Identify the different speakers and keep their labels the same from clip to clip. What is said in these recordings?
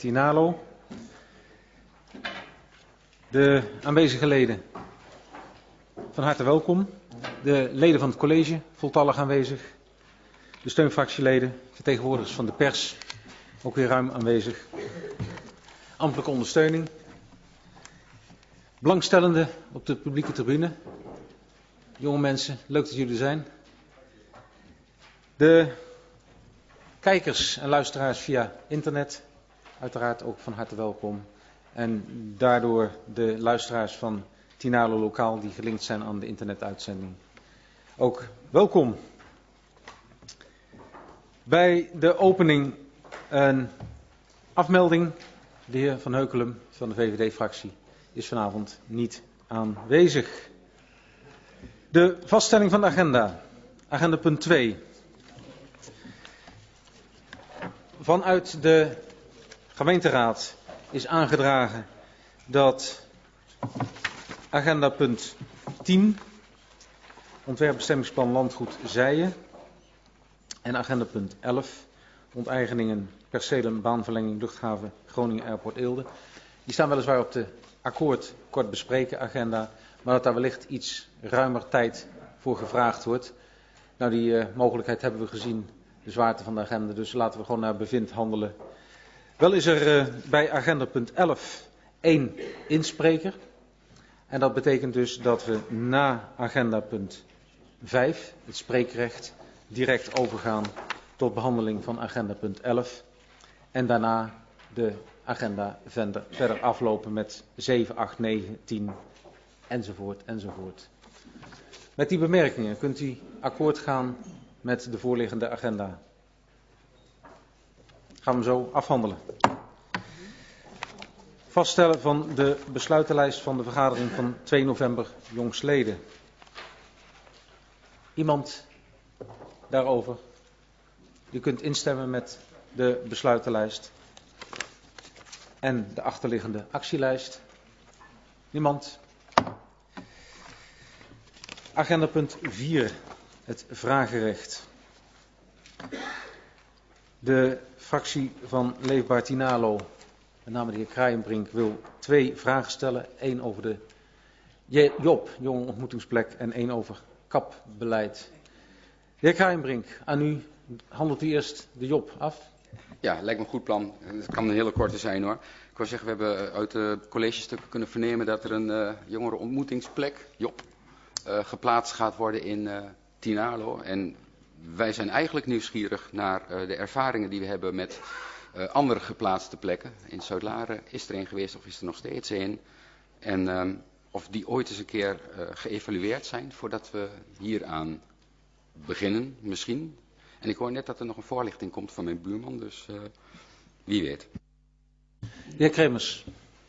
Speaker 1: Tinalo. De aanwezige leden, van harte welkom. De leden van het college, voltallig aanwezig. De steunfractieleden, vertegenwoordigers van de pers, ook weer ruim aanwezig. Ambtelijke ondersteuning. Belangstellenden op de publieke tribune. Jonge mensen, leuk dat jullie er zijn. De kijkers en luisteraars via internet, uiteraard ook van harte welkom. En daardoor de luisteraars van Tinalo Lokaal die gelinkt zijn aan de internetuitzending. Ook welkom. Bij de opening een afmelding. De heer Van Heukelum van de VVD-fractie is vanavond niet aanwezig. De vaststelling van de agenda. Agenda punt 2. Vanuit de gemeenteraad is aangedragen dat agenda punt 10, ontwerpbestemmingsplan landgoed Zijen, en agenda punt 11, onteigeningen, percelen, baanverlenging, luchthaven Groningen Airport Eelde. Die staan weliswaar op de akkoord kort bespreken agenda, maar dat daar wellicht iets ruimer tijd voor gevraagd wordt. Nou, die mogelijkheid hebben we gezien, de zwaarte van de agenda, dus laten we gewoon naar bevind handelen. Wel is er bij agenda punt 11 één inspreker. En dat betekent dus dat we na agenda punt 5, het spreekrecht, direct overgaan tot behandeling van agenda punt 11. En daarna de agenda verder aflopen met 7, 8, 9, 10 enzovoort enzovoort. Met die bemerkingen kunt u akkoord gaan met de voorliggende agenda. Gaan we zo afhandelen. Vaststellen van de besluitenlijst van de vergadering van 2 november jongstleden. Iemand daarover? U kunt instemmen met de besluitenlijst en de achterliggende actielijst. Niemand? Agenda punt 4, het vragenrecht. De fractie van Leefbaar Tinalo, met name de heer Kraaienbrink, wil 2 vragen stellen. 1 over de JOB, jonge ontmoetingsplek, en 1 over kapbeleid. De heer Kraaienbrink, aan u handelt u eerst de JOB af.
Speaker 2: Ja, lijkt me een goed plan. Het kan een hele korte zijn hoor. Ik wou zeggen, we hebben uit de collegestukken kunnen vernemen dat er een jongere ontmoetingsplek, JOB, geplaatst gaat worden in Tinalo. En wij zijn eigenlijk nieuwsgierig naar de ervaringen die we hebben met andere geplaatste plekken. In Zuid-Laren is er een geweest of is er nog steeds een. En of die ooit eens een keer geëvalueerd zijn voordat we hieraan beginnen misschien. En ik hoor net dat er nog een voorlichting komt van mijn buurman, dus wie weet.
Speaker 1: De heer Kremers.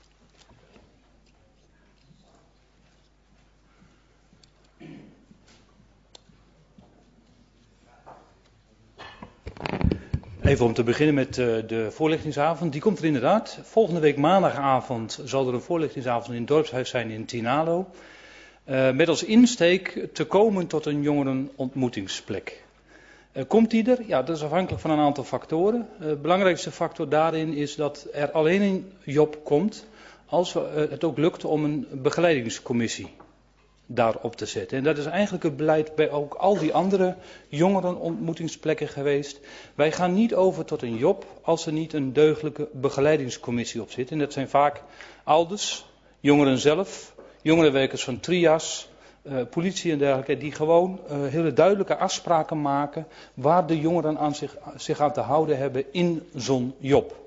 Speaker 3: Even om te beginnen met de voorlichtingsavond. Die komt er inderdaad. Volgende week maandagavond zal er een voorlichtingsavond in het dorpshuis zijn in Tinalo. Met als insteek te komen tot een jongerenontmoetingsplek. Komt die er? Ja, dat is afhankelijk van een aantal factoren. De belangrijkste factor daarin is dat er alleen een JOB komt als het ook lukt om een begeleidingscommissie daarop te zetten. En dat is eigenlijk het beleid bij ook al die andere jongerenontmoetingsplekken geweest. Wij gaan niet over tot een JOB als er niet een deugdelijke begeleidingscommissie op zit. En dat zijn vaak ouders, jongeren zelf, jongerenwerkers van trias, politie en dergelijke, die gewoon hele duidelijke afspraken maken waar de jongeren aan zich aan te houden hebben in zo'n JOB.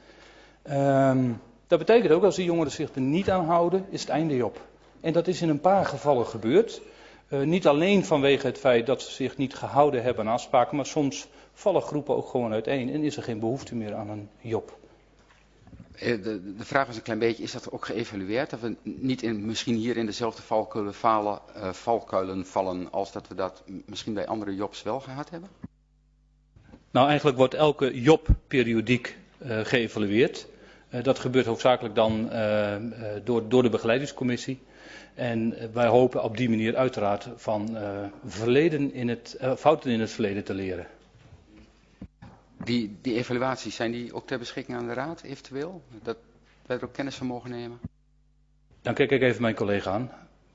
Speaker 3: Dat betekent ook, als de jongeren zich er niet aan houden, is het einde JOB. En dat is in een paar gevallen gebeurd. Niet alleen vanwege het feit dat ze zich niet gehouden hebben aan afspraken, maar soms vallen groepen ook gewoon uiteen en is er geen behoefte meer aan een JOB.
Speaker 2: De vraag was een klein beetje, is dat ook geëvalueerd? Dat we niet misschien hier in dezelfde valkuilen vallen als dat we dat misschien bij andere JOBs wel gehad hebben?
Speaker 3: Nou, eigenlijk wordt elke JOB periodiek geëvalueerd. Dat gebeurt hoofdzakelijk dan door de begeleidingscommissie. En wij hopen op die manier uiteraard van fouten in het verleden te leren.
Speaker 2: Die evaluaties, zijn die ook ter beschikking aan de Raad eventueel? Dat wij er ook kennis van mogen nemen?
Speaker 3: Dan kijk ik even mijn collega aan.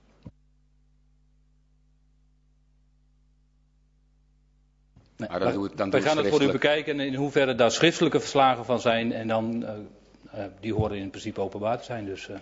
Speaker 3: Nee, wij gaan het voor u bekijken in hoeverre daar schriftelijke verslagen van zijn en dan die horen in principe openbaar te zijn. Dus,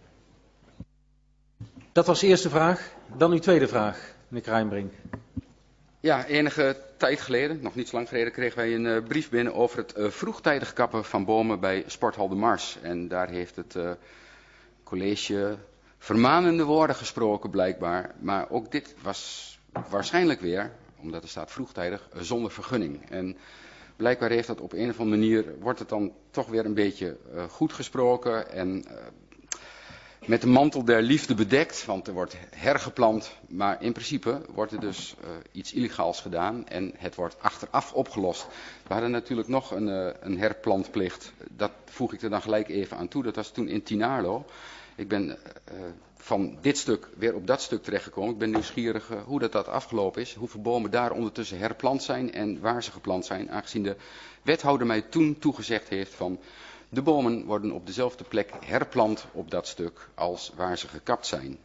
Speaker 1: Dat was de eerste vraag. Dan uw tweede vraag, meneer Krijnbrink.
Speaker 2: Ja, enige tijd geleden, nog niet zo lang geleden, kregen wij een brief binnen over het vroegtijdig kappen van bomen bij Sporthal de Mars. En daar heeft het college vermanende woorden gesproken blijkbaar. Maar ook dit was waarschijnlijk weer, omdat er staat vroegtijdig, zonder vergunning. En blijkbaar heeft dat op een of andere manier, wordt het dan toch weer een beetje goed gesproken en met de mantel der liefde bedekt, want er wordt hergeplant, maar in principe wordt er dus iets illegaals gedaan en het wordt achteraf opgelost. We hadden natuurlijk nog een herplantplicht, dat voeg ik er dan gelijk even aan toe, dat was toen in Tinarlo. Ik ben van dit stuk weer op dat stuk terechtgekomen. Ik ben nieuwsgierig hoe dat afgelopen is, hoeveel bomen daar ondertussen herplant zijn en waar ze geplant zijn, aangezien de wethouder mij toen toegezegd heeft van de bomen worden op dezelfde plek herplant op dat stuk als waar ze gekapt zijn.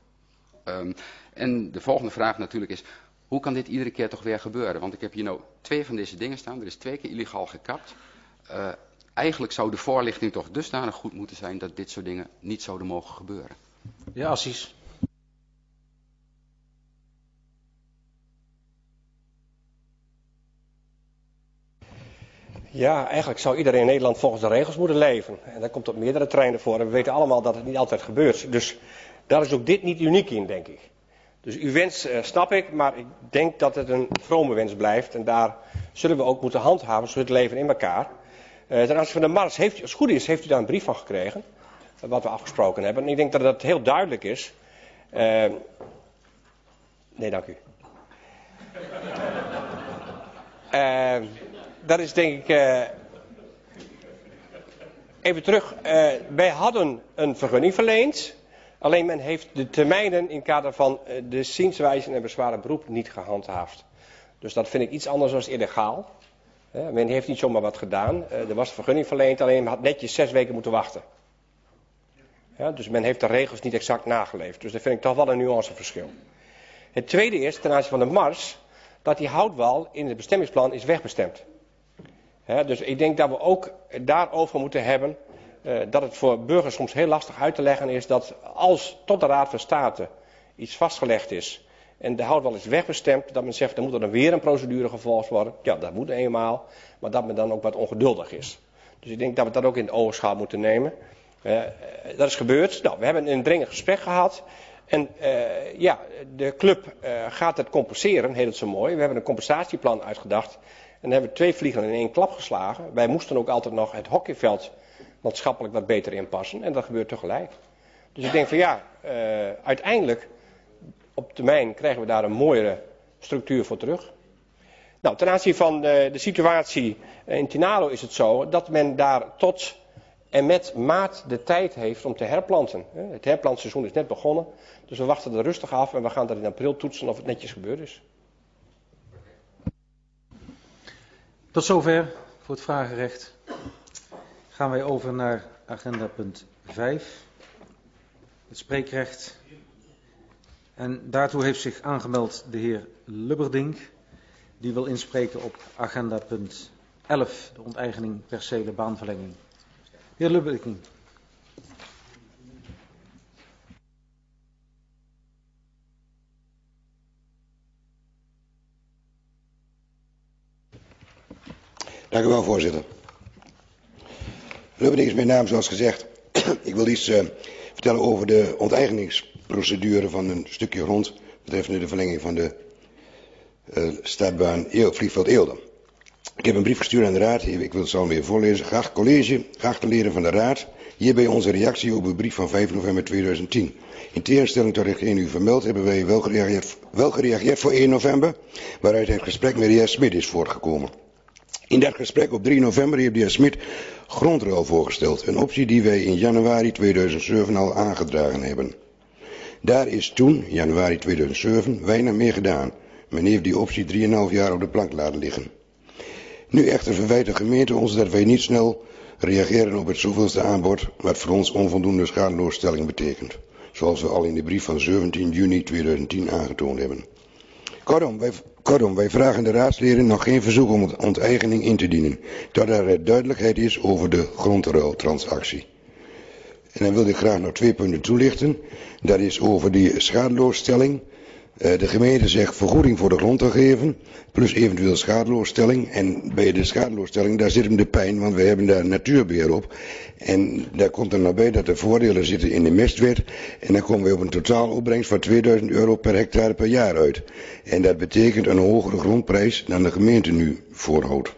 Speaker 2: En de volgende vraag natuurlijk is, hoe kan dit iedere keer toch weer gebeuren? Want ik heb hier nou 2 van deze dingen staan, er is 2 keer illegaal gekapt. Eigenlijk zou de voorlichting toch dusdanig goed moeten zijn dat dit soort dingen niet zouden mogen gebeuren.
Speaker 1: Ja, Assis.
Speaker 4: Ja, eigenlijk zou iedereen in Nederland volgens de regels moeten leven. En dat komt op meerdere terreinen voor. En we weten allemaal dat het niet altijd gebeurt. Dus daar is ook dit niet uniek in, denk ik. Dus uw wens snap ik, maar ik denk dat het een vrome wens blijft. En daar zullen we ook moeten handhaven, zo het leven in elkaar. Ten aanzien van de Mars, als het goed is, heeft u daar een brief van gekregen. Wat we afgesproken hebben. En ik denk dat dat heel duidelijk is. Nee, dank u. Dat is denk ik. Even terug. Wij hadden een vergunning verleend. Alleen men heeft de termijnen in het kader van de zienswijze en bezwaren beroep niet gehandhaafd. Dus dat vind ik iets anders dan illegaal. Men heeft niet zomaar wat gedaan. Er was vergunning verleend, alleen men had netjes 6 weken moeten wachten. Ja, dus men heeft de regels niet exact nageleefd. Dus dat vind ik toch wel een nuanceverschil. Het tweede is, ten aanzien van de Mars, dat die houtwal in het bestemmingsplan is wegbestemd. Dus ik denk dat we ook daarover moeten hebben, dat het voor burgers soms heel lastig uit te leggen is dat als tot de Raad van State iets vastgelegd is en de houtwal is wegbestemd, dat men zegt dan moet er dan weer een procedure gevolgd worden. Ja, dat moet eenmaal, maar dat men dan ook wat ongeduldig is. Dus ik denk dat we dat ook in de ogenschouw moeten nemen. Dat is gebeurd. Nou, we hebben een dringend gesprek gehad. En de club gaat het compenseren, heet het zo mooi. We hebben een compensatieplan uitgedacht. En dan hebben we 2 vliegen in 1 klap geslagen. Wij moesten ook altijd nog het hockeyveld maatschappelijk wat beter inpassen. En dat gebeurt tegelijk. Dus ik denk van ja, uiteindelijk op termijn krijgen we daar een mooiere structuur voor terug. Nou, ten aanzien van de situatie in Tinarlo is het zo dat men daar tot en met maart de tijd heeft om te herplanten. Het herplantseizoen is net begonnen. Dus we wachten er rustig af en we gaan dat in april toetsen of het netjes gebeurd is.
Speaker 1: Tot zover voor het vragenrecht. Gaan wij over naar agenda punt 5. Het spreekrecht. En daartoe heeft zich aangemeld de heer Lubberdink. Die wil inspreken op agenda punt 11. De onteigening percelen baanverlenging. Heer Lubberdink.
Speaker 5: Dank u wel, voorzitter. Lubberdink is mijn naam, zoals gezegd. Ik wil iets vertellen over de onteigeningsprocedure van een stukje grond betreffende de verlenging van de startbaan vliegveld Eelde. Ik heb een brief gestuurd aan de Raad. Ik wil het zo weer voorlezen. Graag college, geachte leden van de Raad. Hierbij onze reactie op uw brief van 5 november 2010. In tegenstelling tot hetgeen u vermeldt, hebben wij wel gereageerd voor 1 november, waaruit het gesprek met de heer Smit is voortgekomen. In dat gesprek op 3 november heeft de heer Smit grondruil voorgesteld, een optie die wij in januari 2007 al aangedragen hebben. Daar is toen, januari 2007, weinig meer gedaan. Men heeft die optie 3,5 jaar op de plank laten liggen. Nu echter verwijt de gemeente ons dat wij niet snel reageren op het zoveelste aanbod, wat voor ons onvoldoende schadeloosstelling betekent, zoals we al in de brief van 17 juni 2010 aangetoond hebben. Kortom, wij vragen de raadsleden nog geen verzoek om onteigening in te dienen, totdat er duidelijkheid is over de grondruiltransactie. En dan wil ik graag nog 2 punten toelichten. Dat is over die schadeloosstelling. De gemeente zegt vergoeding voor de grond te geven, plus eventueel schadeloosstelling. En bij de schadeloosstelling, daar zit hem de pijn, want we hebben daar natuurbeheer op. En daar komt er nou bij dat de voordelen zitten in de mestwet. En dan komen we op een totaalopbrengst van €2000 per hectare per jaar uit. En dat betekent een hogere grondprijs dan de gemeente nu voorhoudt.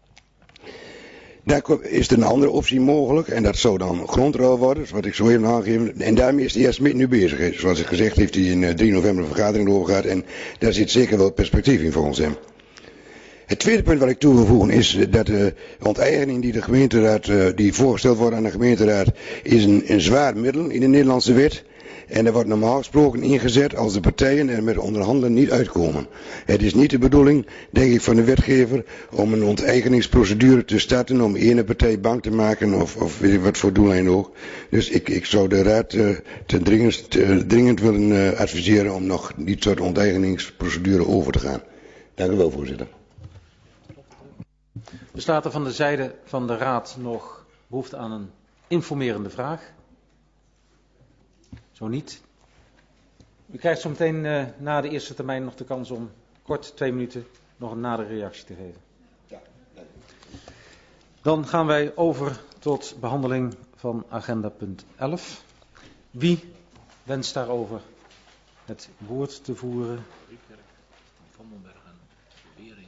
Speaker 5: Daar is er een andere optie mogelijk en dat zou dan grondruil worden, zoals ik zo even aangegeven. En daarmee is de heer Smit nu bezig. Zoals ik gezegd heeft hij in 3 november een vergadering over gehad en daar zit zeker wel perspectief in volgens hem. Het tweede punt wat ik toe wil voegen is dat de onteigening die de gemeenteraad, die voorgesteld wordt aan de gemeenteraad, is een zwaar middel in de Nederlandse wet. En er wordt normaal gesproken ingezet als de partijen er met onderhandelen niet uitkomen. Het is niet de bedoeling, denk ik, van de wetgever om een onteigeningsprocedure te starten om ene partij bang te maken of weet ik wat voor doelijn ook. Dus ik zou de raad dringend willen adviseren om nog niet tot onteigeningsprocedure over te gaan. Dank u wel, voorzitter.
Speaker 1: Bestaat er van de zijde van de raad nog behoefte aan een informerende vraag? Zo niet. U krijgt zo meteen na de eerste termijn nog de kans om kort 2 minuten nog een nadere reactie te geven. Dan gaan wij over tot behandeling van agenda punt 11. Wie wenst daarover het woord te voeren?
Speaker 6: Van Mombergen, Wering.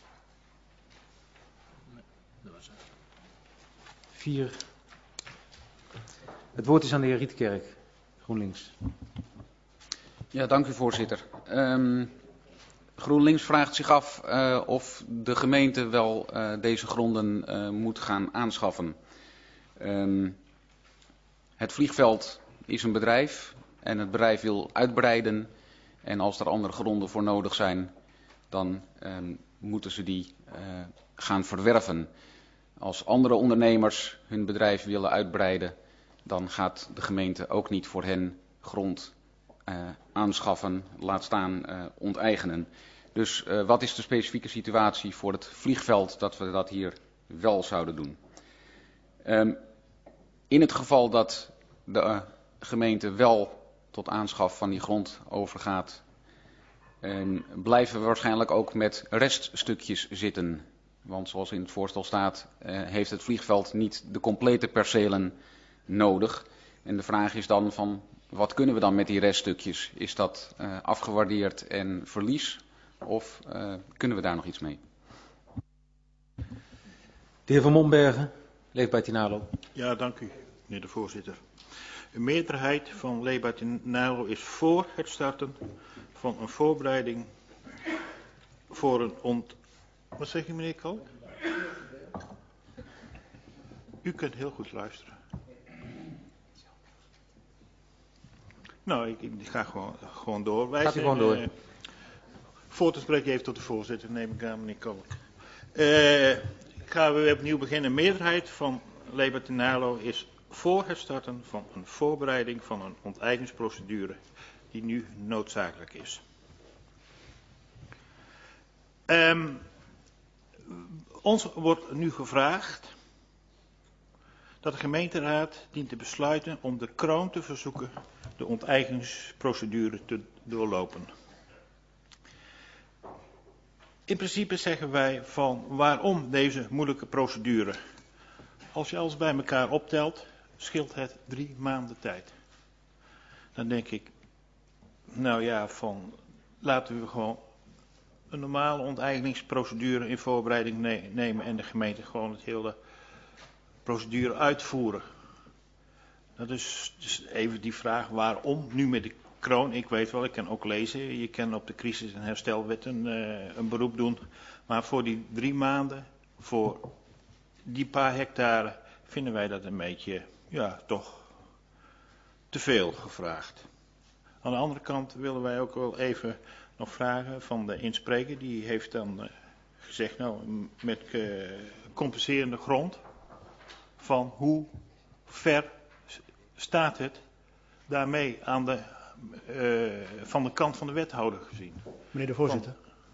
Speaker 6: Nee, dat was het.
Speaker 1: 4. Het woord is aan de heer Rietkerk, GroenLinks.
Speaker 2: Ja, dank u voorzitter. GroenLinks vraagt zich af of de gemeente wel deze gronden moet gaan aanschaffen. Het vliegveld is een bedrijf en het bedrijf wil uitbreiden. En als er andere gronden voor nodig zijn, dan moeten ze die gaan verwerven. Als andere ondernemers hun bedrijf willen uitbreiden, dan gaat de gemeente ook niet voor hen grond aanschaffen, laat staan onteigenen. Dus wat is de specifieke situatie voor het vliegveld dat we dat hier wel zouden doen? In het geval dat de gemeente wel tot aanschaf van die grond overgaat, blijven we waarschijnlijk ook met reststukjes zitten. Want zoals in het voorstel staat, heeft het vliegveld niet de complete percelen nodig. En de vraag is dan van, wat kunnen we dan met die reststukjes? Is dat afgewaardeerd en verlies? Of kunnen we daar nog iets mee?
Speaker 1: De heer Van Mombergen, Leefbaar Tinalo.
Speaker 6: Ja, dank u, meneer de voorzitter. Een meerderheid van Leefbaar Tinalo is voor het starten van een voorbereiding voor een Wat zeg je, meneer Kalk? U kunt heel goed luisteren. Nou, ik ga gewoon door.
Speaker 1: Gaat u gewoon door.
Speaker 6: Voor te spreken even tot de voorzitter, neem ik aan, meneer Kalk. We hebben opnieuw beginnen. Een meerderheid van Leefbaar Tinalo is voor het starten van een voorbereiding van een onteigeningsprocedure die nu noodzakelijk is. Ons wordt nu gevraagd dat de gemeenteraad dient te besluiten om de kroon te verzoeken de onteigeningsprocedure te doorlopen. In principe zeggen wij van waarom deze moeilijke procedure? Als je alles bij elkaar optelt, scheelt het 3 maanden tijd. Dan denk ik, nou ja, van laten we gewoon een normale onteigeningsprocedure in voorbereiding nemen en de gemeente gewoon het hele procedure uitvoeren. Dat is dus even die vraag waarom nu met de kroon. Ik weet wel, ik kan ook lezen, je kan op de crisis- en herstelwetten een beroep doen. Maar voor die 3 maanden, voor die paar hectare, vinden wij dat een beetje, ja, toch te veel gevraagd. Aan de andere kant willen wij ook wel even nog vragen van de inspreker. Die heeft dan gezegd, nou, met compenserende grond, van hoe ver staat het daarmee aan van de kant van de wethouder gezien?
Speaker 7: Meneer de voorzitter.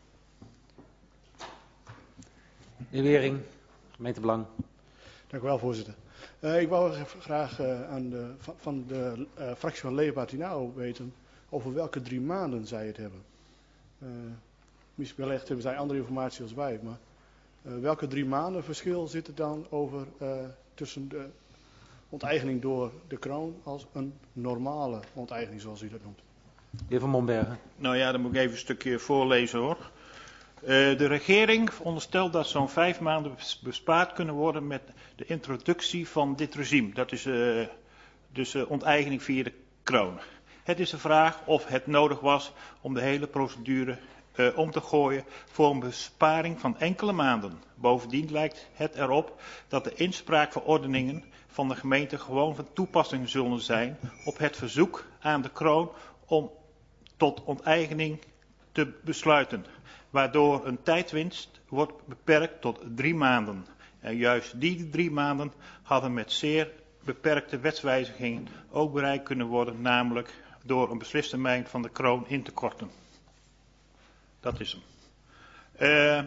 Speaker 1: De heer Wering, gemeentebelang.
Speaker 7: Dank u wel, voorzitter. Ik wou graag van de fractie van Leefbaar Tinalo weten over welke 3 maanden zij het hebben. Misschien wellicht hebben zij andere informatie als wij, maar welke 3 maanden verschil zit er dan over tussen de onteigening door de kroon als een normale onteigening, zoals u dat noemt?
Speaker 1: De heer Van Mombergen.
Speaker 6: Nou ja, dan moet ik even een stukje voorlezen hoor. De regering onderstelt dat zo'n 5 maanden bespaard kunnen worden met de introductie van dit regime. Dat is dus onteigening via de kroon. Het is de vraag of het nodig was om de hele procedure om te gooien voor een besparing van enkele maanden. Bovendien lijkt het erop dat de inspraakverordeningen van de gemeente gewoon van toepassing zullen zijn op het verzoek aan de kroon om tot onteigening te besluiten, waardoor een tijdwinst wordt beperkt tot 3 maanden. En juist die 3 maanden hadden met zeer beperkte wetswijzigingen ook bereikt kunnen worden, namelijk door een beslistermijn van de kroon in te korten. Dat is hem.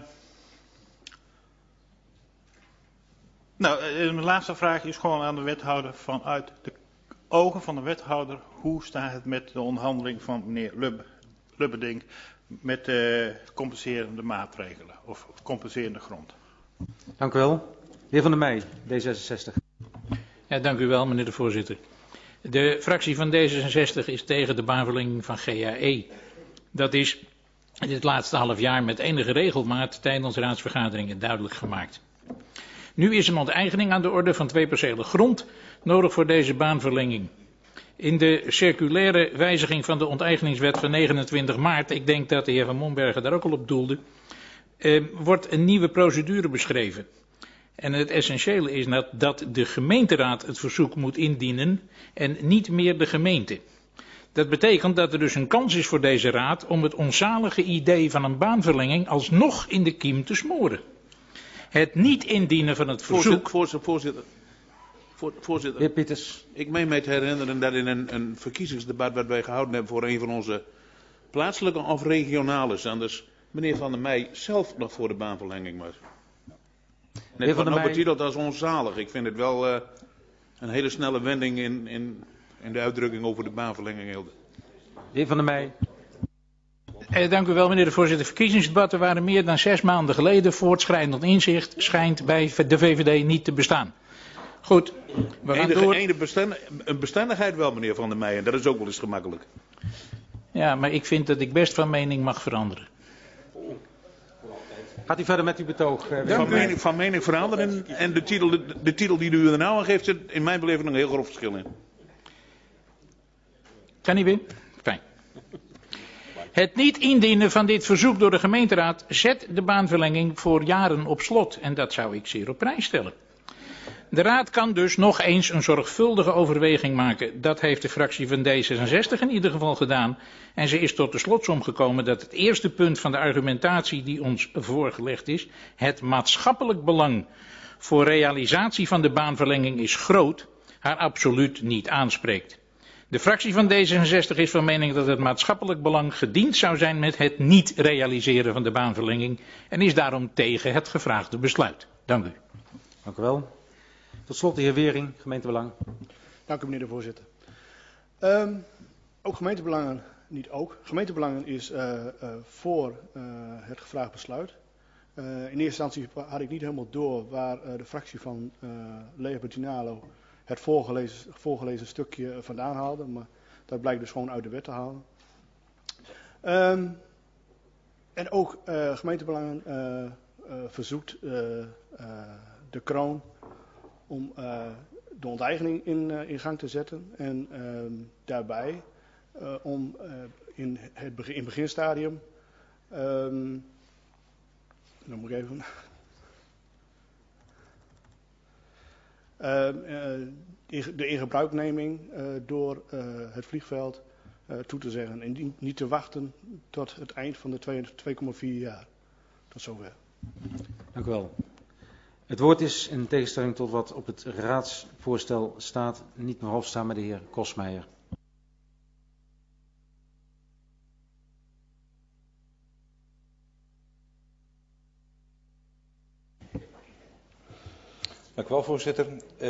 Speaker 6: Mijn laatste vraag is gewoon aan de wethouder vanuit de ogen van de wethouder. Hoe staat het met de onderhandeling van meneer Lubberding met de compenserende maatregelen of compenserende grond?
Speaker 1: Dank u wel. De heer Van der Meij, D66.
Speaker 8: Ja, dank u wel, meneer de voorzitter. De fractie van D66 is tegen de baanverlenging van GAE. Dat is in het laatste half jaar met enige regelmaat tijdens raadsvergaderingen duidelijk gemaakt. Nu is een onteigening aan de orde van 2 percelen grond nodig voor deze baanverlenging. In de circulaire wijziging van de onteigeningswet van 29 maart, ik denk dat de heer Van Mombergen daar ook al op doelde, wordt een nieuwe procedure beschreven. En het essentiële is dat de gemeenteraad het verzoek moet indienen en niet meer de gemeente. Dat betekent dat er dus een kans is voor deze raad om het onzalige idee van een baanverlenging alsnog in de kiem te smoren. Het niet indienen van het verzoek...
Speaker 9: Voorzitter.
Speaker 1: Heer Pieters.
Speaker 9: Ik meen mij te herinneren dat in een verkiezingsdebat wat wij gehouden hebben voor een van onze plaatselijke of regionale zenders, meneer Van der Meij zelf nog voor de baanverlenging was. Net wordt nou betiteld als onzalig. Ik vind het wel een hele snelle wending in de uitdrukking over de baanverlenging.
Speaker 1: De heer Van der Meij.
Speaker 8: Dank u wel, meneer de voorzitter. Verkiezingsdebatten waren meer dan 6 maanden geleden. Voortschrijdend inzicht schijnt bij de VVD niet te bestaan. Goed, we gaan door.
Speaker 9: Een bestendigheid wel, meneer Van der Meij, en dat is ook wel eens gemakkelijk.
Speaker 8: Ja, maar ik vind dat ik best van mening mag veranderen.
Speaker 1: Gaat u verder met uw betoog?
Speaker 9: Van mening veranderen en de titel die u er nou aan geeft, zit in mijn beleving een heel groot verschil in.
Speaker 8: Kan niet weer? Fijn. Het niet indienen van dit verzoek door de gemeenteraad zet de baanverlenging voor jaren op slot. En dat zou ik zeer op prijs stellen. De raad kan dus nog eens een zorgvuldige overweging maken. Dat heeft de fractie van D66 in ieder geval gedaan. En ze is tot de slotsom gekomen dat het eerste punt van de argumentatie die ons voorgelegd is, het maatschappelijk belang voor realisatie van de baanverlenging is groot, haar absoluut niet aanspreekt. De fractie van D66 is van mening dat het maatschappelijk belang gediend zou zijn met het niet realiseren van de baanverlenging en is daarom tegen het gevraagde besluit. Dank u.
Speaker 1: Dank u wel. Tot slot de heer Wering, gemeentebelang.
Speaker 7: Dank u, meneer de voorzitter. Ook gemeentebelangen, niet ook. Gemeentebelangen is voor het gevraagd besluit. In eerste instantie had ik niet helemaal door waar de fractie van Leefbaar Tinalo het voorgelezen stukje vandaan haalde. Maar dat blijkt dus gewoon uit de wet te halen. En ook gemeentebelangen verzoekt de kroon om de onteigening in gang te zetten en daarbij om in het beginstadium, dan moet ik even, de ingebruikneming door het vliegveld toe te zeggen en niet te wachten tot het eind van de 2,4 jaar. Tot zover.
Speaker 1: Dank u wel. Het woord is, in tegenstelling tot wat op het raadsvoorstel staat, niet meer Hofstra, maar de heer Kosmeijer.
Speaker 10: Dank u wel, voorzitter.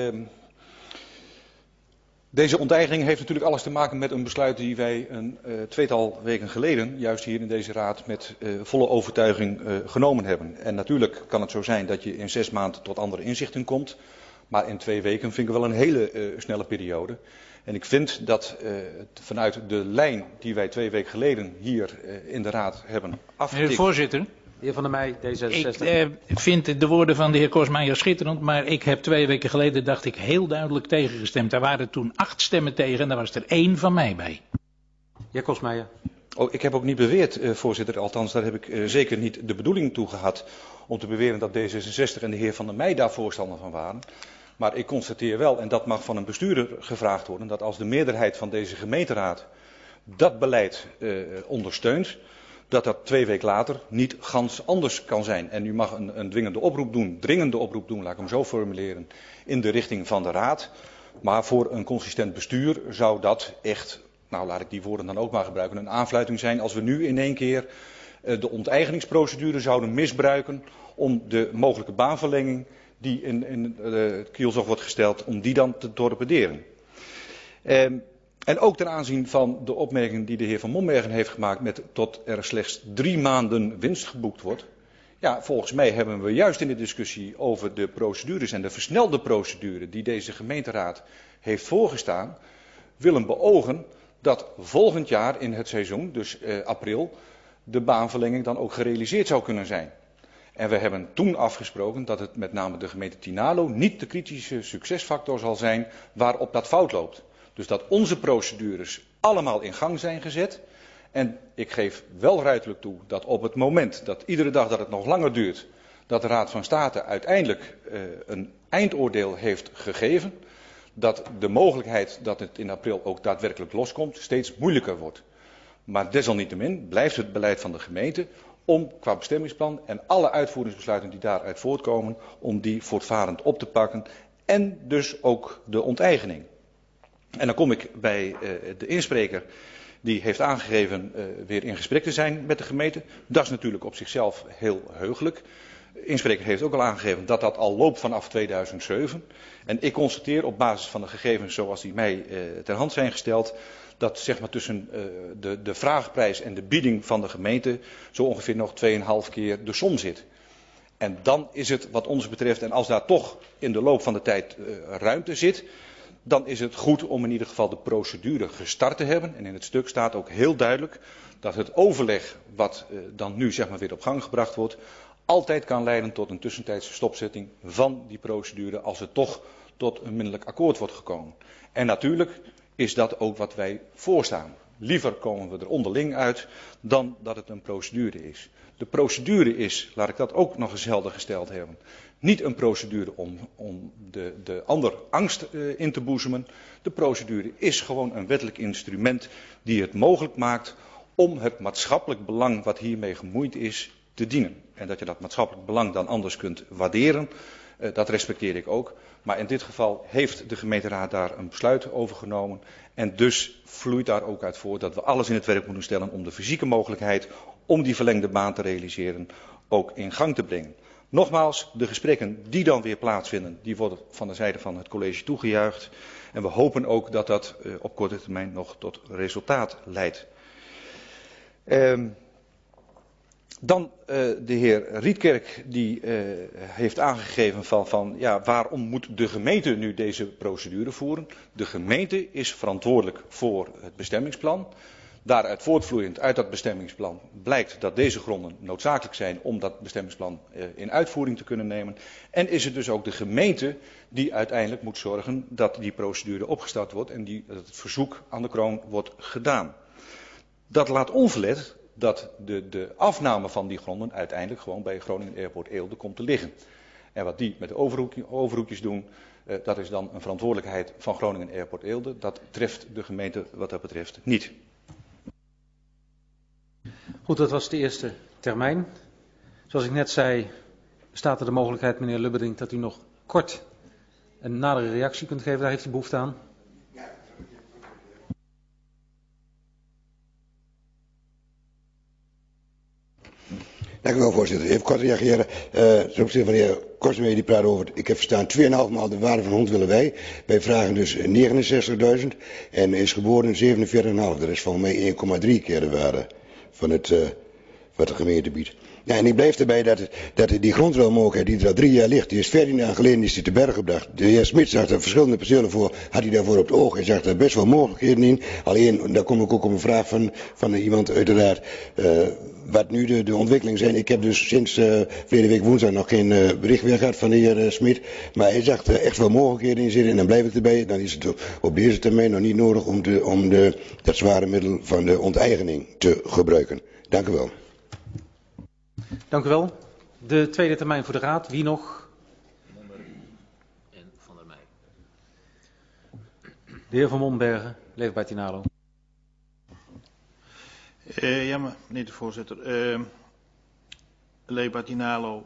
Speaker 10: Deze onteigening heeft natuurlijk alles te maken met een besluit die wij een tweetal weken geleden, juist hier in deze raad, met volle overtuiging genomen hebben. En natuurlijk kan het zo zijn dat je in 6 maanden tot andere inzichten komt, maar in 2 weken vind ik wel een hele snelle periode. En ik vind dat vanuit de lijn die wij 2 weken geleden hier in de raad hebben afgetikt.
Speaker 8: Meneer de voorzitter.
Speaker 1: De heer Van der Meij, D66.
Speaker 8: Ik vind de woorden van de heer Kosmeijer schitterend, maar ik heb 2 weken geleden, dacht ik, heel duidelijk tegengestemd. Daar waren toen 8 stemmen tegen en daar was er 1 van mij bij.
Speaker 1: Heer Kosmeijer.
Speaker 10: Oh, ik heb ook niet beweerd, voorzitter, althans daar heb ik zeker niet de bedoeling toe gehad om te beweren dat D66 en de heer Van der Meij daar voorstander van waren. Maar ik constateer wel, en dat mag van een bestuurder gevraagd worden, dat als de meerderheid van deze gemeenteraad dat beleid ondersteunt, dat 2 weken later niet gans anders kan zijn. En u mag een dringende oproep doen, laat ik hem zo formuleren, in de richting van de raad. Maar voor een consistent bestuur zou dat echt, nou laat ik die woorden dan ook maar gebruiken, een aanfluiting zijn als we nu in één keer de onteigeningsprocedure zouden misbruiken om de mogelijke baanverlenging die in het kielzog wordt gesteld, om die dan te torpederen. En ook ten aanzien van de opmerking die de heer Van Mombergen heeft gemaakt met tot er slechts 3 maanden winst geboekt wordt. Ja, volgens mij hebben we juist in de discussie over de procedures en de versnelde procedure die deze gemeenteraad heeft voorgestaan, willen beogen dat volgend jaar in het seizoen, dus april, de baanverlenging dan ook gerealiseerd zou kunnen zijn. En we hebben toen afgesproken dat het met name de gemeente Tynaarlo niet de kritische succesfactor zal zijn waarop dat fout loopt. Dus dat onze procedures allemaal in gang zijn gezet. En ik geef wel ruidelijk toe dat op het moment dat iedere dag dat het nog langer duurt, dat de Raad van State uiteindelijk een eindoordeel heeft gegeven, dat de mogelijkheid dat het in april ook daadwerkelijk loskomt steeds moeilijker wordt. Maar desalniettemin blijft het beleid van de gemeente om qua bestemmingsplan en alle uitvoeringsbesluiten die daaruit voortkomen, om die voortvarend op te pakken en dus ook de onteigening. En dan kom ik bij de inspreker die heeft aangegeven weer in gesprek te zijn met de gemeente. Dat is natuurlijk op zichzelf heel heugelijk. De inspreker heeft ook al aangegeven dat dat al loopt vanaf 2007. En ik constateer op basis van de gegevens zoals die mij ter hand zijn gesteld, dat zeg maar tussen de vraagprijs en de bieding van de gemeente zo ongeveer nog 2,5 keer de som zit. En dan is het wat ons betreft, en als daar toch in de loop van de tijd ruimte zit, dan is het goed om in ieder geval de procedure gestart te hebben. En in het stuk staat ook heel duidelijk dat het overleg wat dan nu zeg maar weer op gang gebracht wordt, altijd kan leiden tot een tussentijdse stopzetting van die procedure als er toch tot een minderlijk akkoord wordt gekomen. En natuurlijk is dat ook wat wij voorstaan. Liever komen we er onderling uit dan dat het een procedure is. De procedure is, laat ik dat ook nog eens helder gesteld hebben, niet een procedure om de ander angst in te boezemen. De procedure is gewoon een wettelijk instrument die het mogelijk maakt om het maatschappelijk belang wat hiermee gemoeid is te dienen. En dat je dat maatschappelijk belang dan anders kunt waarderen, dat respecteer ik ook. Maar in dit geval heeft de gemeenteraad daar een besluit over genomen. En dus vloeit daar ook uit voort dat we alles in het werk moeten stellen om de fysieke mogelijkheid om die verlengde baan te realiseren ook in gang te brengen. Nogmaals, de gesprekken die dan weer plaatsvinden, die worden van de zijde van het college toegejuicht. En we hopen ook dat dat op korte termijn nog tot resultaat leidt. Dan de heer Rietkerk die heeft aangegeven van ja, waarom moet de gemeente nu deze procedure voeren? De gemeente is verantwoordelijk voor het bestemmingsplan. Daaruit voortvloeiend uit dat bestemmingsplan blijkt dat deze gronden noodzakelijk zijn om dat bestemmingsplan in uitvoering te kunnen nemen. En is het dus ook de gemeente die uiteindelijk moet zorgen dat die procedure opgestart wordt en dat het verzoek aan de kroon wordt gedaan. Dat laat onverlet dat de afname van die gronden uiteindelijk gewoon bij Groningen Airport Eelde komt te liggen. En wat die met de overhoekjes doen, dat is dan een verantwoordelijkheid van Groningen Airport Eelde. Dat treft de gemeente wat dat betreft niet.
Speaker 1: Goed, dat was de eerste termijn. Zoals ik net zei, bestaat er de mogelijkheid, meneer Lubberding, dat u nog kort een nadere reactie kunt geven. Daar heeft u behoefte aan.
Speaker 5: Dank u wel, voorzitter. Even kort reageren. Ten opzichte van de heer Korsmeijer, die praat over, ik heb verstaan, 2,5 maal de waarde van een hond willen wij. Wij vragen dus 69.000 en is geboden 47,5. Dat is volgens mij 1,3 keer de waarde van het, wat de gemeente biedt. Ja, en ik blijf erbij dat die grondruilmogelijkheid die er al 3 jaar ligt, die is 14 jaar geleden is die te berg gebracht. De heer Smit zag er verschillende percelen voor, had hij daarvoor op het oog en zag er best wel mogelijkheden in. Alleen, daar kom ik ook op een vraag van iemand uiteraard, wat nu de ontwikkelingen zijn. Ik heb dus sinds verleden week woensdag nog geen bericht weer gehad van de heer Smit, maar hij zag er echt wel mogelijkheden in zitten en dan blijf ik erbij. Dan is het op deze termijn nog niet nodig om dat zware middel van de onteigening te gebruiken. Dank u wel.
Speaker 1: Dank u wel. De tweede termijn voor de Raad. Wie nog? En Van der Meij. De heer Van Mombergen, leefbaar Tinalo.
Speaker 6: Ja, maar, meneer de voorzitter. Leefbaar Tinalo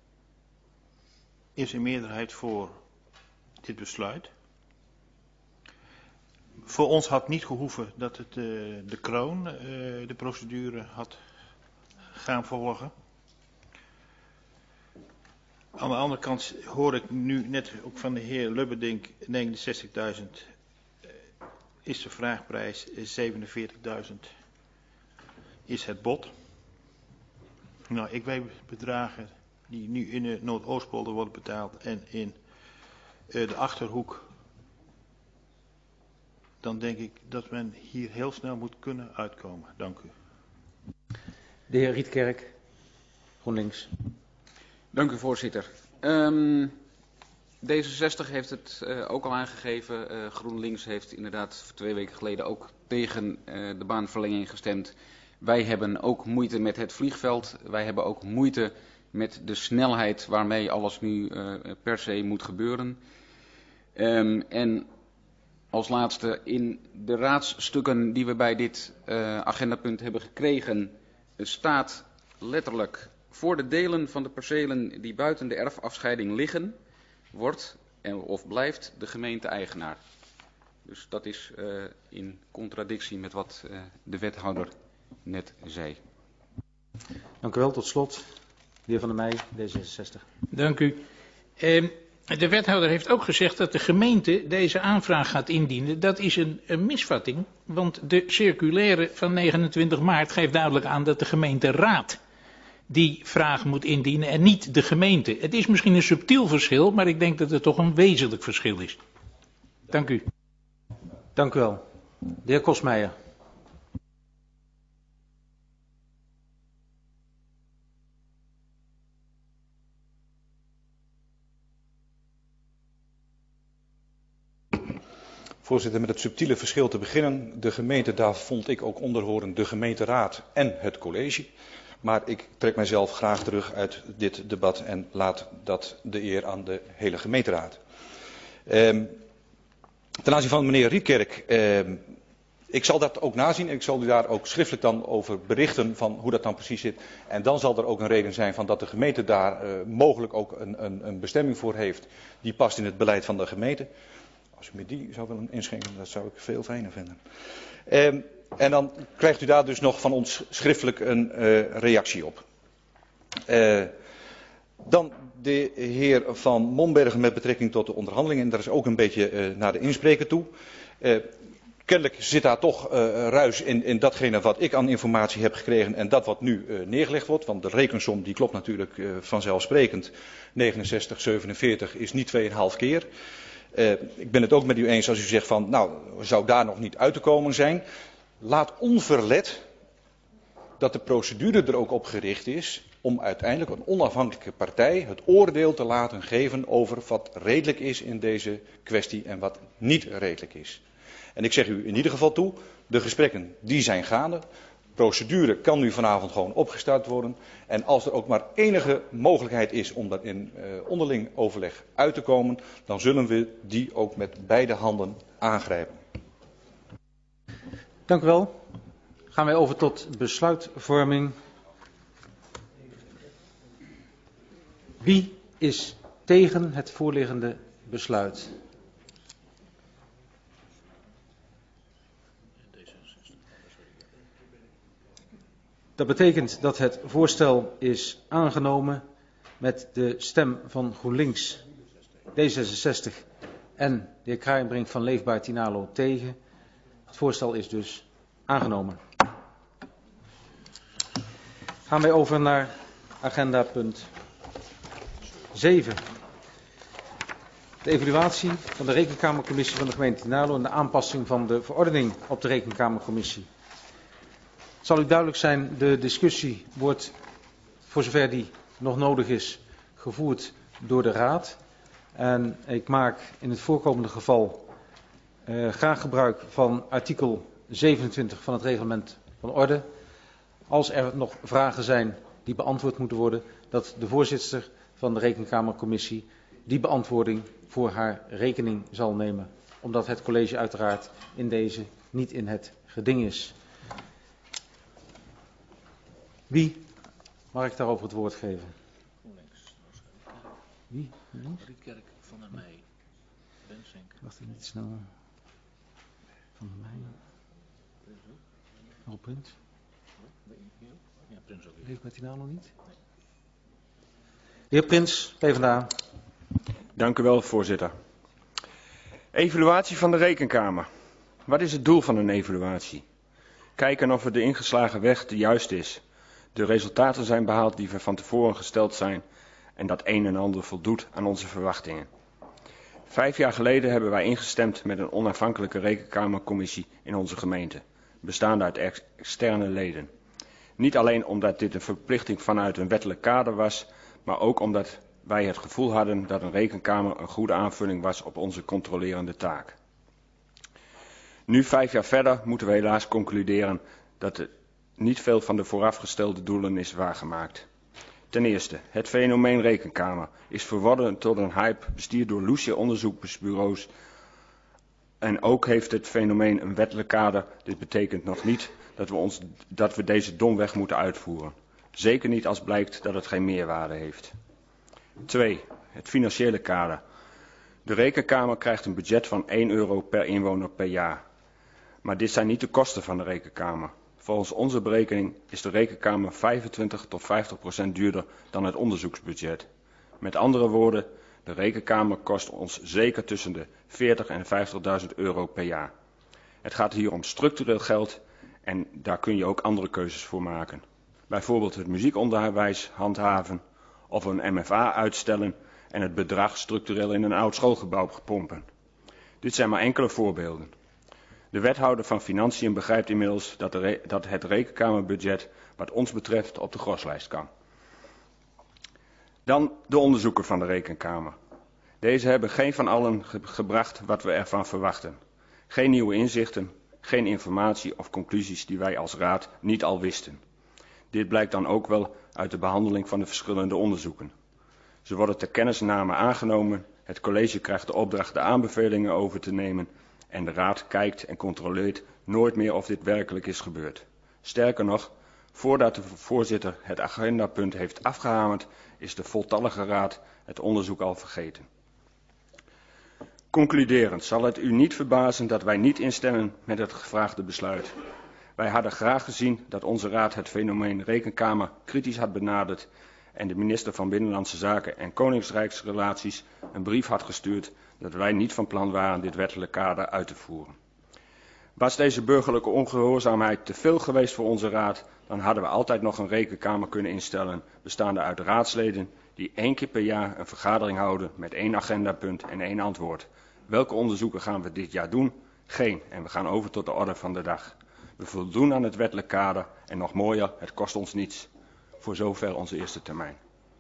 Speaker 6: is in meerderheid voor dit besluit. Voor ons had niet gehoeven dat het de kroon de procedure had gaan volgen. Aan de andere kant hoor ik nu net ook van de heer Lubberding 69.000 is de vraagprijs, 47.000 is het bod. Nou, ik weet bedragen die nu in de Noordoostpolder worden betaald en in de Achterhoek. Dan denk ik dat men hier heel snel moet kunnen uitkomen. Dank u.
Speaker 1: De heer Rietkerk, GroenLinks.
Speaker 2: Dank u, voorzitter. D66 heeft het ook al aangegeven. GroenLinks heeft inderdaad 2 weken geleden ook tegen de baanverlenging gestemd. Wij hebben ook moeite met het vliegveld. Wij hebben ook moeite met de snelheid waarmee alles nu per se moet gebeuren. En als laatste, in de raadsstukken die we bij dit agendapunt hebben gekregen, staat letterlijk: voor de delen van de percelen die buiten de erfafscheiding liggen, wordt of blijft de gemeente eigenaar. Dus dat is in contradictie met wat de wethouder net zei.
Speaker 1: Dank u wel. Tot slot, de heer Van der Meij, D66.
Speaker 8: Dank u. De wethouder heeft ook gezegd dat de gemeente deze aanvraag gaat indienen. Dat is een misvatting, want de circulaire van 29 maart geeft duidelijk aan dat de gemeenteraad die vraag moet indienen en niet de gemeente. Het is misschien een subtiel verschil, maar ik denk dat het toch een wezenlijk verschil is. Dank u.
Speaker 1: Dank u wel. De heer Kosmeijer.
Speaker 10: Voorzitter, met het subtiele verschil te beginnen. De gemeente, daar vond ik ook onder horen de gemeenteraad en het college. Maar ik trek mijzelf graag terug uit dit debat en laat dat de eer aan de hele gemeenteraad. Ten aanzien van meneer Rietkerk, ik zal dat ook nazien en ik zal u daar ook schriftelijk dan over berichten van hoe dat dan precies zit. En dan zal er ook een reden zijn van dat de gemeente daar mogelijk ook een bestemming voor heeft die past in het beleid van de gemeente. Als u me die zou willen inschenken, dat zou ik veel fijner vinden. En dan krijgt u daar dus nog van ons schriftelijk een reactie op. Dan de heer Van Mombergen met betrekking tot de onderhandelingen. En dat is ook een beetje naar de inspreker toe. Kennelijk zit daar toch ruis in datgene wat ik aan informatie heb gekregen en dat wat nu neergelegd wordt. Want de rekensom die klopt natuurlijk vanzelfsprekend. 69, 47 is niet 2,5 keer. Ik ben het ook met u eens als u zegt van, nou, zou daar nog niet uit te komen zijn. Laat onverlet dat de procedure er ook op gericht is om uiteindelijk een onafhankelijke partij het oordeel te laten geven over wat redelijk is in deze kwestie en wat niet redelijk is. En ik zeg u in ieder geval toe, de gesprekken die zijn gaande. Procedure kan nu vanavond gewoon opgestart worden. En als er ook maar enige mogelijkheid is om daar in onderling overleg uit te komen, dan zullen we die ook met beide handen aangrijpen.
Speaker 1: Dank u wel. Gaan wij over tot besluitvorming. Wie is tegen het voorliggende besluit? Dat betekent dat het voorstel is aangenomen met de stem van GroenLinks, D66 en de heer Kraaienbrink van Leefbaar Tinalo tegen. Het voorstel is dus aangenomen. Gaan wij over naar agenda punt 7. De evaluatie van de Rekenkamercommissie van de gemeente Tinalo en de aanpassing van de verordening op de Rekenkamercommissie. Het zal u duidelijk zijn, de discussie wordt, voor zover die nog nodig is, gevoerd door de Raad. En ik maak in het voorkomende geval graag gebruik van artikel 27 van het reglement van orde. Als er nog vragen zijn die beantwoord moeten worden, dat de voorzitter van de Rekenkamercommissie die beantwoording voor haar rekening zal nemen. Omdat het college uiteraard in deze niet in het geding is. Wie mag ik daarover het woord geven? Wie?
Speaker 8: Riekerk, Van der Meij, Bensink.
Speaker 1: Wacht even, niet snel. Van der Meij. Nog punt.
Speaker 8: Ja, Prins ook.
Speaker 1: Heeft met Tinalo niet? De heer Prins, PvdA.
Speaker 4: Dank u wel, voorzitter. Evaluatie van de Rekenkamer. Wat is het doel van een evaluatie? Kijken of de ingeslagen weg de juiste is. De resultaten zijn behaald die we van tevoren gesteld zijn en dat een en ander voldoet aan onze verwachtingen. 5 jaar geleden hebben wij ingestemd met een onafhankelijke Rekenkamercommissie in onze gemeente, bestaande uit externe leden. Niet alleen omdat dit een verplichting vanuit een wettelijk kader was, maar ook omdat wij het gevoel hadden dat een rekenkamer een goede aanvulling was op onze controlerende taak. Nu 5 jaar verder moeten we helaas concluderen dat er niet veel van de voorafgestelde doelen is waargemaakt. Ten eerste, het fenomeen rekenkamer is verworden tot een hype bestuurd door loesje onderzoeksbureaus. En ook heeft het fenomeen een wettelijk kader. Dit betekent nog niet dat we deze domweg moeten uitvoeren. Zeker niet als blijkt dat het geen meerwaarde heeft. 2. Het financiële kader. De Rekenkamer krijgt een budget van €1 per inwoner per jaar. Maar dit zijn niet de kosten van de Rekenkamer. Volgens onze berekening is de Rekenkamer 25 tot 50% duurder dan het onderzoeksbudget. Met andere woorden, de Rekenkamer kost ons zeker tussen de €40.000 en €50.000 per jaar. Het gaat hier om structureel geld en daar kun je ook andere keuzes voor maken. Bijvoorbeeld het muziekonderwijs handhaven of een MFA uitstellen en het bedrag structureel in een oud schoolgebouw pompen. Dit zijn maar enkele voorbeelden. De wethouder van Financiën begrijpt inmiddels dat het Rekenkamerbudget wat ons betreft op de groslijst kan. Dan de onderzoeken van de Rekenkamer. Deze hebben geen van allen gebracht wat we ervan verwachten. Geen nieuwe inzichten, geen informatie of conclusies die wij als raad niet al wisten. Dit blijkt dan ook wel uit de behandeling van de verschillende onderzoeken. Ze worden ter kennisname aangenomen, het college krijgt de opdracht de aanbevelingen over te nemen en de raad kijkt en controleert nooit meer of dit werkelijk is gebeurd. Sterker nog, voordat de voorzitter het agendapunt heeft afgehamerd, is de voltallige raad het onderzoek al vergeten. Concluderend zal het u niet verbazen dat wij niet instemmen met het gevraagde besluit. Wij hadden graag gezien dat onze raad het fenomeen Rekenkamer kritisch had benaderd en de minister van Binnenlandse Zaken en Koningsrijksrelaties een brief had gestuurd dat wij niet van plan waren dit wettelijk kader uit te voeren. Was deze burgerlijke ongehoorzaamheid te veel geweest voor onze raad, dan hadden we altijd nog een Rekenkamer kunnen instellen, bestaande uit raadsleden die 1 keer per jaar een vergadering houden met 1 agendapunt en 1 antwoord. Welke onderzoeken gaan we dit jaar doen? Geen. En we gaan over tot de orde van de dag. We voldoen aan het wettelijk kader en nog mooier, het kost ons niets. Voor zover onze eerste termijn.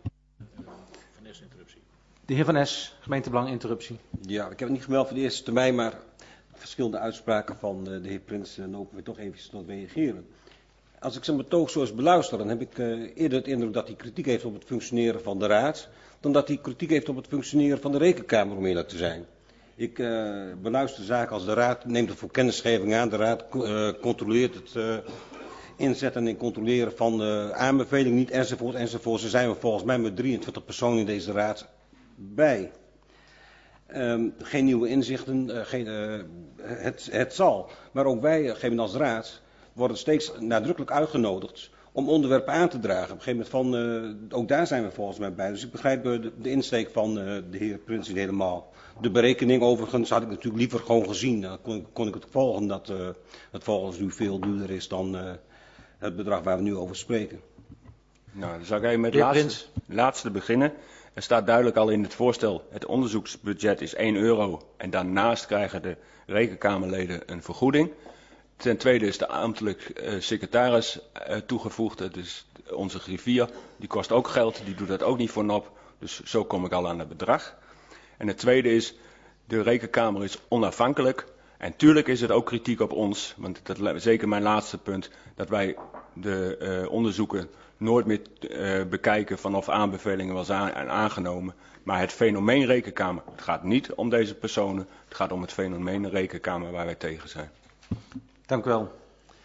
Speaker 1: De heer Van Es, gemeentebelang interruptie.
Speaker 11: Ja, ik heb het niet gemeld voor de eerste termijn, maar verschillende uitspraken van de heer Prins nopen we toch even tot reageren. Als ik zijn betoog zo eens beluister, dan heb ik eerder het indruk dat hij kritiek heeft op het functioneren van de raad, dan dat hij kritiek heeft op het functioneren van de Rekenkamer, om eerlijk te zijn. Ik beluister zaken als de raad neemt het voor kennisgeving aan, de raad controleert het inzetten en controleren van de aanbeveling niet, enzovoort, enzovoort. Zo zijn we volgens mij met 23 personen in deze raad bij. Geen nieuwe inzichten, het zal. Maar ook wij, op een gegeven moment als raad, worden steeds nadrukkelijk uitgenodigd om onderwerpen aan te dragen. Op een gegeven moment ook daar zijn we volgens mij bij. Dus ik begrijp de insteek van de heer Prins niet helemaal. De berekening overigens had ik natuurlijk liever gewoon gezien. Dan kon ik het volgen dat het volgens u veel duurder is dan het bedrag waar we nu over spreken.
Speaker 12: Nou, dan zou ik even met het laatste beginnen. Er staat duidelijk al in het voorstel, het onderzoeksbudget is €1 en daarnaast krijgen de rekenkamerleden een vergoeding. Ten tweede is de ambtelijk secretaris toegevoegd, dat is onze griffier, die kost ook geld, die doet dat ook niet voor nop, dus zo kom ik al aan het bedrag. En het tweede is, de rekenkamer is onafhankelijk en tuurlijk is het ook kritiek op ons, want dat is zeker mijn laatste punt, dat wij de onderzoeken nooit meer bekijken van of aanbevelingen wel zijn aangenomen. Maar het fenomeen rekenkamer, het gaat niet om deze personen, het gaat om het fenomeen rekenkamer waar wij tegen zijn.
Speaker 1: Dank u wel.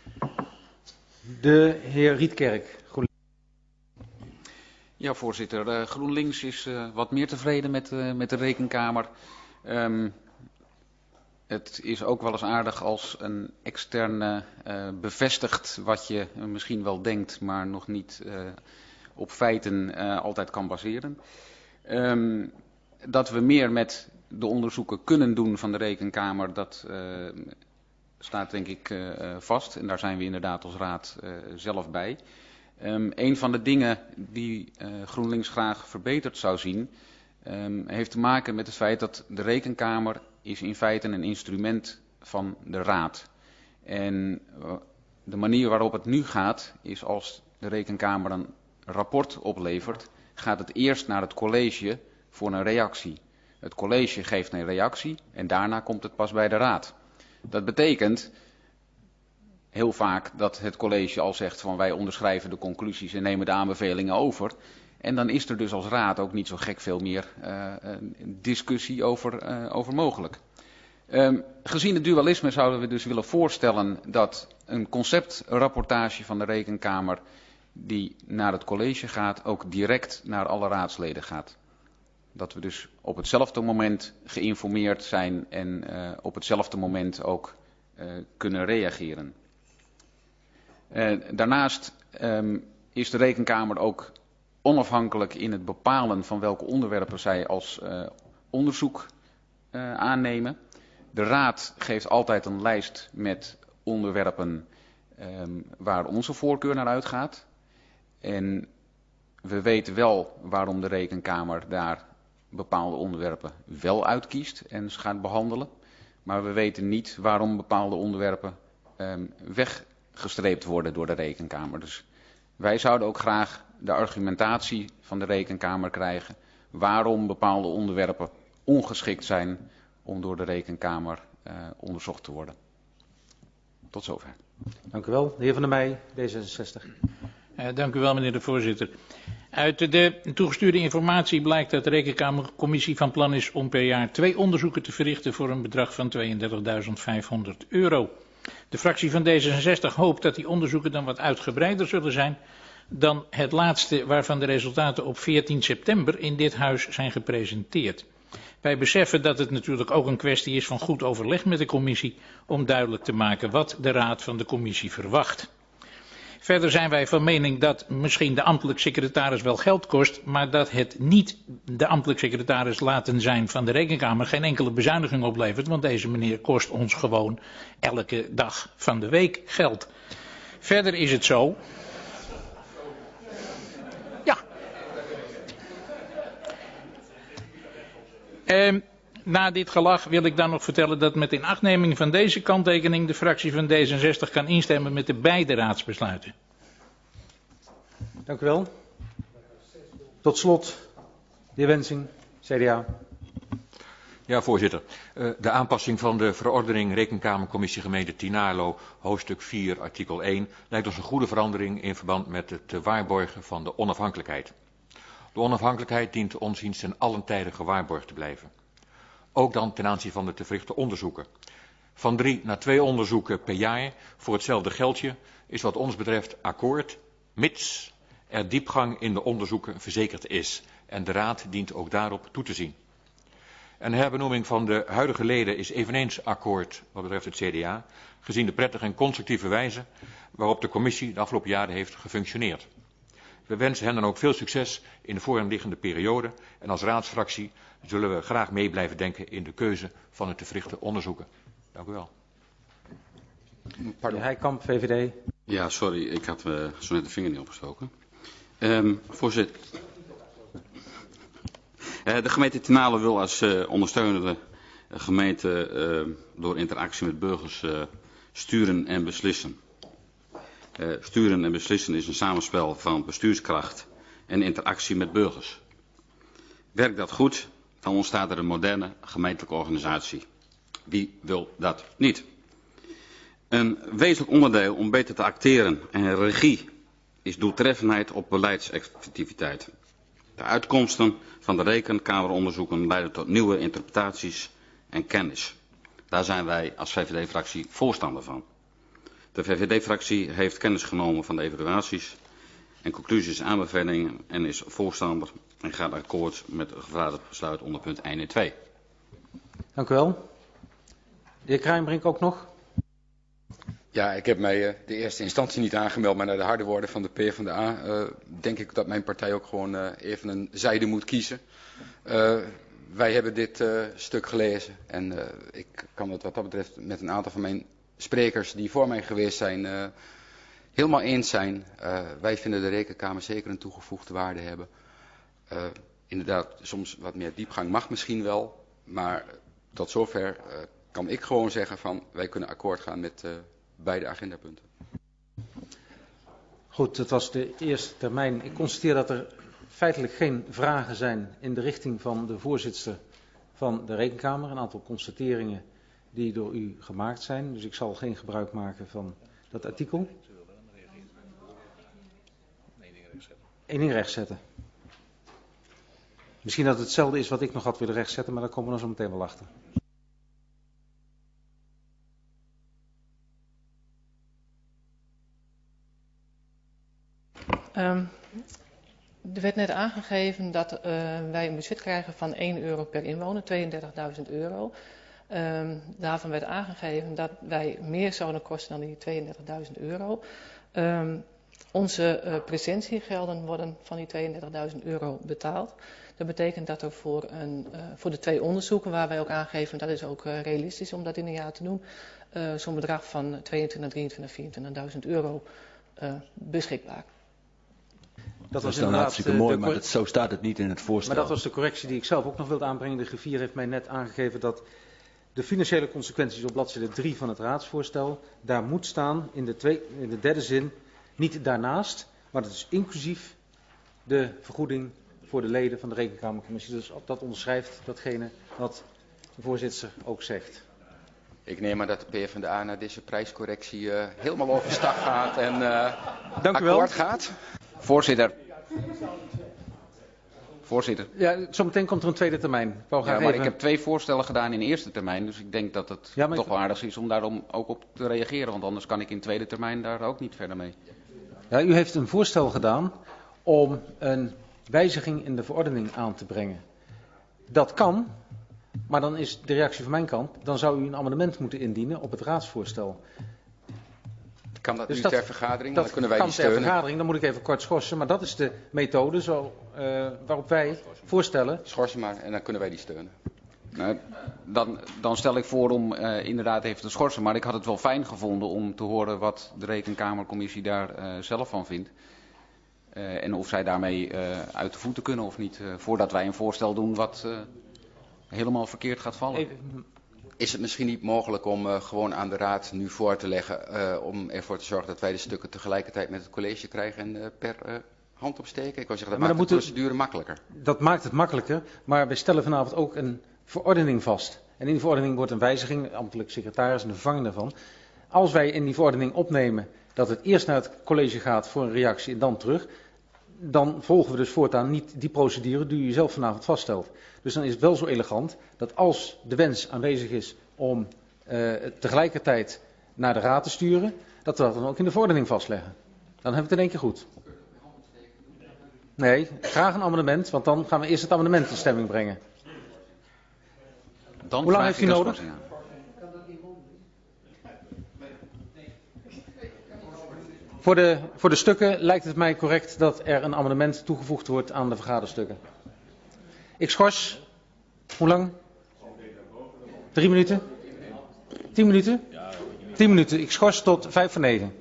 Speaker 1: De heer Rietkerk.
Speaker 13: Ja, voorzitter. GroenLinks is wat meer tevreden met de rekenkamer. Het is ook wel eens aardig als een externe bevestigt wat je misschien wel denkt, maar nog niet op feiten altijd kan baseren. Dat we meer met de onderzoeken kunnen doen van de rekenkamer, dat staat denk ik vast. En daar zijn we inderdaad als raad zelf bij. Een van de dingen die GroenLinks graag verbeterd zou zien, heeft te maken met het feit dat de rekenkamer is in feite een instrument van de raad. En de manier waarop het nu gaat, is als de rekenkamer een rapport oplevert, gaat het eerst naar het college voor een reactie. Het college geeft een reactie en daarna komt het pas bij de raad. Dat betekent heel vaak dat het college al zegt van wij onderschrijven de conclusies en nemen de aanbevelingen over. En dan is er dus als raad ook niet zo gek veel meer discussie over mogelijk. Gezien het dualisme zouden we dus willen voorstellen dat een conceptrapportage van de rekenkamer die naar het college gaat ook direct naar alle raadsleden gaat. Dat we dus op hetzelfde moment geïnformeerd zijn en op hetzelfde moment ook kunnen reageren. Daarnaast is de rekenkamer ook onafhankelijk in het bepalen van welke onderwerpen zij als onderzoek aannemen. De raad geeft altijd een lijst met onderwerpen waar onze voorkeur naar uitgaat. En we weten wel waarom de rekenkamer daar bepaalde onderwerpen wel uitkiest en gaat behandelen. Maar we weten niet waarom bepaalde onderwerpen weggestreept worden door de rekenkamer. Dus wij zouden ook graag de argumentatie van de rekenkamer krijgen waarom bepaalde onderwerpen ongeschikt zijn om door de rekenkamer onderzocht te worden. Tot zover.
Speaker 1: Dank u wel. De heer Van der Meij, D66.
Speaker 8: Dank u wel, meneer de voorzitter. Uit de toegestuurde informatie blijkt dat de Rekenkamercommissie van plan is om per jaar 2 onderzoeken te verrichten voor een bedrag van €32.500. De fractie van D66 hoopt dat die onderzoeken dan wat uitgebreider zullen zijn dan het laatste waarvan de resultaten op 14 september in dit huis zijn gepresenteerd. Wij beseffen dat het natuurlijk ook een kwestie is van goed overleg met de commissie om duidelijk te maken wat de raad van de commissie verwacht. Verder zijn wij van mening dat misschien de ambtelijk secretaris wel geld kost, maar dat het niet de ambtelijk secretaris laten zijn van de Rekenkamer geen enkele bezuiniging oplevert, want deze meneer kost ons gewoon elke dag van de week geld. Verder is het zo. Ja. Na dit gelach wil ik dan nog vertellen dat met inachtneming van deze kanttekening de fractie van D66 kan instemmen met de beide raadsbesluiten.
Speaker 1: Dank u wel. Tot slot, de heer Wensing, CDA.
Speaker 14: Ja, voorzitter. De aanpassing van de verordening Rekenkamercommissie Gemeente Tynaarlo, hoofdstuk 4, artikel 1, lijkt ons een goede verandering in verband met het waarborgen van de onafhankelijkheid. De onafhankelijkheid dient ons ten allen tijde gewaarborgd te blijven. Ook dan ten aanzien van de te verrichten onderzoeken. Van 3 naar 2 onderzoeken per jaar voor hetzelfde geldje is wat ons betreft akkoord, mits er diepgang in de onderzoeken verzekerd is. En de Raad dient ook daarop toe te zien. Een herbenoeming van de huidige leden is eveneens akkoord wat betreft het CDA, gezien de prettige en constructieve wijze waarop de commissie de afgelopen jaren heeft gefunctioneerd. We wensen hen dan ook veel succes in de voor hen liggende periode en als raadsfractie zullen we graag mee blijven denken in de keuze van het te verrichten onderzoeken. Dank u wel.
Speaker 1: Pardon. Heikamp, VVD.
Speaker 15: Ja, sorry, ik had zo net de vinger niet opgestoken. Voorzitter. De gemeente Tinalo wil als ondersteunende gemeente door interactie met burgers sturen en beslissen. Sturen en beslissen is een samenspel van bestuurskracht en interactie met burgers. Werkt dat goed, dan ontstaat er een moderne gemeentelijke organisatie. Wie wil dat niet? Een wezenlijk onderdeel om beter te acteren en regie is doeltreffendheid op beleidseffectiviteit. De uitkomsten van de rekenkameronderzoeken leiden tot nieuwe interpretaties en kennis. Daar zijn wij als VVD-fractie voorstander van. De VVD-fractie heeft kennis genomen van de evaluaties en conclusies en aanbevelingen en is voorstander en gaat akkoord met het gevraagde besluit onder punt 1 en 2.
Speaker 1: Dank u wel. De heer Krijnbrink ook nog?
Speaker 2: Ja, ik heb mij de eerste instantie niet aangemeld, maar naar de harde woorden van de PvdA denk ik dat mijn partij ook gewoon even een zijde moet kiezen. Wij hebben dit stuk gelezen en ik kan het wat dat betreft met een aantal van mijn sprekers die voor mij geweest zijn helemaal eens zijn. Wij vinden de Rekenkamer zeker een toegevoegde waarde hebben. Inderdaad, soms wat meer diepgang mag misschien wel, maar tot zover kan ik gewoon zeggen van wij kunnen akkoord gaan met beide agendapunten.
Speaker 1: Goed, het was de eerste termijn. Ik constateer dat er feitelijk geen vragen zijn in de richting van de voorzitter van de Rekenkamer. Een aantal constateringen die door u gemaakt zijn. Dus ik zal geen gebruik maken van dat artikel. Eén ding rechtzetten. Misschien dat het hetzelfde is wat ik nog had willen rechtzetten, maar daar komen we nog zo meteen wel achter.
Speaker 16: Er werd net aangegeven dat wij een budget krijgen van €1 per inwoner, €32.000. Daarvan werd aangegeven dat wij meer zouden kosten dan die €32.000. Onze presentiegelden worden van die €32.000 betaald. Dat betekent dat er voor de 2 onderzoeken, waar wij ook aangeven, dat is ook realistisch om dat in een jaar te doen, zo'n bedrag van €22.000, €23.000, €24.000 beschikbaar.
Speaker 17: Dat is dan hartstikke mooi, maar zo staat het niet in het voorstel.
Speaker 1: Maar dat was de correctie die ik zelf ook nog wilde aanbrengen. De griffier heeft mij net aangegeven dat de financiële consequenties op bladzijde 3 van het raadsvoorstel, daar moet staan in de derde zin, niet daarnaast, maar dat is inclusief de vergoeding voor de leden van de Rekenkamercommissie. Dus dat onderschrijft datgene wat de voorzitter ook zegt.
Speaker 2: Ik neem aan dat de PvdA naar deze prijscorrectie helemaal overstag gaat en
Speaker 1: Dank u wel.
Speaker 2: akkoord gaat.
Speaker 13: Voorzitter.
Speaker 1: Ja, zometeen komt er een tweede termijn.
Speaker 13: Maar ik heb 2 voorstellen gedaan in de eerste termijn, dus ik denk dat het toch wel aardig is om daarom ook op te reageren, want anders kan ik in de tweede termijn daar ook niet verder mee.
Speaker 1: Ja, u heeft een voorstel gedaan om een wijziging in de verordening aan te brengen. Dat kan, maar dan is de reactie van mijn kant, dan zou u een amendement moeten indienen op het raadsvoorstel.
Speaker 2: Kan dat
Speaker 1: dus
Speaker 2: nu ter vergadering? Dan kunnen wij
Speaker 1: kan
Speaker 2: die steunen.
Speaker 1: ter vergadering, dan moet ik even kort schorsen, maar dat is de methode waarop wij voorstellen.
Speaker 2: Schorsen maar en dan kunnen wij die steunen.
Speaker 13: Nou, dan stel ik voor om inderdaad even te schorsen, maar ik had het wel fijn gevonden om te horen wat de Rekenkamercommissie daar zelf van vindt. En of zij daarmee uit de voeten kunnen of niet, voordat wij een voorstel doen wat helemaal verkeerd gaat vallen.
Speaker 2: Is het misschien niet mogelijk om gewoon aan de Raad nu voor te leggen om ervoor te zorgen dat wij de stukken tegelijkertijd met het college krijgen en per hand opsteken? Ik wou zeggen, dat maakt de procedure makkelijker.
Speaker 1: Dat maakt het makkelijker, maar wij stellen vanavond ook een verordening vast. En in die verordening wordt een wijziging, ambtelijk secretaris en de vervanging daarvan. Als wij in die verordening opnemen dat het eerst naar het college gaat voor een reactie en dan terug, dan volgen we dus voortaan niet die procedure die u zelf vanavond vaststelt. Dus dan is het wel zo elegant dat als de wens aanwezig is om tegelijkertijd naar de raad te sturen, dat we dat dan ook in de verordening vastleggen. Dan hebben we het in één keer goed. Nee, graag een amendement, want dan gaan we eerst het amendement in stemming brengen.
Speaker 13: Dan
Speaker 1: Hoe lang heeft u nodig? Voor de stukken lijkt het mij correct dat er een amendement toegevoegd wordt aan de vergaderstukken. Ik schors. Hoe lang? 3 minuten? 10 minuten? 10 minuten. Ik schors tot 9:05.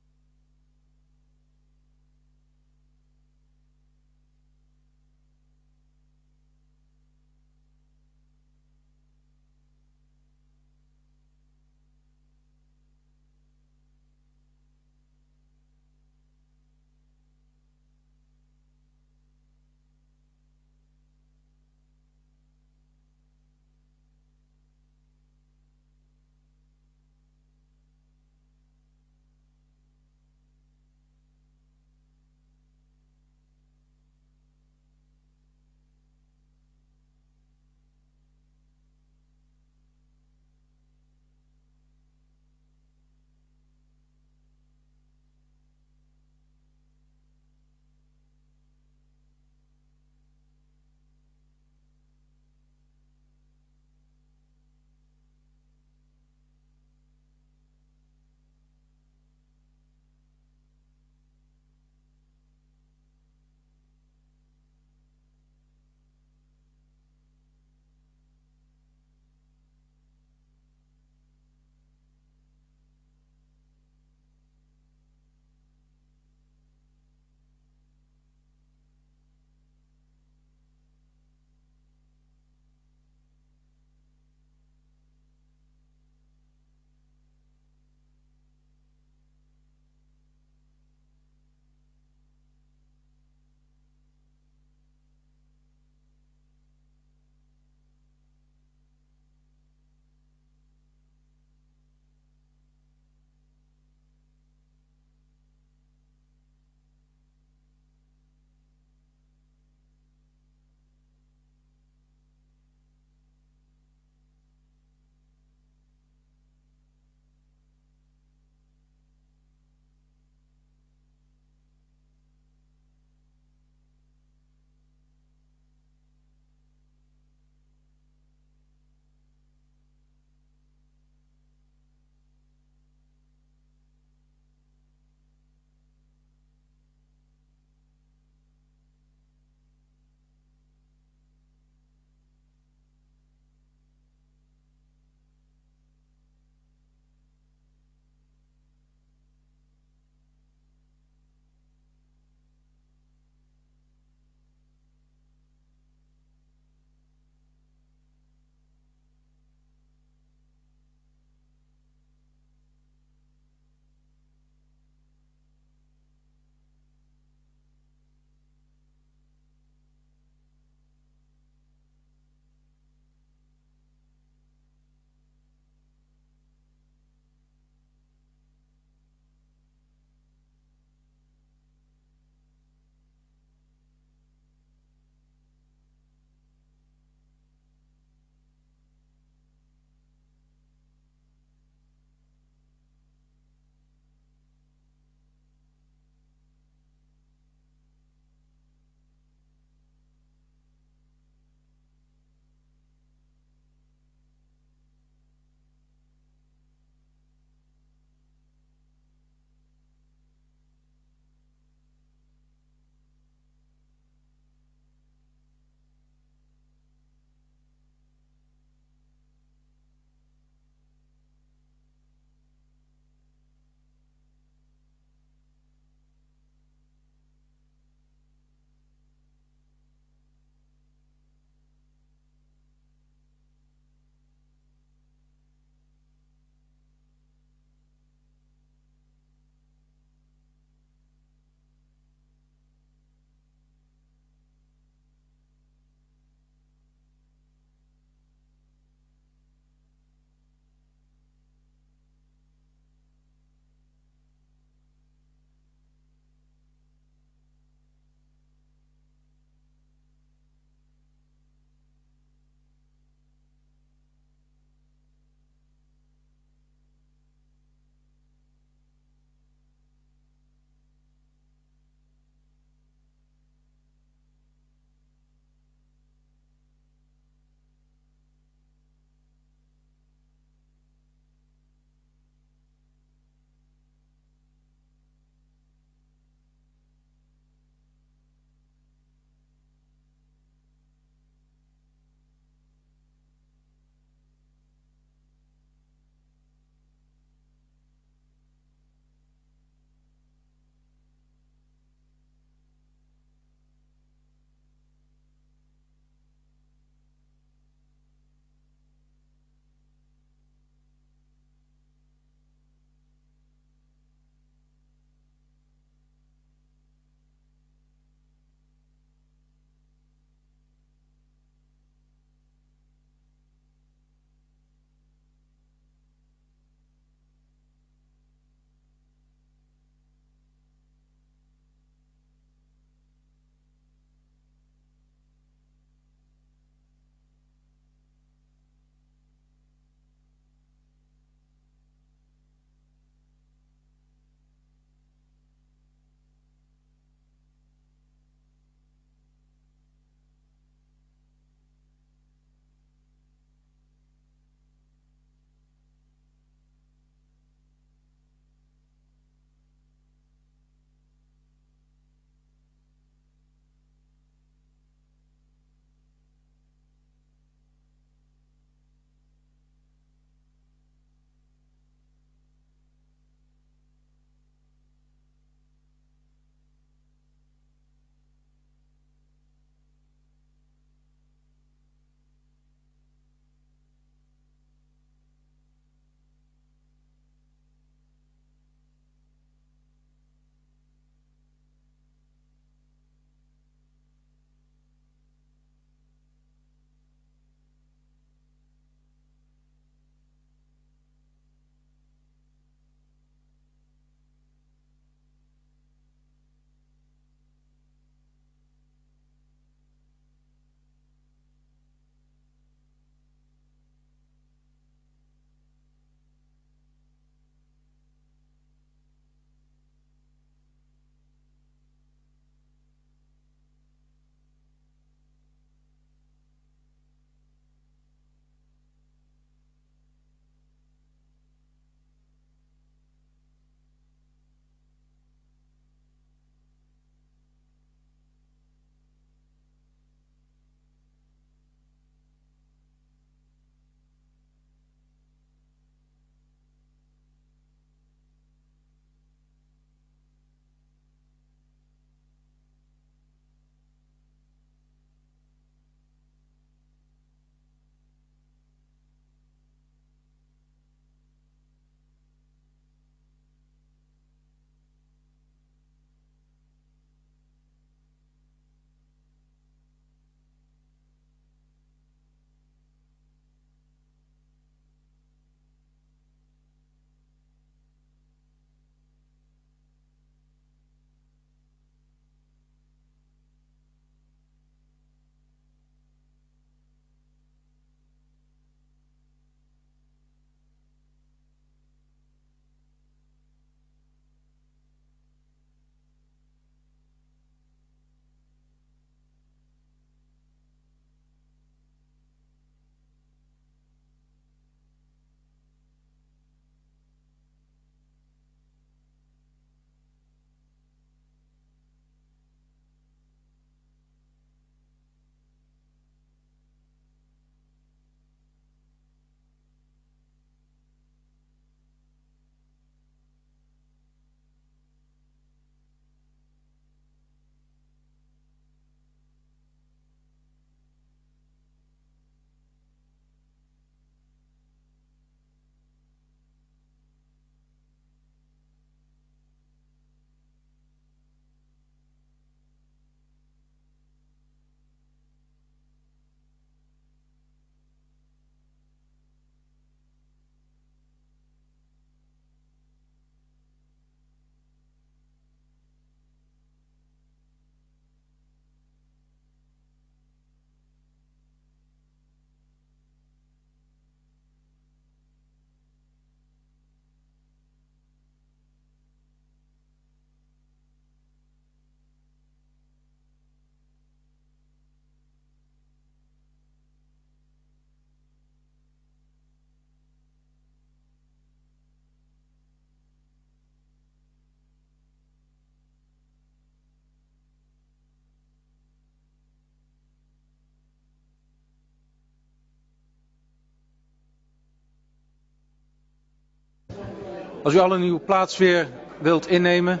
Speaker 1: Als u allen uw plaats weer wilt innemen.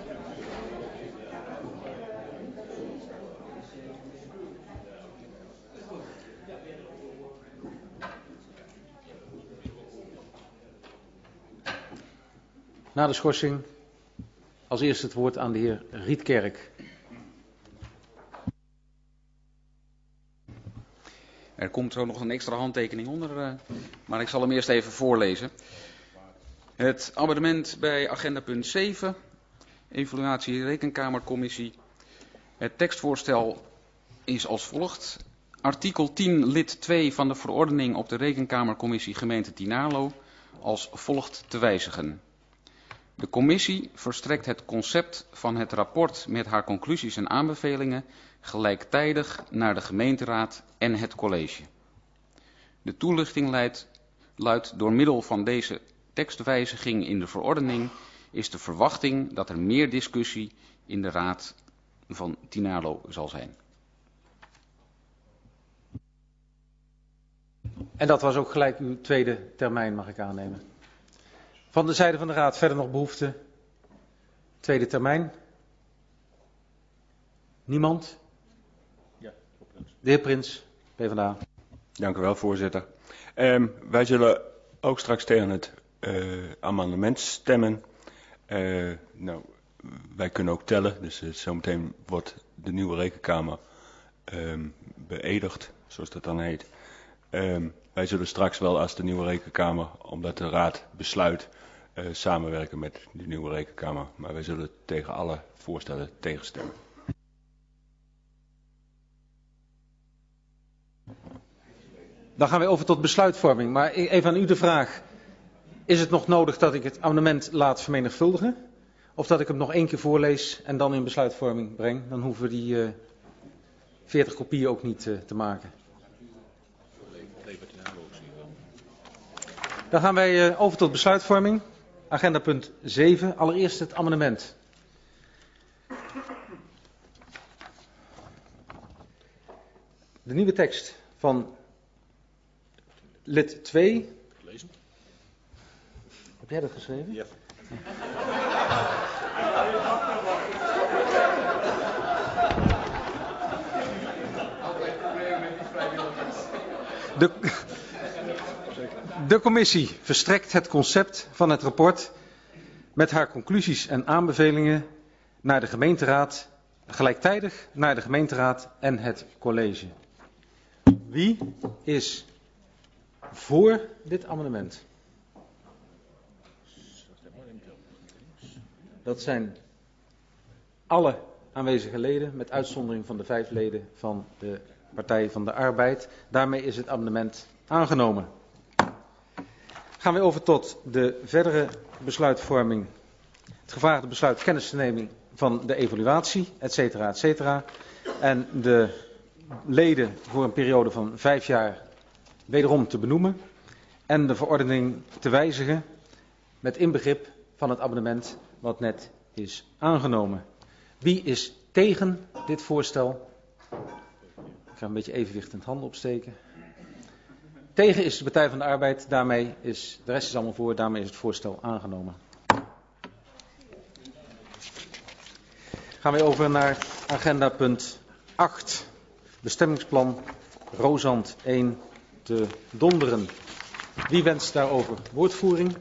Speaker 1: Na de schorsing als eerste het woord aan de heer Rietkerk.
Speaker 13: Er komt zo nog een extra handtekening onder, maar ik zal hem eerst even voorlezen. Het amendement bij agenda punt 7, evaluatie Rekenkamercommissie. Het tekstvoorstel is als volgt. Artikel 10 lid 2 van de verordening op de Rekenkamercommissie gemeente Tynaarlo als volgt te wijzigen. De commissie verstrekt het concept van het rapport met haar conclusies en aanbevelingen gelijktijdig naar de gemeenteraad en het college. De toelichting luidt door middel van deze tekstwijziging in de verordening is de verwachting dat er meer discussie in de raad van Tynaarlo zal zijn.
Speaker 1: En dat was ook gelijk uw tweede termijn, mag ik aannemen. Van de zijde van de raad verder nog behoefte? Tweede termijn? Niemand? De heer Prins, PvdA.
Speaker 12: Dank u wel, voorzitter. Wij zullen ook straks tegen het amendement stemmen. Wij kunnen ook tellen, dus zometeen wordt de nieuwe rekenkamer beëdigd, zoals dat dan heet. Wij zullen straks wel als de nieuwe rekenkamer, omdat de raad besluit, samenwerken met de nieuwe rekenkamer. Maar wij zullen tegen alle voorstellen tegenstemmen.
Speaker 1: Dan gaan we over tot besluitvorming. Maar even aan u de vraag. Is het nog nodig dat ik het amendement laat vermenigvuldigen? Of dat ik hem nog 1 keer voorlees en dan in besluitvorming breng? Dan hoeven we die 40 kopieën ook niet te maken. Dan gaan wij over tot besluitvorming. Agenda punt 7. Allereerst het amendement. De nieuwe tekst van lid 2. Heb jij dat geschreven? Ja. De commissie verstrekt het concept van het rapport met haar conclusies en aanbevelingen naar de gemeenteraad, gelijktijdig naar de gemeenteraad en het college. Wie is voor dit amendement? Dat zijn alle aanwezige leden, met uitzondering van de 5 leden van de Partij van de Arbeid. Daarmee is het amendement aangenomen. Gaan we over tot de verdere besluitvorming. Het gevraagde besluit kennis te nemen van de evaluatie, et cetera, en de leden voor een periode van 5 jaar wederom te benoemen en de verordening te wijzigen met inbegrip van het amendement wat net is aangenomen. Wie is tegen dit voorstel? Ik ga een beetje evenwicht in het handen opsteken. Tegen is de Partij van de Arbeid, daarmee is de rest is allemaal voor, daarmee is het voorstel aangenomen. Gaan we over naar agenda punt 8. Bestemmingsplan Rozand 1 te Donderen. Wie wenst daarover woordvoering?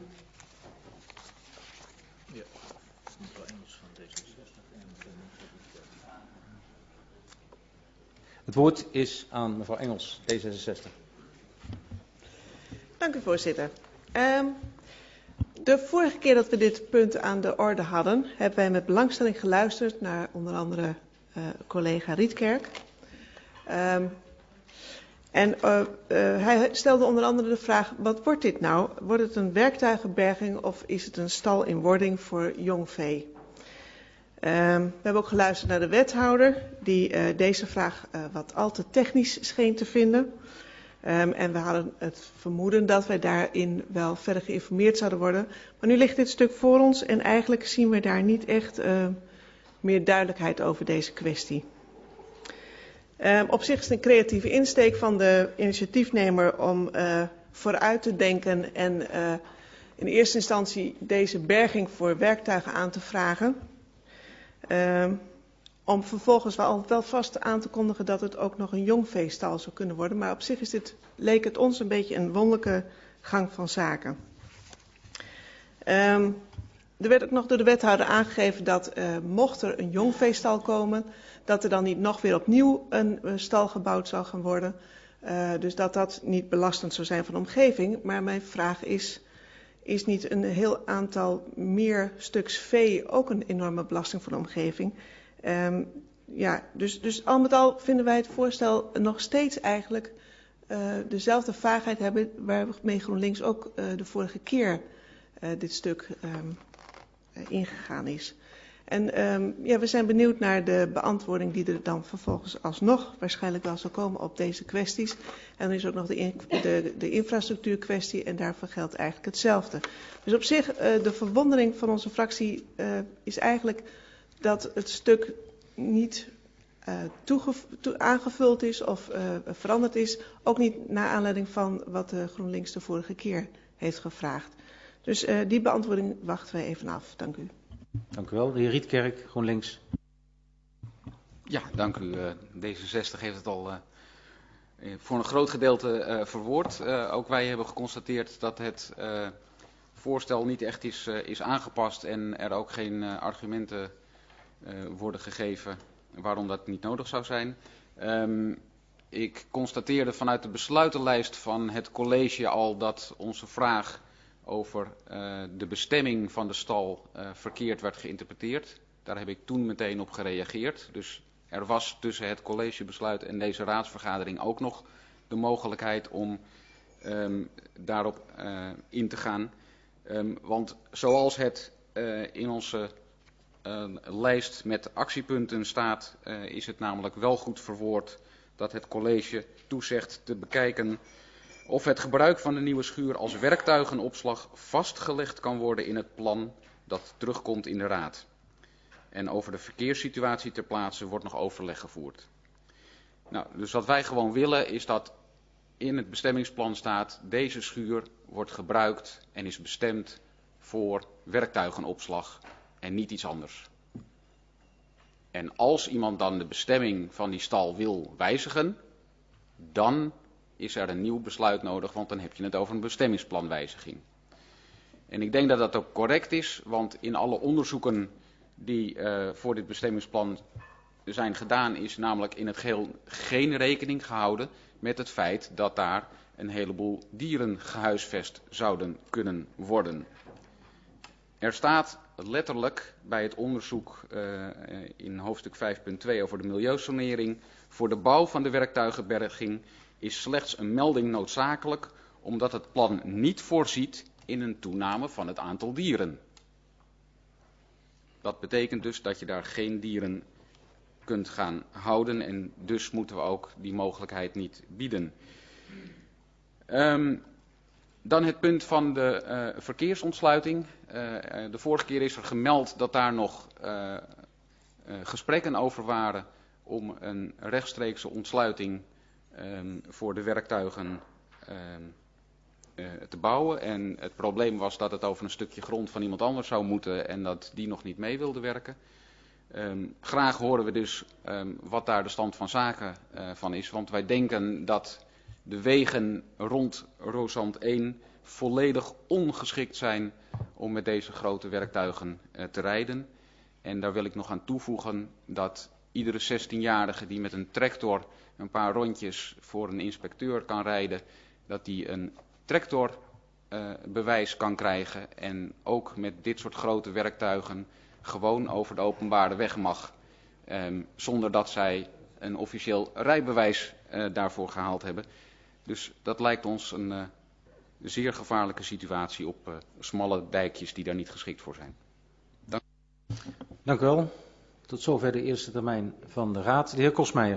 Speaker 1: Het woord is aan mevrouw Engels, D66.
Speaker 18: Dank u, voorzitter. De vorige keer dat we dit punt aan de orde hadden, hebben wij met belangstelling geluisterd naar onder andere collega Rietkerk. Hij stelde onder andere de vraag, wat wordt dit nou? Wordt het een werktuigenberging of is het een stal in wording voor jong vee? We hebben ook geluisterd naar de wethouder, die deze vraag wat al te technisch scheen te vinden. En we hadden het vermoeden dat wij daarin wel verder geïnformeerd zouden worden. Maar nu ligt dit stuk voor ons en eigenlijk zien we daar niet echt meer duidelijkheid over deze kwestie. Op zich is het een creatieve insteek van de initiatiefnemer om vooruit te denken en in eerste instantie deze berging voor werktuigen aan te vragen. Om vervolgens wel vast aan te kondigen dat het ook nog een jongveestal zou kunnen worden. Maar op zich leek het ons een beetje een wonderlijke gang van zaken. Er werd ook nog door de wethouder aangegeven dat mocht er een jongveestal komen, dat er dan niet nog weer opnieuw een stal gebouwd zou gaan worden. Dus dat niet belastend zou zijn voor de omgeving. Maar mijn vraag is niet een heel aantal meer stuks vee ook een enorme belasting voor de omgeving? Dus al met al vinden wij het voorstel nog steeds eigenlijk dezelfde vaagheid hebben waarmee GroenLinks ook de vorige keer dit stuk ingegaan is. En we zijn benieuwd naar de beantwoording die er dan vervolgens alsnog waarschijnlijk wel zal komen op deze kwesties. En er is ook nog de infrastructuurkwestie en daarvoor geldt eigenlijk hetzelfde. Dus op zich, de verwondering van onze fractie is eigenlijk dat het stuk niet aangevuld is of veranderd is. Ook niet naar aanleiding van wat GroenLinks de vorige keer heeft gevraagd. Dus die beantwoording wachten wij even af. Dank u.
Speaker 1: Dank u wel. De heer Rietkerk, GroenLinks.
Speaker 13: Ja, dank u. D66 heeft het al voor een groot gedeelte verwoord. Ook wij hebben geconstateerd dat het voorstel niet echt is aangepast en er ook geen argumenten worden gegeven waarom dat niet nodig zou zijn. Ik constateerde vanuit de besluitenlijst van het college al dat onze vraag over de bestemming van de stal verkeerd werd geïnterpreteerd. Daar heb ik toen meteen op gereageerd. Dus er was tussen het collegebesluit en deze raadsvergadering ook nog de mogelijkheid om daarop in te gaan. Want zoals het in onze lijst met actiepunten staat, is het namelijk wel goed verwoord dat het college toezegt te bekijken of het gebruik van de nieuwe schuur als werktuigenopslag vastgelegd kan worden in het plan dat terugkomt in de raad. En over de verkeerssituatie ter plaatse wordt nog overleg gevoerd. Nou, dus wat wij gewoon willen is dat in het bestemmingsplan staat: deze schuur wordt gebruikt en is bestemd voor werktuigenopslag en niet iets anders. En als iemand dan de bestemming van die stal wil wijzigen, dan is er een nieuw besluit nodig, want dan heb je het over een bestemmingsplanwijziging. En ik denk dat dat ook correct is, want in alle onderzoeken die voor dit bestemmingsplan zijn gedaan, is namelijk in het geheel geen rekening gehouden met het feit dat daar een heleboel dieren gehuisvest zouden kunnen worden. Er staat letterlijk bij het onderzoek in hoofdstuk 5.2 over de milieusanering: voor de bouw van de werktuigenberging is slechts een melding noodzakelijk, omdat het plan niet voorziet in een toename van het aantal dieren. Dat betekent dus dat je daar geen dieren kunt gaan houden en dus moeten we ook die mogelijkheid niet bieden. Dan het punt van de verkeersontsluiting. De vorige keer is er gemeld dat daar nog gesprekken over waren om een rechtstreekse ontsluiting voor de werktuigen te bouwen. En het probleem was dat het over een stukje grond van iemand anders zou moeten en dat die nog niet mee wilde werken. Graag horen we dus wat daar de stand van zaken van is, want wij denken dat de wegen rond Rozand 1 volledig ongeschikt zijn om met deze grote werktuigen te rijden. En daar wil ik nog aan toevoegen dat iedere 16-jarige die met een tractor een paar rondjes voor een inspecteur kan rijden, dat die een tractorbewijs kan krijgen en ook met dit soort grote werktuigen gewoon over de openbare weg mag, zonder dat zij een officieel rijbewijs daarvoor gehaald hebben. Dus dat lijkt ons een zeer gevaarlijke situatie op smalle dijkjes die daar niet geschikt voor zijn.
Speaker 1: Dank u wel. Tot zover de eerste termijn van de Raad. De heer Kosmeijer.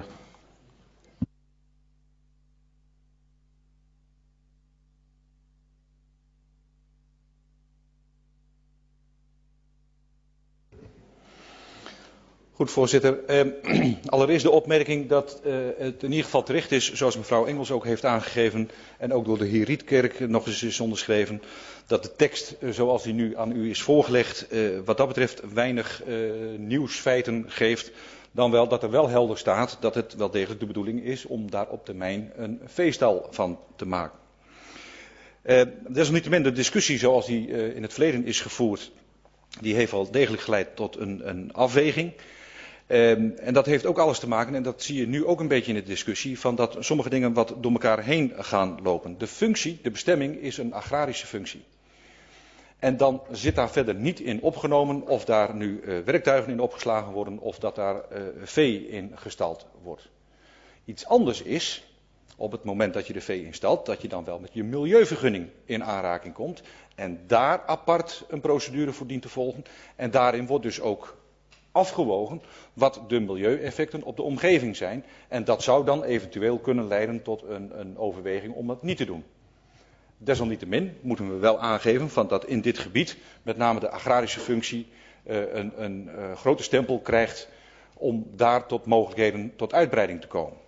Speaker 10: Goed, voorzitter. Allereerst de opmerking dat het in ieder geval terecht is, zoals mevrouw Engels ook heeft aangegeven en ook door de heer Rietkerk nog eens is onderschreven, dat de tekst zoals die nu aan u is voorgelegd wat dat betreft weinig nieuwsfeiten geeft, dan wel dat er wel helder staat dat het wel degelijk de bedoeling is om daar op termijn een veestal van te maken. Desalniettemin de discussie zoals die in het verleden is gevoerd, die heeft wel degelijk geleid tot een afweging. En dat heeft ook alles te maken, en dat zie je nu ook een beetje in de discussie, van dat sommige dingen wat door elkaar heen gaan lopen. De functie, de bestemming is een agrarische functie. En dan zit daar verder niet in opgenomen of daar nu werktuigen in opgeslagen worden of dat daar vee in gestald wordt. Iets anders is, op het moment dat je de vee instalt, dat je dan wel met je milieuvergunning in aanraking komt en daar apart een procedure voor dient te volgen. En daarin wordt dus ook afgewogen wat de milieueffecten op de omgeving zijn. En dat zou dan eventueel kunnen leiden tot een overweging om dat niet te doen. Desalniettemin moeten we wel aangeven dat in dit gebied met name de agrarische functie een grote stempel krijgt om daar tot mogelijkheden tot uitbreiding te komen.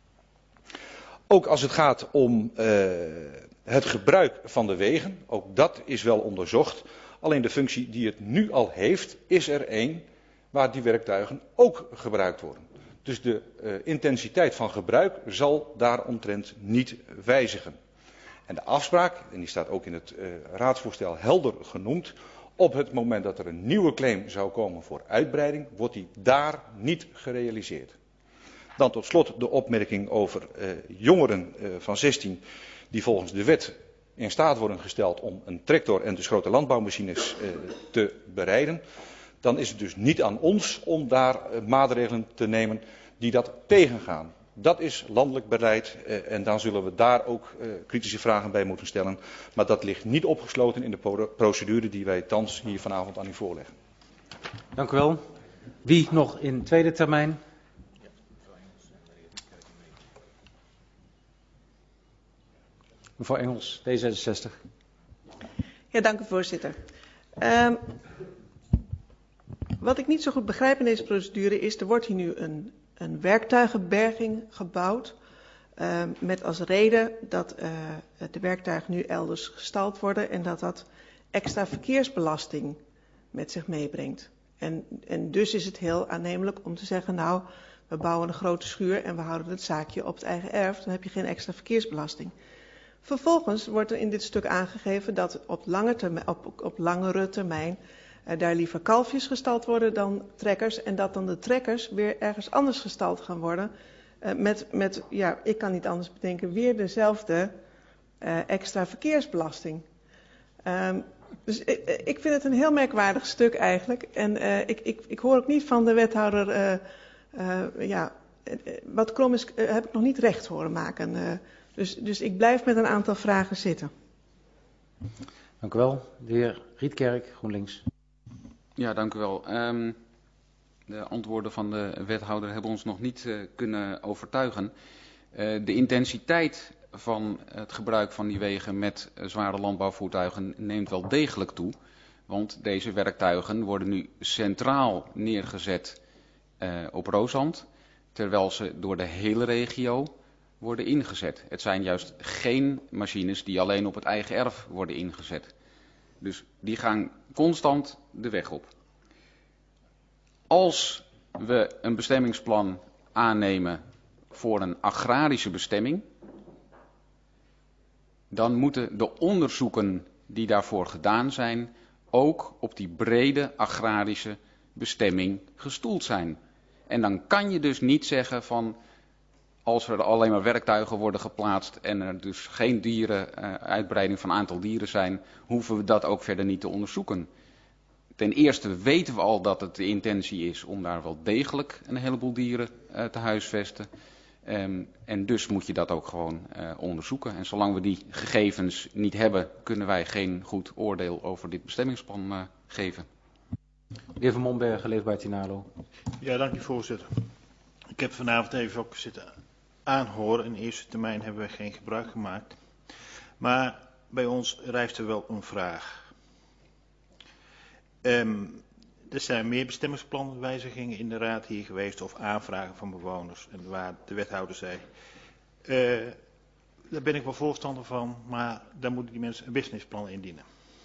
Speaker 10: Ook als het gaat om het gebruik van de wegen, ook dat is wel onderzocht. Alleen de functie die het nu al heeft, is er één waar die werktuigen ook gebruikt worden. Dus de intensiteit van gebruik zal daaromtrent niet wijzigen. En de afspraak, en die staat ook in het raadsvoorstel helder genoemd, op het moment dat er een nieuwe claim zou komen voor uitbreiding, wordt die daar niet gerealiseerd. Dan tot slot de opmerking over jongeren van 16 die volgens de wet in staat worden gesteld om een tractor en dus grote landbouwmachines te berijden. Dan is het dus niet aan ons om daar maatregelen te nemen die dat tegengaan. Dat is landelijk beleid en dan zullen we daar ook kritische vragen bij moeten stellen. Maar dat ligt niet opgesloten in de procedure die wij thans hier vanavond aan u voorleggen.
Speaker 1: Dank u wel. Wie nog in tweede termijn? Mevrouw Engels, D66.
Speaker 18: Ja, dank u voorzitter. Wat ik niet zo goed begrijp in deze procedure is, er wordt hier nu een werktuigenberging gebouwd. Met als reden dat de werktuigen nu elders gestald worden en dat extra verkeersbelasting met zich meebrengt. En dus is het heel aannemelijk om te zeggen, nou, we bouwen een grote schuur en we houden het zaakje op het eigen erf, dan heb je geen extra verkeersbelasting. Vervolgens wordt er in dit stuk aangegeven dat op langere termijn daar liever kalfjes gestald worden dan trekkers. En dat dan de trekkers weer ergens anders gestald gaan worden. Ja, ik kan niet anders bedenken, weer dezelfde extra verkeersbelasting. Dus ik vind het een heel merkwaardig stuk eigenlijk. En ik hoor ook niet van de wethouder, wat krom is, heb ik nog niet recht horen maken. Dus ik blijf met een aantal vragen zitten.
Speaker 1: Dank u wel. De heer Rietkerk, GroenLinks.
Speaker 13: Ja, dank u wel. De antwoorden van de wethouder hebben ons nog niet kunnen overtuigen. De intensiteit van het gebruik van die wegen met zware landbouwvoertuigen neemt wel degelijk toe. Want deze werktuigen worden nu centraal neergezet op Roosand, terwijl ze door de hele regio worden ingezet. Het zijn juist geen machines die alleen op het eigen erf worden ingezet. Dus die gaan constant de weg op. Als we een bestemmingsplan aannemen voor een agrarische bestemming, dan moeten de onderzoeken die daarvoor gedaan zijn ook op die brede agrarische bestemming gestoeld zijn. En dan kan je dus niet zeggen van, als er alleen maar werktuigen worden geplaatst en er dus geen uitbreiding van aantal dieren zijn, hoeven we dat ook verder niet te onderzoeken. Ten eerste weten we al dat het de intentie is om daar wel degelijk een heleboel dieren te huisvesten. En dus moet je dat ook gewoon onderzoeken. En zolang we die gegevens niet hebben, kunnen wij geen goed oordeel over dit bestemmingsplan geven.
Speaker 1: De heer Van Mombergen, Leefbaar Tinalo.
Speaker 6: Ja, dank u voorzitter. Ik heb vanavond even ook zitten aanhoren. In eerste termijn hebben we geen gebruik gemaakt. Maar bij ons rijst er wel een vraag. Er zijn meer bestemmingsplanwijzigingen in de raad hier geweest of aanvragen van bewoners en waar de wethouder zei. Daar ben ik wel voorstander van, maar dan moeten die mensen een businessplan indienen.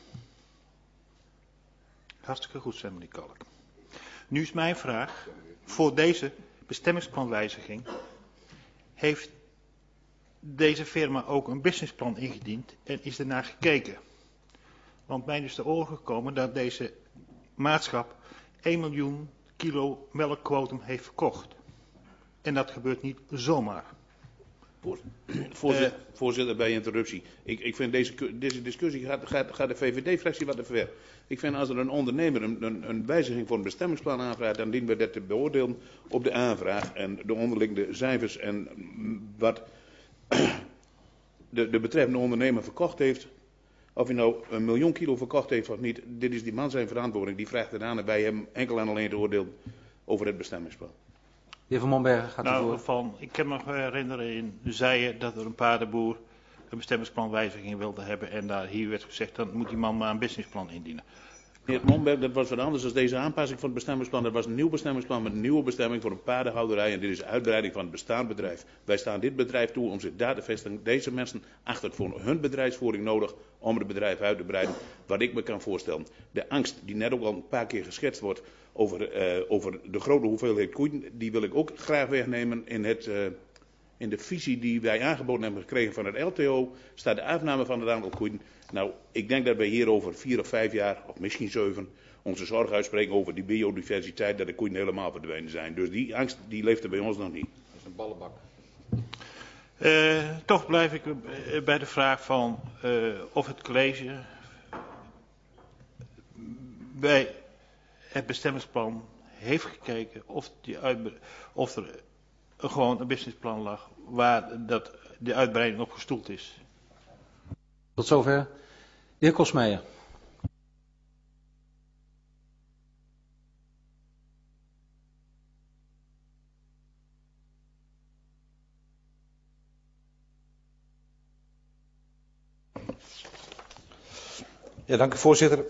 Speaker 6: Hartstikke goed, zei meneer Kalk. Nu is mijn vraag, voor deze bestemmingsplanwijziging heeft deze firma ook een businessplan ingediend en is ernaar gekeken. Want mij is te oren gekomen dat deze maatschap 1 miljoen kilo melkquotum heeft verkocht. En dat gebeurt niet zomaar.
Speaker 9: Voorzitter, bij interruptie. Ik vind deze discussie gaat de VVD-fractie wat te ver. Ik vind als er een ondernemer een wijziging voor een bestemmingsplan aanvraagt, dan dienen we dat te beoordelen op de aanvraag en de onderliggende cijfers en wat de betreffende ondernemer verkocht heeft. Of hij nou 1 miljoen kilo verkocht heeft of niet, dit is die man zijn verantwoording. Die vraagt het aan en wij hebben enkel en alleen te oordelen over het bestemmingsplan.
Speaker 1: De heer Van Mombergen gaat ervoor.
Speaker 6: Ik kan me herinneren in Zijen dat er een paardenboer een bestemmingsplanwijziging wilde hebben en daar hier werd gezegd, dan moet die man maar een businessplan indienen.
Speaker 9: Meneer Momberg, dat was wat anders dan deze aanpassing van het bestemmingsplan. Dat was een nieuw bestemmingsplan met een nieuwe bestemming voor een paardenhouderij en dit is uitbreiding van het bestaand bedrijf. Wij staan dit bedrijf toe om zich daar te vestigen. Deze mensen achten het voor hun bedrijfsvoering nodig om het bedrijf uit te breiden. Wat ik me kan voorstellen. De angst die net ook al een paar keer geschetst wordt over de grote hoeveelheid koeien, die wil ik ook graag wegnemen in de visie die wij aangeboden hebben gekregen van het LTO, staat de afname van het aantal koeien. Nou, ik denk dat wij hier over 4 of 5 jaar, of misschien 7, onze zorg uitspreken over die biodiversiteit, dat de koeien helemaal verdwenen zijn. Dus die angst, die leeft er bij ons nog niet.
Speaker 13: Dat is een ballenbak.
Speaker 6: Toch blijf ik bij de vraag van of het college bij het bestemmingsplan heeft gekeken of er gewoon een businessplan lag waar de uitbreiding op gestoeld is.
Speaker 1: Tot zover. De heer Kosmeijer.
Speaker 10: Ja, dank u voorzitter.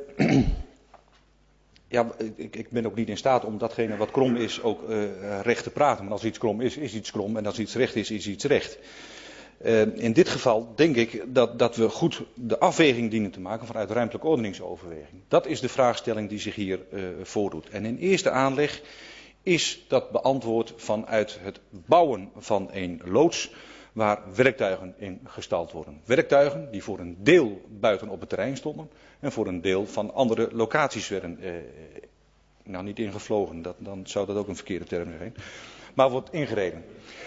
Speaker 10: Ja, ik ben ook niet in staat om datgene wat krom is ook recht te praten. Maar als iets krom is, is iets krom. En als iets recht is, is iets recht. In dit geval denk ik dat we goed de afweging dienen te maken vanuit ruimtelijke ordeningsoverweging. Dat is de vraagstelling die zich hier voordoet. En in eerste aanleg is dat beantwoord vanuit het bouwen van een loods waar werktuigen in gestald worden. Werktuigen die voor een deel buiten op het terrein stonden en voor een deel van andere locaties werden, nou niet ingevlogen, dan zou dat ook een verkeerde term zijn, maar wordt ingereden.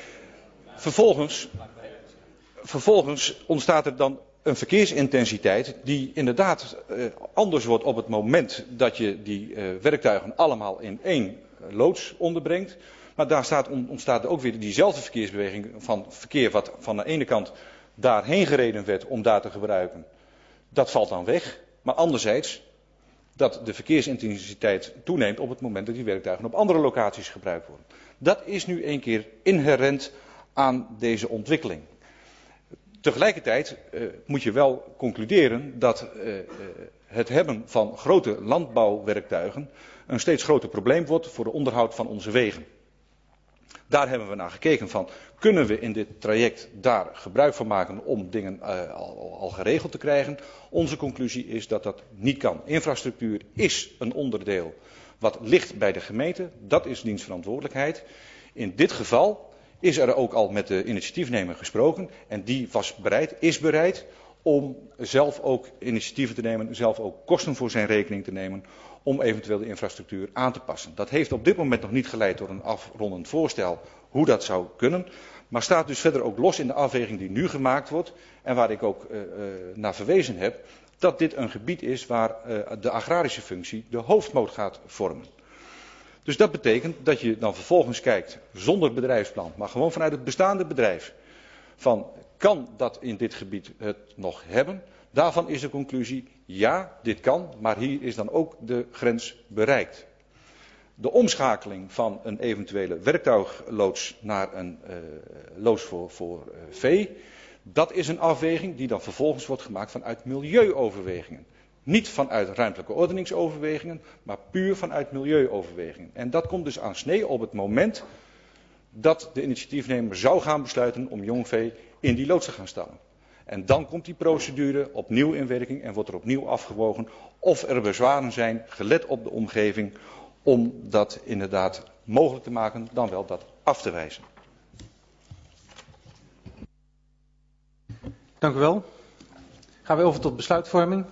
Speaker 10: Vervolgens ontstaat er dan een verkeersintensiteit die inderdaad anders wordt op het moment dat je die werktuigen allemaal in één loods onderbrengt. Maar daar ontstaat ook weer diezelfde verkeersbeweging van verkeer wat van de ene kant daarheen gereden werd om daar te gebruiken. Dat valt dan weg. Maar anderzijds dat de verkeersintensiteit toeneemt op het moment dat die werktuigen op andere locaties gebruikt worden. Dat is nu een keer inherent aan deze ontwikkeling. Tegelijkertijd moet je wel concluderen dat het hebben van grote landbouwwerktuigen een steeds groter probleem wordt voor het onderhoud van onze wegen. Daar hebben we naar gekeken van, kunnen we in dit traject daar gebruik van maken om dingen al geregeld te krijgen? Onze conclusie is dat dat niet kan. Infrastructuur is een onderdeel wat ligt bij de gemeente, dat is dienstverantwoordelijkheid. In dit geval is er ook al met de initiatiefnemer gesproken en die is bereid om zelf ook initiatieven te nemen, zelf ook kosten voor zijn rekening te nemen om eventueel de infrastructuur aan te passen. Dat heeft op dit moment nog niet geleid tot een afrondend voorstel hoe dat zou kunnen, maar staat dus verder ook los in de afweging die nu gemaakt wordt en waar ik ook naar verwezen heb, dat dit een gebied is waar de agrarische functie de hoofdmoot gaat vormen. Dus dat betekent dat je dan vervolgens kijkt, zonder bedrijfsplan, maar gewoon vanuit het bestaande bedrijf, van kan dat in dit gebied het nog hebben? Daarvan is de conclusie, ja, dit kan, maar hier is dan ook de grens bereikt. De omschakeling van een eventuele werktuigloods naar een loods voor vee, dat is een afweging die dan vervolgens wordt gemaakt vanuit milieuoverwegingen. Niet vanuit ruimtelijke ordeningsoverwegingen, maar puur vanuit milieuoverwegingen. En dat komt dus aan snee op het moment dat de initiatiefnemer zou gaan besluiten om jongvee in die loods te gaan stallen. En dan komt die procedure opnieuw in werking en wordt er opnieuw afgewogen of er bezwaren zijn, gelet op de omgeving, om dat inderdaad mogelijk te maken, dan wel dat af te wijzen.
Speaker 1: Dank u wel. Gaan we over tot besluitvorming.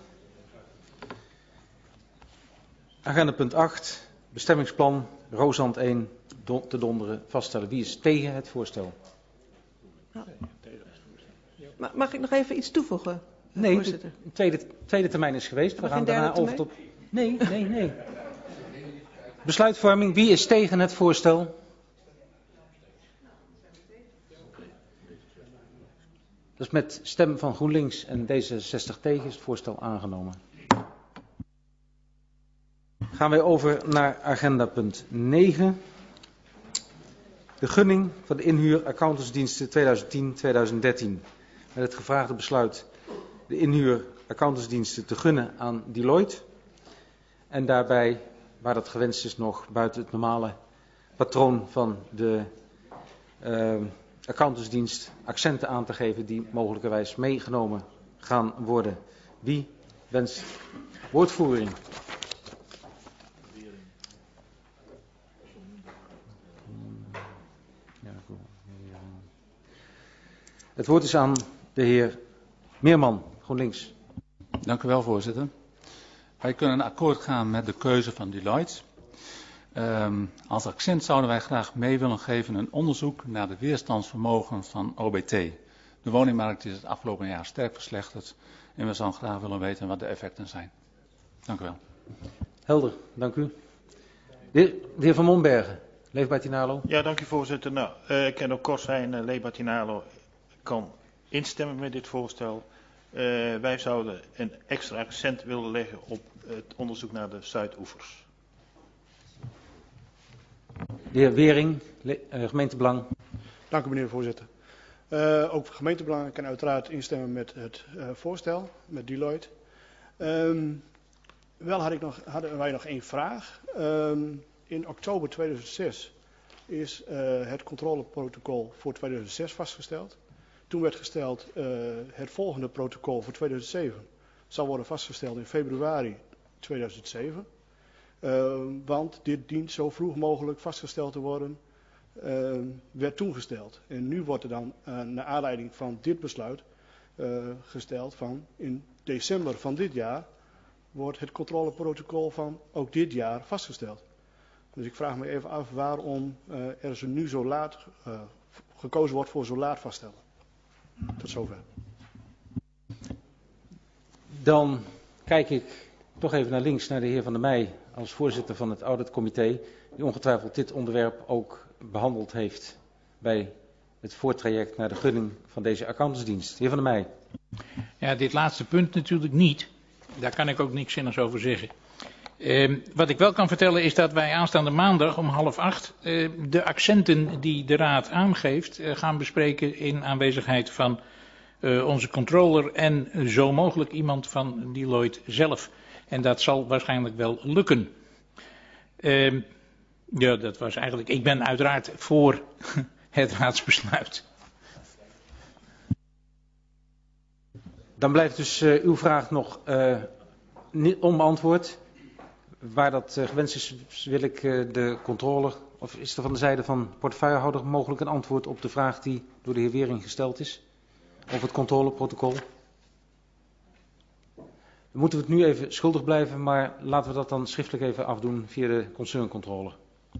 Speaker 1: Agenda punt 8, bestemmingsplan Roosand 1 te Donderen vaststellen. Wie is tegen het voorstel?
Speaker 18: Mag ik nog even iets toevoegen?
Speaker 1: Nee,
Speaker 18: voorzitter?
Speaker 1: de tweede termijn is geweest. We gaan daarna over tot... Nee. Besluitvorming, wie is tegen het voorstel? Dus met stem van GroenLinks en D66 tegen is het voorstel aangenomen. Gaan wij over naar agenda punt 9. De gunning van de inhuur accountantsdiensten 2010-2013. Met het gevraagde besluit de inhuur accountantsdiensten te gunnen aan Deloitte. En daarbij, waar dat gewenst is, nog buiten het normale patroon van de accountantsdienst accenten aan te geven die mogelijkerwijs meegenomen gaan worden. Wie wenst woordvoering? Het woord is aan de heer Meerman, GroenLinks.
Speaker 19: Dank u wel, voorzitter. Wij kunnen akkoord gaan met de keuze van Deloitte. Als accent zouden wij graag mee willen geven een onderzoek naar de weerstandsvermogen van OBT. De woningmarkt is het afgelopen jaar sterk verslechterd en we zouden graag willen weten wat de effecten zijn. Dank u wel.
Speaker 1: Helder, dank u. De heer Van Monbergen, Leefbaar Tinalo.
Speaker 6: Ja, dank u voorzitter. Nou, ik kan ook kort zijn. Leefbaar Tinalo kan instemmen met dit voorstel. Wij zouden een extra accent willen leggen op het onderzoek naar de Zuidoevers.
Speaker 1: De heer Wering, gemeentebelang.
Speaker 7: Dank u, meneer de voorzitter. Ook voor gemeentebelang kan uiteraard instemmen met het voorstel, met Deloitte. Wel hadden wij nog één vraag. In oktober 2006 is het controleprotocol voor 2006 vastgesteld. Toen werd gesteld het volgende protocol voor 2007 zal worden vastgesteld in februari 2007. Want dit dient zo vroeg mogelijk vastgesteld te worden, werd toen gesteld. En nu wordt er dan naar aanleiding van dit besluit gesteld van in december van dit jaar wordt het controleprotocol van ook dit jaar vastgesteld. Dus ik vraag me even af waarom er zo nu zo laat gekozen wordt voor zo laat vaststellen. Tot zover.
Speaker 1: Dan kijk ik toch even naar links, naar de heer Van der Meij als voorzitter van het auditcomité, die ongetwijfeld dit onderwerp ook behandeld heeft bij het voortraject naar de gunning van deze accountantsdienst. De heer Van der Meij.
Speaker 8: Ja, dit laatste punt natuurlijk niet. Daar kan ik ook niks zinnigs over zeggen. Wat ik wel kan vertellen is dat wij aanstaande maandag om 7:30 de accenten die de raad aangeeft gaan bespreken in aanwezigheid van onze controller en zo mogelijk iemand van Deloitte zelf. En dat zal waarschijnlijk wel lukken. Ja, dat was eigenlijk. Ik ben uiteraard voor het raadsbesluit.
Speaker 1: Dan blijft dus uw vraag nog niet onbeantwoord. Waar dat gewenst is, wil ik de controle, of is er van de zijde van portefeuillehouder mogelijk een antwoord op de vraag die door de heer Wering gesteld is? Over het controleprotocol? Dan moeten we het nu even schuldig blijven, maar laten we dat dan schriftelijk even afdoen via de concerncontrole.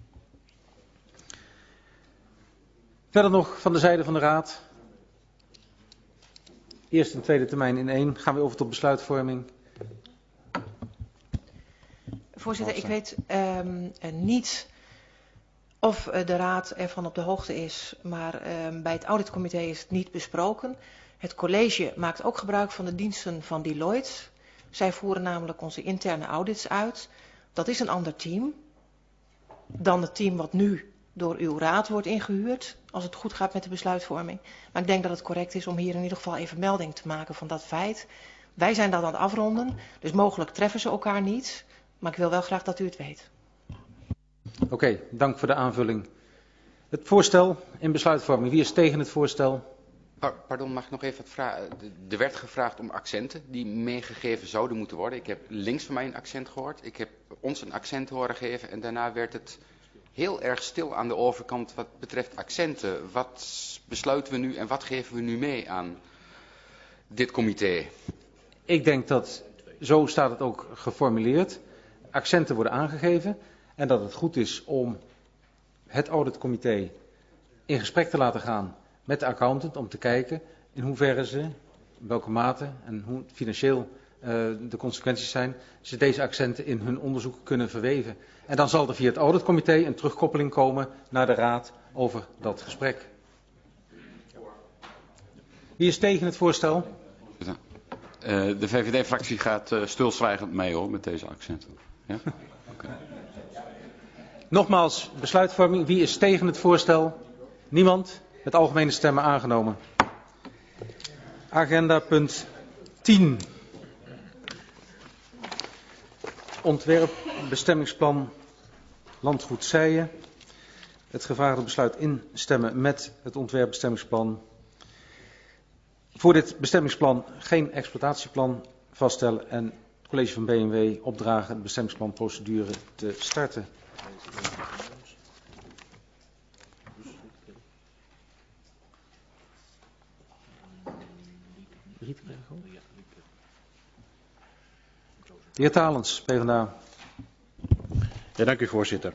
Speaker 1: Verder nog van de zijde van de raad. Eerste en tweede termijn in één. Gaan we over tot besluitvorming.
Speaker 20: Voorzitter, ik weet niet of de raad ervan op de hoogte is, maar bij het auditcomité is het niet besproken. Het college maakt ook gebruik van de diensten van Deloitte. Zij voeren namelijk onze interne audits uit. Dat is een ander team dan het team wat nu door uw raad wordt ingehuurd, als het goed gaat met de besluitvorming. Maar ik denk dat het correct is om hier in ieder geval even melding te maken van dat feit, Wij zijn dat aan het afronden, dus mogelijk treffen ze elkaar niet. Maar ik wil wel graag dat u het weet.
Speaker 1: Oké, dank voor de aanvulling. Het voorstel in besluitvorming. Wie is tegen het voorstel?
Speaker 2: Pardon, mag ik nog even wat vragen? Er werd gevraagd om accenten die meegegeven zouden moeten worden. Ik heb links van mij een accent gehoord. Ik heb ons een accent horen geven. En daarna werd het heel erg stil aan de overkant wat betreft accenten. Wat besluiten we nu en wat geven we nu mee aan dit comité?
Speaker 1: Ik denk dat, zo staat het ook geformuleerd, accenten worden aangegeven. En dat het goed is om het auditcomité in gesprek te laten gaan met de accountant om te kijken in hoeverre ze, in welke mate en hoe financieel de consequenties zijn, ze deze accenten in hun onderzoek kunnen verweven. En dan zal er via het auditcomité een terugkoppeling komen naar de raad over dat gesprek. Wie is tegen het voorstel?
Speaker 15: De VVD-fractie gaat stilzwijgend mee hoor, met deze accenten. Ja? Okay.
Speaker 1: Nogmaals, besluitvorming. Wie is tegen het voorstel? Niemand. Met algemene stemmen aangenomen. Agenda punt 10. Ontwerpbestemmingsplan Landgoed Zijen. Het gevraagde besluit instemmen met het ontwerpbestemmingsplan. Voor dit bestemmingsplan geen exploitatieplan vaststellen en het college van B&W opdragen de bestemmingsplanprocedure te starten. De heer Talens, PvdA.
Speaker 21: Ja, dank u voorzitter.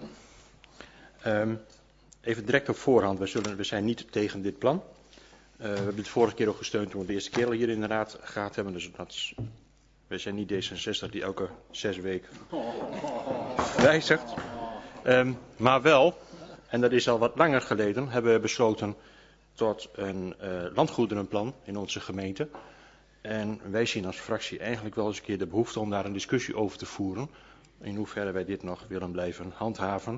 Speaker 21: Even direct op voorhand, we zijn niet tegen dit plan. We hebben het vorige keer ook gesteund toen we de eerste keer al hier in de raad gehad hebben. Dus wij zijn niet D66 die elke 6 weken wijzigt. Maar wel, en dat is al wat langer geleden, hebben we besloten tot een landgoederenplan in onze gemeente. En wij zien als fractie eigenlijk wel eens een keer de behoefte om daar een discussie over te voeren. In hoeverre wij dit nog willen blijven handhaven.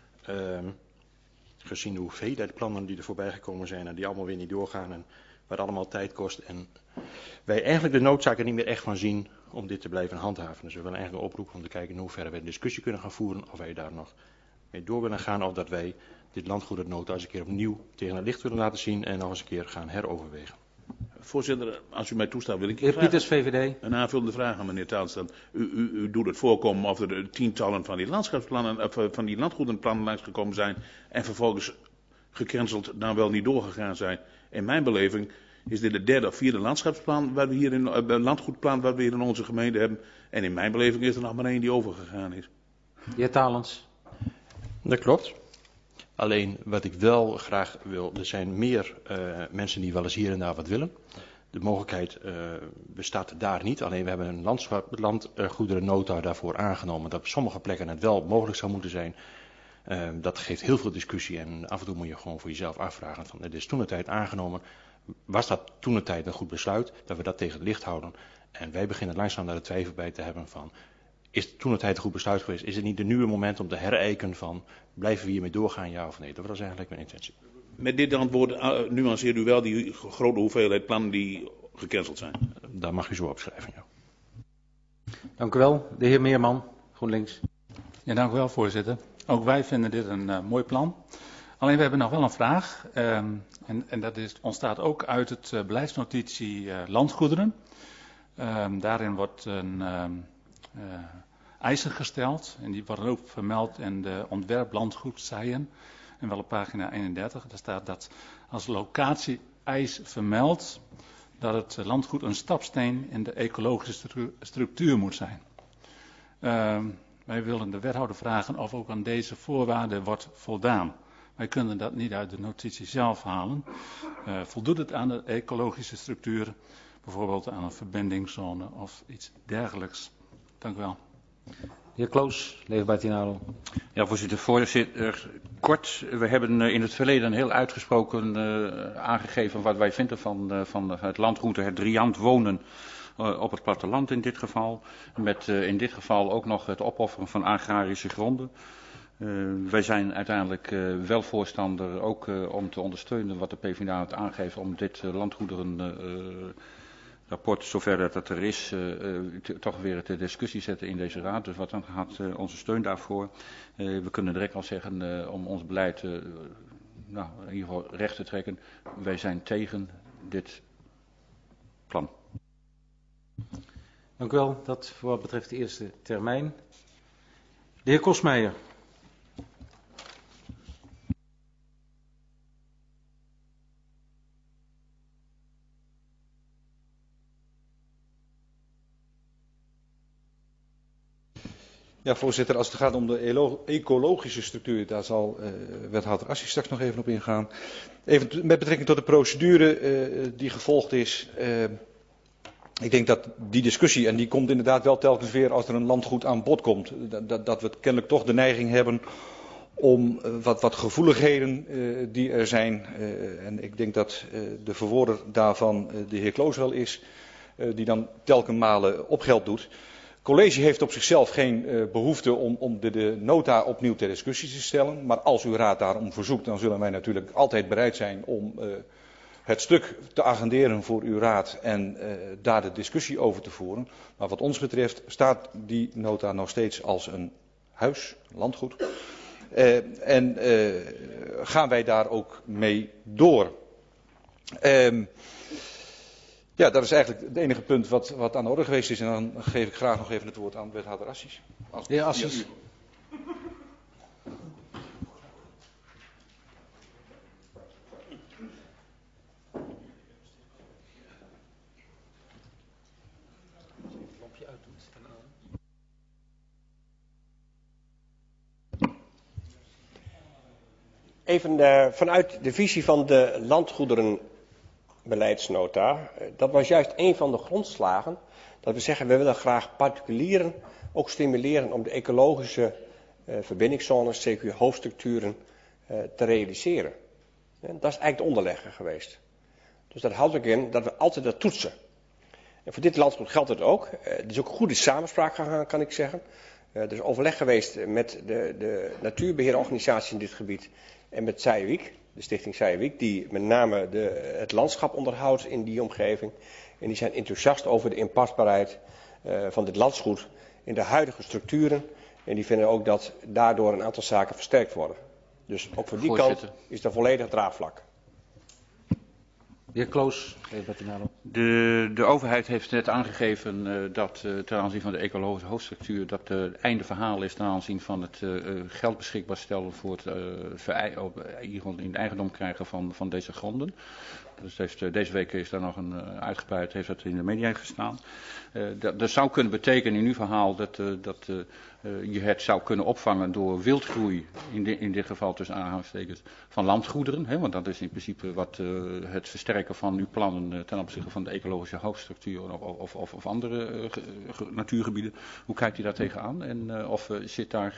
Speaker 21: Gezien de hoeveelheid plannen die er voorbij gekomen zijn en die allemaal weer niet doorgaan en wat allemaal tijd kost. En wij eigenlijk de noodzaak er niet meer echt van zien om dit te blijven handhaven. Dus we willen eigenlijk een oproep om te kijken in hoeverre wij een discussie kunnen gaan voeren. Of wij daar nog mee door willen gaan of dat wij dit landgoedernota eens een keer opnieuw tegen het licht willen laten zien en nog eens een keer gaan heroverwegen.
Speaker 9: Voorzitter, als u mij toestaat wil ik
Speaker 1: heer Pieters, VVD.
Speaker 9: Een aanvullende vraag aan meneer Taalstad. U doet het voorkomen of er tientallen van die landschapsplannen, van die landgoederenplannen langsgekomen zijn en vervolgens gecanceld dan wel niet doorgegaan zijn. In mijn beleving is dit het derde of vierde landschapsplan waar we hier landgoedplan wat we hier in onze gemeente hebben. En in mijn beleving is er nog maar één die overgegaan is.
Speaker 1: De heer Talens.
Speaker 21: Dat klopt. Alleen wat ik wel graag wil, er zijn meer mensen die wel eens hier en daar wat willen. De mogelijkheid bestaat daar niet. Alleen we hebben een landgoederennota daarvoor aangenomen dat op sommige plekken het wel mogelijk zou moeten zijn. Dat geeft heel veel discussie en af en toe moet je gewoon voor jezelf afvragen. Van, het is toentertijd aangenomen. Was dat toentertijd een goed besluit? Dat we dat tegen het licht houden. En wij beginnen langzaam daar de twijfel bij te hebben van, is het toentertijd een goed besluit geweest? Is het niet de nieuwe moment om te herijken van, blijven we hiermee doorgaan, ja of nee? Dat was eigenlijk mijn intentie.
Speaker 9: Met dit antwoord nuanceert u wel die grote hoeveelheid plannen die gecanceld zijn?
Speaker 21: Daar mag u zo opschrijven, ja.
Speaker 1: Dank u wel. De heer Meerman, GroenLinks.
Speaker 19: Ja, dank u wel, voorzitter. Ook wij vinden dit een mooi plan. Alleen we hebben nog wel een vraag. En dat ontstaat ook uit het beleidsnotitie landgoederen. Daarin wordt een eisen gesteld. En die worden ook vermeld in de ontwerp landgoed Zijen. En wel op pagina 31. Daar staat dat als locatie-eis vermeld dat het landgoed een stapsteen in de ecologische structuur moet zijn. Wij willen de wethouder vragen of ook aan deze voorwaarden wordt voldaan. Wij kunnen dat niet uit de notitie zelf halen. Voldoet het aan de ecologische structuur, bijvoorbeeld aan een verbindingszone of iets dergelijks? Dank u wel.
Speaker 1: De heer Kloos, Leefbaar Tinalo.
Speaker 14: Ja, voorzitter, kort. We hebben in het verleden heel uitgesproken aangegeven wat wij vinden van het landgoed, het riant wonen op het platteland in dit geval. Met in dit geval ook nog het opofferen van agrarische gronden. Wij zijn uiteindelijk wel voorstander ook om te ondersteunen wat de PvdA heeft aangegeven om dit landgoederen
Speaker 12: rapport, zover dat het er is, toch weer ter discussie zetten in deze raad. Dus wat dan gaat onze steun daarvoor. We kunnen direct al zeggen om ons beleid in ieder geval recht te trekken. Wij zijn tegen dit plan.
Speaker 1: Dank u wel. Dat voor wat betreft de eerste termijn. De heer Kosmeijer.
Speaker 10: Ja, voorzitter, als het gaat om de ecologische structuur, daar zal wethouder Assis straks nog even op ingaan. Even met betrekking tot de procedure die gevolgd is. Ik denk dat die discussie, en die komt inderdaad wel telkens weer als er een landgoed aan bod komt, dat we kennelijk toch de neiging hebben om wat gevoeligheden die er zijn, en ik denk dat de verwoorder daarvan de heer Kloos wel is, die dan telkens malen op geld doet. Het college heeft op zichzelf geen behoefte om de nota opnieuw ter discussie te stellen, maar als uw raad daarom verzoekt, dan zullen wij natuurlijk altijd bereid zijn om het stuk te agenderen voor uw raad en daar de discussie over te voeren. Maar wat ons betreft staat die nota nog steeds als een huis, landgoed. En gaan wij daar ook mee door. Ja, dat is eigenlijk het enige punt wat aan de orde geweest is. En dan geef ik graag nog even het woord aan wethouder Assis.
Speaker 1: De heer Assis.
Speaker 4: Even vanuit de visie van de landgoederenbeleidsnota. Dat was juist een van de grondslagen. Dat we zeggen, we willen graag particulieren ook stimuleren om de ecologische verbindingszones, CQ hoofdstructuren, te realiseren. En dat is eigenlijk de onderlegger geweest. Dus dat houdt ook in dat we altijd dat toetsen. En voor dit landgoed geldt het ook. Er is ook goede samenspraak gegaan, kan ik zeggen. Er is overleg geweest met de natuurbeheerorganisatie in dit gebied. En met Zijwijk, de stichting Zijwijk, die met name het landschap onderhoudt in die omgeving. En die zijn enthousiast over de inpasbaarheid van dit landgoed in de huidige structuren. En die vinden ook dat daardoor een aantal zaken versterkt worden. Dus ook voor die kant is er volledig draagvlak.
Speaker 1: De heer Kloos.
Speaker 12: De overheid heeft net aangegeven dat ten aanzien van de ecologische hoofdstructuur dat het einde verhaal is ten aanzien van het geld beschikbaar stellen voor het in eigendom krijgen van deze gronden. Dus deze week is daar nog een uitgebreid, heeft dat in de media gestaan. Dat zou kunnen betekenen in uw verhaal dat je het zou kunnen opvangen door wildgroei, in dit geval tussen aanhalingstekens, van landgoederen. Hè, want dat is in principe wat het versterken van uw plannen ten opzichte van de ecologische hoofdstructuur of andere natuurgebieden. Hoe kijkt u daar tegenaan? En of zit daar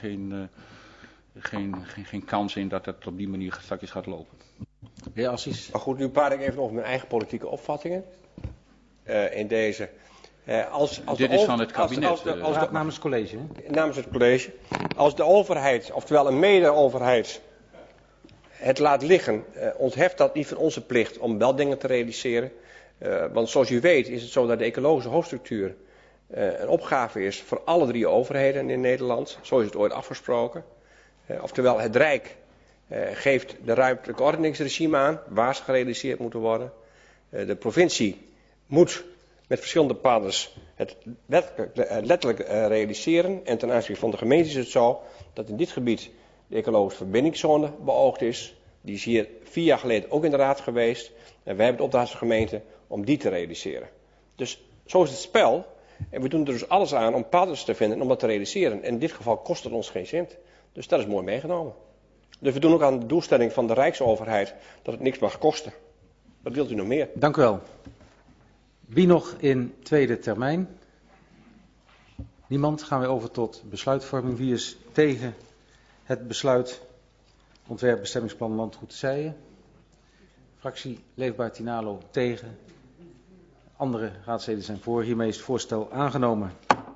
Speaker 12: geen kans in dat het op die manier straks gaat lopen?
Speaker 1: Ja, Assis.
Speaker 4: Maar goed, nu praat ik even over mijn eigen politieke opvattingen. In deze.
Speaker 12: Dit is van het kabinet.
Speaker 1: Namens het college.
Speaker 4: Namens het college. Als de overheid, oftewel een mede-overheid, het laat liggen, ontheft dat niet van onze plicht om wel dingen te realiseren. Want zoals u weet is het zo dat de ecologische hoofdstructuur een opgave is voor alle 3 overheden in Nederland. Zo is het ooit afgesproken. Oftewel het Rijk geeft de ruimtelijke ordeningsregime aan waar ze gerealiseerd moeten worden. De provincie moet met verschillende partners het letterlijk realiseren. En ten aanzien van de gemeente is het zo dat in dit gebied de ecologische verbindingszone beoogd is. Die is hier 4 jaar geleden ook in de raad geweest. En wij hebben de opdracht als gemeente om die te realiseren. Dus zo is het spel. En we doen er dus alles aan om partners te vinden en om dat te realiseren. En in dit geval kost het ons geen cent. Dus dat is mooi meegenomen. Dus we doen ook aan de doelstelling van de Rijksoverheid dat het niks mag kosten. Wat wilt u nog meer?
Speaker 1: Dank u wel. Wie nog in tweede termijn? Niemand. Gaan we over tot besluitvorming. Wie is tegen het besluit ontwerp bestemmingsplan landgoed Zijen? Fractie Leefbaar Tinalo tegen. Andere raadsleden zijn voor. Hiermee is het voorstel aangenomen.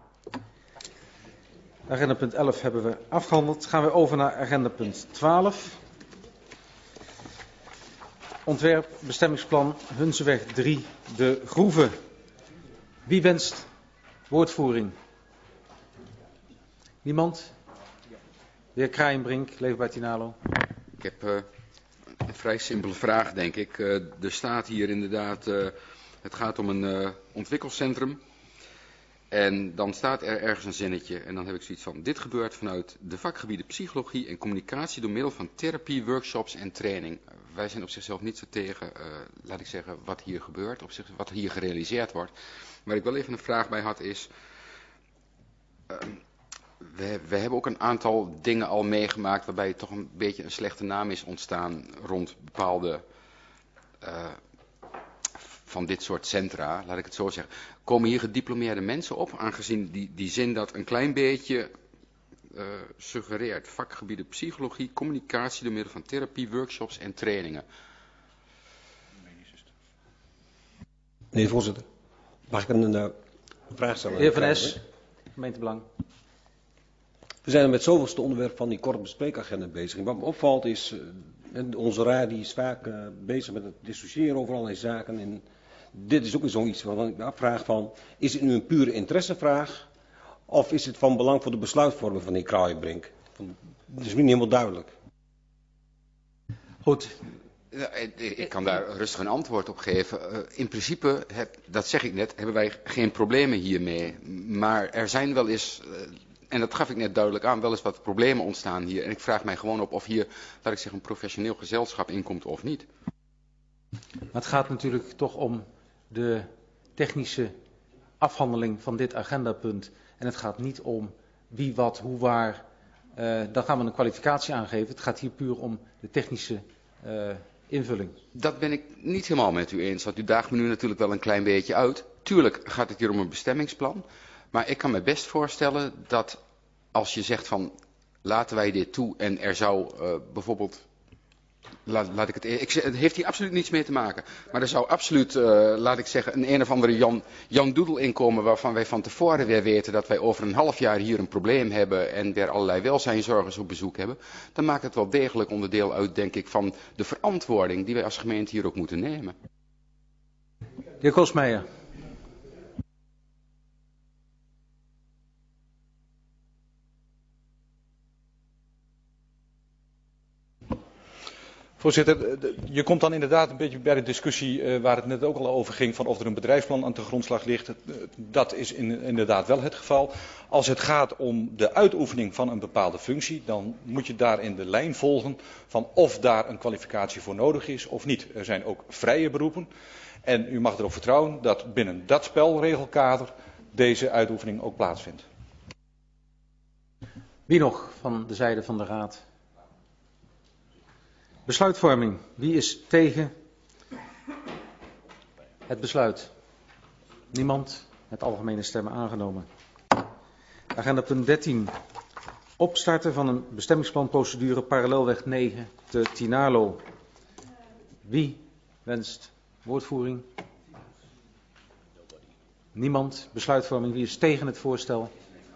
Speaker 1: Agenda punt 11 hebben we afgehandeld. Gaan we over naar agenda punt 12. Ontwerp bestemmingsplan Hunseweg 3 De Groeve. Wie wenst woordvoering? Niemand? De heer Kraaienbrink, Leefbaar Tinalo.
Speaker 2: Ik heb een vrij simpele vraag, denk ik. Er staat hier inderdaad, het gaat om een ontwikkelcentrum. En dan staat er ergens een zinnetje en dan heb ik zoiets van: dit gebeurt vanuit de vakgebieden psychologie en communicatie door middel van therapie, workshops en training. Wij zijn op zichzelf niet zo tegen, laat ik zeggen, wat hier gebeurt, wat hier gerealiseerd wordt. Waar ik wel even een vraag bij had is, we hebben ook een aantal dingen al meegemaakt waarbij toch een beetje een slechte naam is ontstaan rond bepaalde van dit soort centra, laat ik het zo zeggen. Komen hier gediplomeerde mensen op, aangezien die zin dat een klein beetje suggereert. Vakgebieden psychologie, communicatie door middel van therapie, workshops en trainingen.
Speaker 11: Meneer voorzitter, mag ik een vraag stellen?
Speaker 1: Heer Van Es, gemeentebelang.
Speaker 11: We zijn er met zoveelste onderwerp van die korte bespreekagenda bezig. Wat me opvalt is, onze raad die is vaak bezig met het discussiëren over allerlei zaken. En dit is ook zoiets waarvan ik me afvraag van, is het nu een pure interessevraag? Of is het van belang voor de besluitvorming van de heer Kraaienbrink? Het is niet helemaal duidelijk.
Speaker 1: Goed.
Speaker 2: Ik kan daar rustig een antwoord op geven. In principe, dat zeg ik net, hebben wij geen problemen hiermee. Maar er zijn wel eens, en dat gaf ik net duidelijk aan, wel eens wat problemen ontstaan hier. En ik vraag mij gewoon op of hier, laat ik zeggen, een professioneel gezelschap inkomt of niet.
Speaker 1: Maar het gaat natuurlijk toch om de technische afhandeling van dit agendapunt. En het gaat niet om wie, wat, hoe, waar. Dan gaan we een kwalificatie aangeven. Het gaat hier puur om de technische invulling.
Speaker 2: Dat ben ik niet helemaal met u eens, want u daagt me nu natuurlijk wel een klein beetje uit. Tuurlijk gaat het hier om een bestemmingsplan. Maar ik kan me best voorstellen dat als je zegt van laten wij dit toe en er zou bijvoorbeeld... Het heeft hier absoluut niets mee te maken. Maar er zou absoluut, laat ik zeggen, een of andere Jan Doedel inkomen waarvan wij van tevoren weer weten dat wij over een half jaar hier een probleem hebben en weer allerlei welzijnszorgers op bezoek hebben. Dan maakt het wel degelijk onderdeel uit, denk ik, van de verantwoording die wij als gemeente hier ook moeten nemen.
Speaker 1: De heer Kosmeijer.
Speaker 10: Voorzitter, je komt dan inderdaad een beetje bij de discussie waar het net ook al over ging, van of er een bedrijfsplan aan de grondslag ligt. Dat is inderdaad wel het geval. Als het gaat om de uitoefening van een bepaalde functie, dan moet je daarin de lijn volgen van of daar een kwalificatie voor nodig is of niet. Er zijn ook vrije beroepen en u mag erop vertrouwen dat binnen dat spelregelkader deze uitoefening ook plaatsvindt.
Speaker 1: Wie nog van de zijde van de Raad? Besluitvorming. Wie is tegen het besluit? Niemand. Met algemene stemmen aangenomen. Agenda punt 13. Opstarten van een bestemmingsplanprocedure parallelweg 9 te Tinalo. Wie wenst woordvoering? Niemand. Besluitvorming. Wie is tegen het voorstel?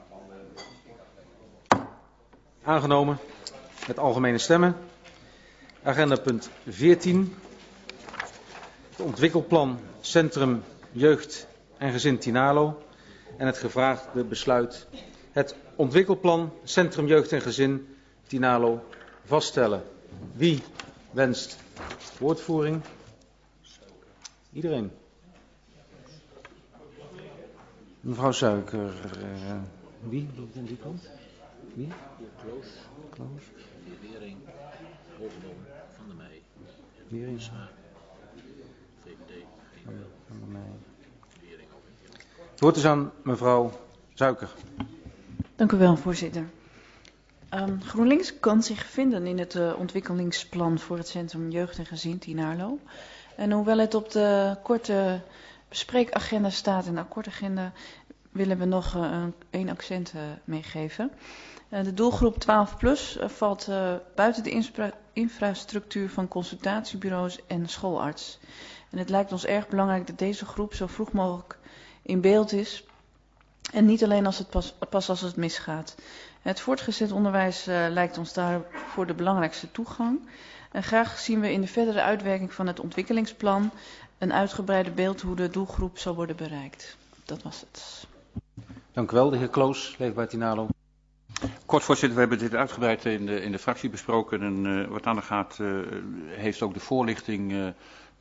Speaker 1: Aangenomen. Met algemene stemmen. Agenda punt 14. Het ontwikkelplan Centrum Jeugd en Gezin Tinalo. En het gevraagde besluit het ontwikkelplan Centrum Jeugd en Gezin Tinalo vaststellen. Wie wenst woordvoering? Iedereen. Mevrouw Suiker. Wie loopt aan die kant? Wie? Kloos.
Speaker 8: Wering, Hogenboom, Van der Meij.
Speaker 1: Wering.
Speaker 8: VVD,
Speaker 1: Van der Meij. Het woord is aan mevrouw Suiker.
Speaker 3: Dank u wel, voorzitter. GroenLinks kan zich vinden in het ontwikkelingsplan voor het Centrum Jeugd en Gezin Tinalo. En hoewel het op de korte bespreekagenda staat en de akkoordagenda, willen we nog één accent meegeven. De doelgroep 12+ valt buiten de infrastructuur van consultatiebureaus en schoolarts. En het lijkt ons erg belangrijk dat deze groep zo vroeg mogelijk in beeld is. En niet alleen als het pas als het misgaat. Het voortgezet onderwijs lijkt ons daarvoor de belangrijkste toegang. En graag zien we in de verdere uitwerking van het ontwikkelingsplan een uitgebreide beeld hoe de doelgroep zal worden bereikt. Dat was het.
Speaker 1: Dank u wel, de heer Kloos, Leefbaar Tinalo.
Speaker 5: Kort, voorzitter, we hebben dit uitgebreid in de fractie besproken. En wat aan de gaat, heeft ook de voorlichting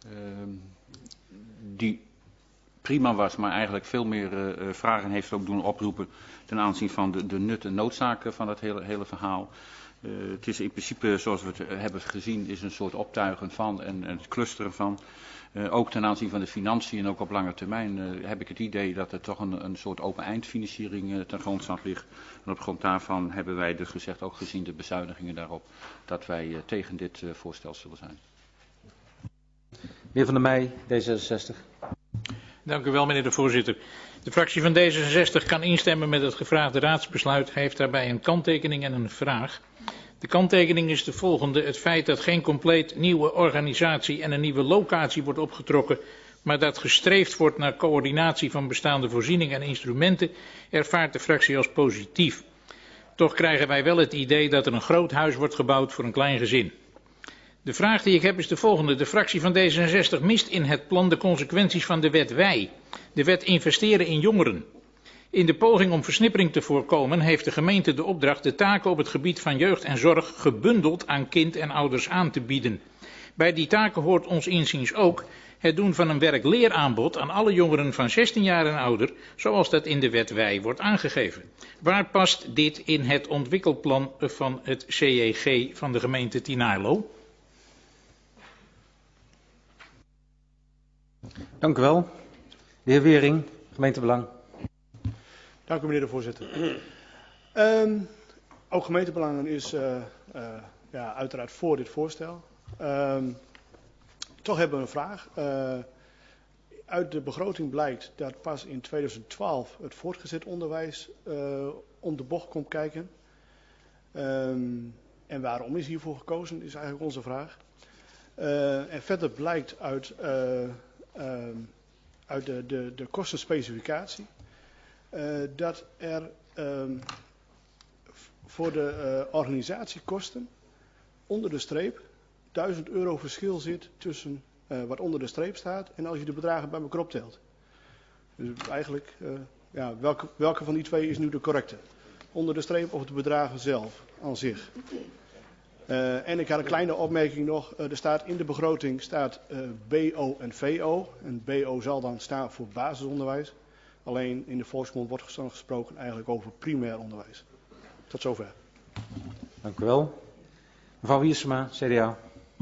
Speaker 5: die prima was, maar eigenlijk veel meer vragen heeft ook doen oproepen ten aanzien van de nut en noodzaken van het hele verhaal. Het is in principe, zoals we het hebben gezien, is een soort optuigen van en het clusteren van. Ook ten aanzien van de financiën en ook op lange termijn heb ik het idee dat er toch een soort open eindfinanciering ten grondslag ligt. En op grond daarvan hebben wij dus gezegd, ook gezien de bezuinigingen daarop, dat wij tegen dit voorstel zullen zijn.
Speaker 1: De heer Van der Meij, D66.
Speaker 8: Dank u wel, meneer de voorzitter. De fractie van D66 kan instemmen met het gevraagde raadsbesluit, heeft daarbij een kanttekening en een vraag. De kanttekening is de volgende: het feit dat geen compleet nieuwe organisatie en een nieuwe locatie wordt opgetrokken, maar dat gestreefd wordt naar coördinatie van bestaande voorzieningen en instrumenten, ervaart de fractie als positief. Toch krijgen wij wel het idee dat er een groot huis wordt gebouwd voor een klein gezin. De vraag die ik heb is de volgende. De fractie van D66 mist in het plan de consequenties van de wet WEI, de wet investeren in jongeren. In de poging om versnippering te voorkomen heeft de gemeente de opdracht de taken op het gebied van jeugd en zorg gebundeld aan kind en ouders aan te bieden. Bij die taken hoort ons inziens ook het doen van een werk-leeraanbod aan alle jongeren van 16 jaar en ouder, zoals dat in de wet WEI wordt aangegeven. Waar past dit in het ontwikkelplan van het CEG van de gemeente Tinaarlo?
Speaker 1: Dank u wel. De heer Wering, gemeentebelang.
Speaker 7: Dank u, meneer de voorzitter. Ook gemeentebelangen is uiteraard voor dit voorstel. Toch hebben we een vraag. Uit de begroting blijkt dat pas in 2012 het voortgezet onderwijs om de bocht komt kijken. En waarom is hiervoor gekozen, is eigenlijk onze vraag. En verder blijkt uit de kostenspecificatie dat er voor de organisatiekosten onder de streep €1000 verschil zit tussen wat onder de streep staat en als je de bedragen bij elkaar optelt. Dus eigenlijk, welke van die twee is nu de correcte? Onder de streep of de bedragen zelf aan zich? En ik had een kleine opmerking nog. Er staat in de begroting BO en VO. En BO zal dan staan voor basisonderwijs. Alleen in de volksmond wordt gesproken eigenlijk over primair onderwijs. Tot zover.
Speaker 1: Dank u wel. Mevrouw Wiersma, CDA.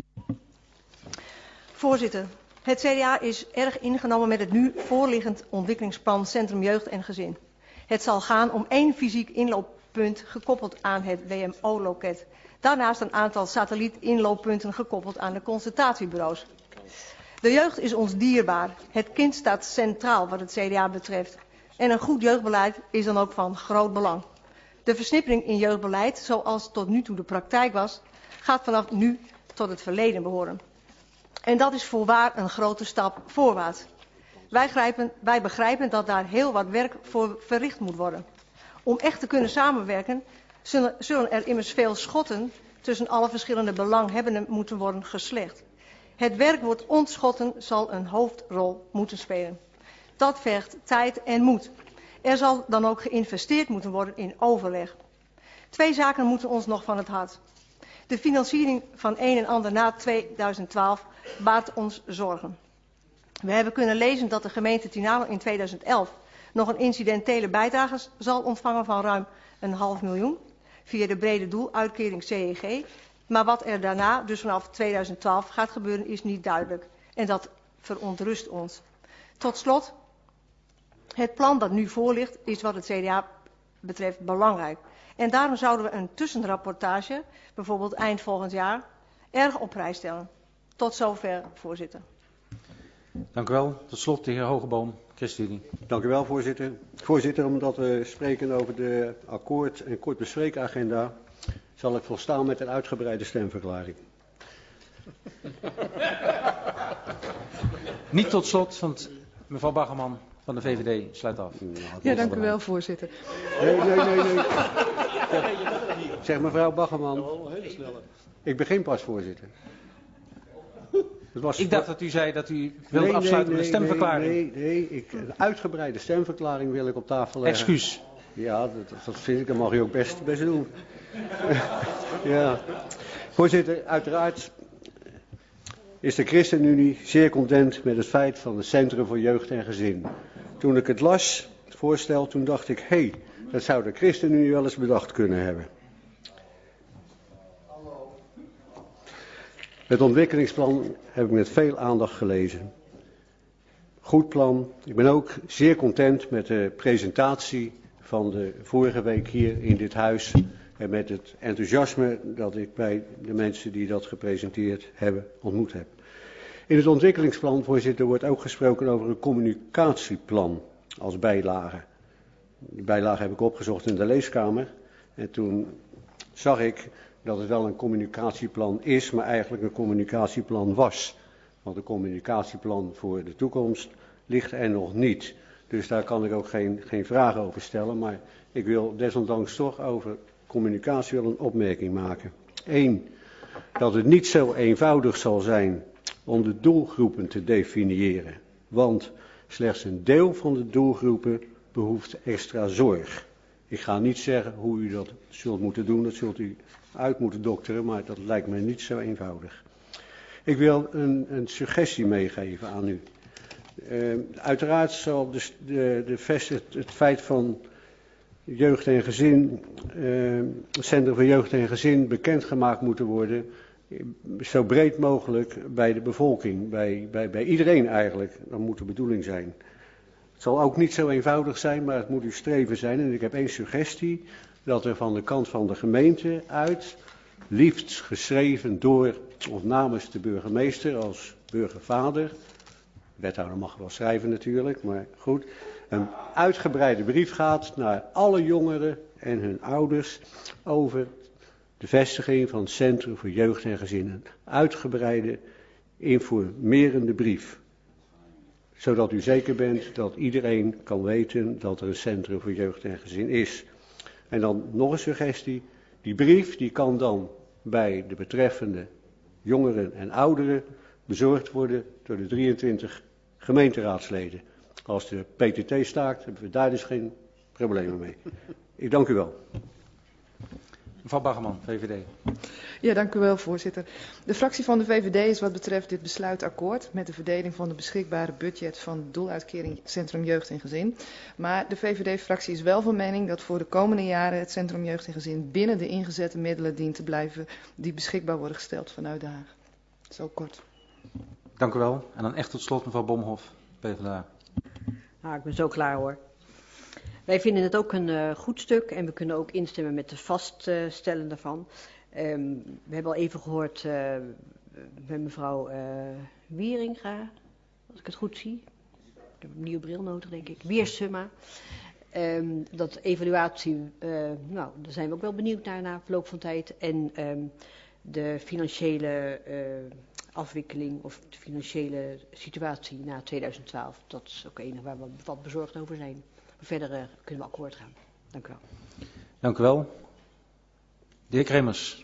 Speaker 22: Voorzitter, het CDA is erg ingenomen met het nu voorliggend ontwikkelingsplan Centrum Jeugd en Gezin. Het zal gaan om 1 fysiek inlooppunt gekoppeld aan het WMO-loket. Daarnaast een aantal satelliet-inlooppunten gekoppeld aan de consultatiebureaus. De jeugd is ons dierbaar. Het kind staat centraal wat het CDA betreft. En een goed jeugdbeleid is dan ook van groot belang. De versnippering in jeugdbeleid, zoals tot nu toe de praktijk was, gaat vanaf nu tot het verleden behoren. En dat is voorwaar een grote stap voorwaarts. Wij begrijpen dat daar heel wat werk voor verricht moet worden. Om echt te kunnen samenwerken zullen er immers veel schotten tussen alle verschillende belanghebbenden moeten worden geslecht. Het werkwoord ontschotten zal een hoofdrol moeten spelen. Dat vergt tijd en moed. Er zal dan ook geïnvesteerd moeten worden in overleg. 2 zaken moeten ons nog van het hart. De financiering van een en ander na 2012 baart ons zorgen. We hebben kunnen lezen dat de gemeente Tinalo in 2011 nog een incidentele bijdrage zal ontvangen van ruim €500.000 via de brede doeluitkering CEG. Maar wat er daarna, dus vanaf 2012, gaat gebeuren is niet duidelijk. En dat verontrust ons. Tot slot, het plan dat nu voor ligt is wat het CDA betreft belangrijk. En daarom zouden we een tussenrapportage, bijvoorbeeld eind volgend jaar, erg op prijs stellen. Tot zover, voorzitter.
Speaker 1: Dank u wel. Tot slot de heer Hogeboom, ChristenUnie.
Speaker 23: Dank u wel, voorzitter. Voorzitter, omdat we spreken over de akkoord- en kort bespreken agenda, zal ik volstaan met een uitgebreide stemverklaring.
Speaker 1: Niet tot slot, want mevrouw Baggerman van de VVD sluit af.
Speaker 18: Ja, dank u wel, voorzitter.
Speaker 23: Nee. Zeg mevrouw Baggerman, ik begin pas, voorzitter.
Speaker 1: Ik dacht dat u zei dat u wilde afsluiten met een stemverklaring.
Speaker 23: Nee, een uitgebreide stemverklaring wil ik op tafel leggen.
Speaker 1: Excuus.
Speaker 23: Ja, dat vind ik, dat mag u ook best doen. Ja. Voorzitter, uiteraard is de ChristenUnie zeer content met het feit van het Centrum voor Jeugd en Gezin. Toen ik het las, het voorstel, toen dacht ik, dat zou de ChristenUnie wel eens bedacht kunnen hebben. Het ontwikkelingsplan heb ik met veel aandacht gelezen. Goed plan. Ik ben ook zeer content met de presentatie van de vorige week hier in dit huis. En met het enthousiasme dat ik bij de mensen die dat gepresenteerd hebben ontmoet heb. In het ontwikkelingsplan, voorzitter, wordt ook gesproken over een communicatieplan als bijlage. Die bijlage heb ik opgezocht in de leeskamer. En toen zag ik dat het wel een communicatieplan is, maar eigenlijk een communicatieplan was. Want een communicatieplan voor de toekomst ligt er nog niet. Dus daar kan ik ook geen vragen over stellen. Maar ik wil desondanks toch over communicatie wel een opmerking maken. 1. Dat het niet zo eenvoudig zal zijn om de doelgroepen te definiëren. Want slechts een deel van de doelgroepen behoeft extra zorg. Ik ga niet zeggen hoe u dat zult moeten doen, dat zult u uit moeten dokteren, maar dat lijkt me niet zo eenvoudig. Ik wil een suggestie meegeven aan u. Uiteraard zal het feit van jeugd en gezin, het Centrum voor Jeugd en Gezin bekendgemaakt moeten worden, zo breed mogelijk bij de bevolking, bij iedereen eigenlijk. Dat moet de bedoeling zijn. Het zal ook niet zo eenvoudig zijn, maar het moet uw streven zijn. En ik heb 1 suggestie, dat er van de kant van de gemeente uit, liefst geschreven door of namens de burgemeester als burgervader, wethouder mag wel schrijven natuurlijk, maar goed, een uitgebreide brief gaat naar alle jongeren en hun ouders over de vestiging van het Centrum voor Jeugd en Gezin. Een uitgebreide, informerende brief. Zodat u zeker bent dat iedereen kan weten dat er een Centrum voor Jeugd en Gezin is. En dan nog een suggestie. Die brief die kan dan bij de betreffende jongeren en ouderen bezorgd worden door de 23 gemeenteraadsleden. Als de PTT staakt, hebben we daar dus geen problemen mee. Ik dank u wel.
Speaker 1: Mevrouw Baggerman, VVD.
Speaker 13: Ja, dank u wel, voorzitter. De fractie van de VVD is wat betreft dit besluit akkoord met de verdeling van de beschikbare budget van de doeluitkering Centrum Jeugd en Gezin. Maar de VVD-fractie is wel van mening dat voor de komende jaren het Centrum Jeugd en Gezin binnen de ingezette middelen dient te blijven die beschikbaar worden gesteld vanuit Den Haag. Zo kort.
Speaker 1: Dank u wel. En dan echt tot slot mevrouw Bomhoff, PvdA.
Speaker 22: Nou, ik ben zo klaar hoor. Wij vinden het ook een goed stuk en we kunnen ook instemmen met de vaststellen daarvan. We hebben al even gehoord bij mevrouw Wieringa, als ik het goed zie. Ik heb een nieuwe bril nodig, denk ik. Wiersumma. Dat evaluatie, nou, daar zijn we ook wel benieuwd naar na verloop van tijd. En de financiële afwikkeling of de financiële situatie na 2012. Dat is ook enig waar we wat bezorgd over zijn. Maar verder kunnen we akkoord gaan. Dank u wel.
Speaker 1: Dank u wel. De heer Kremers.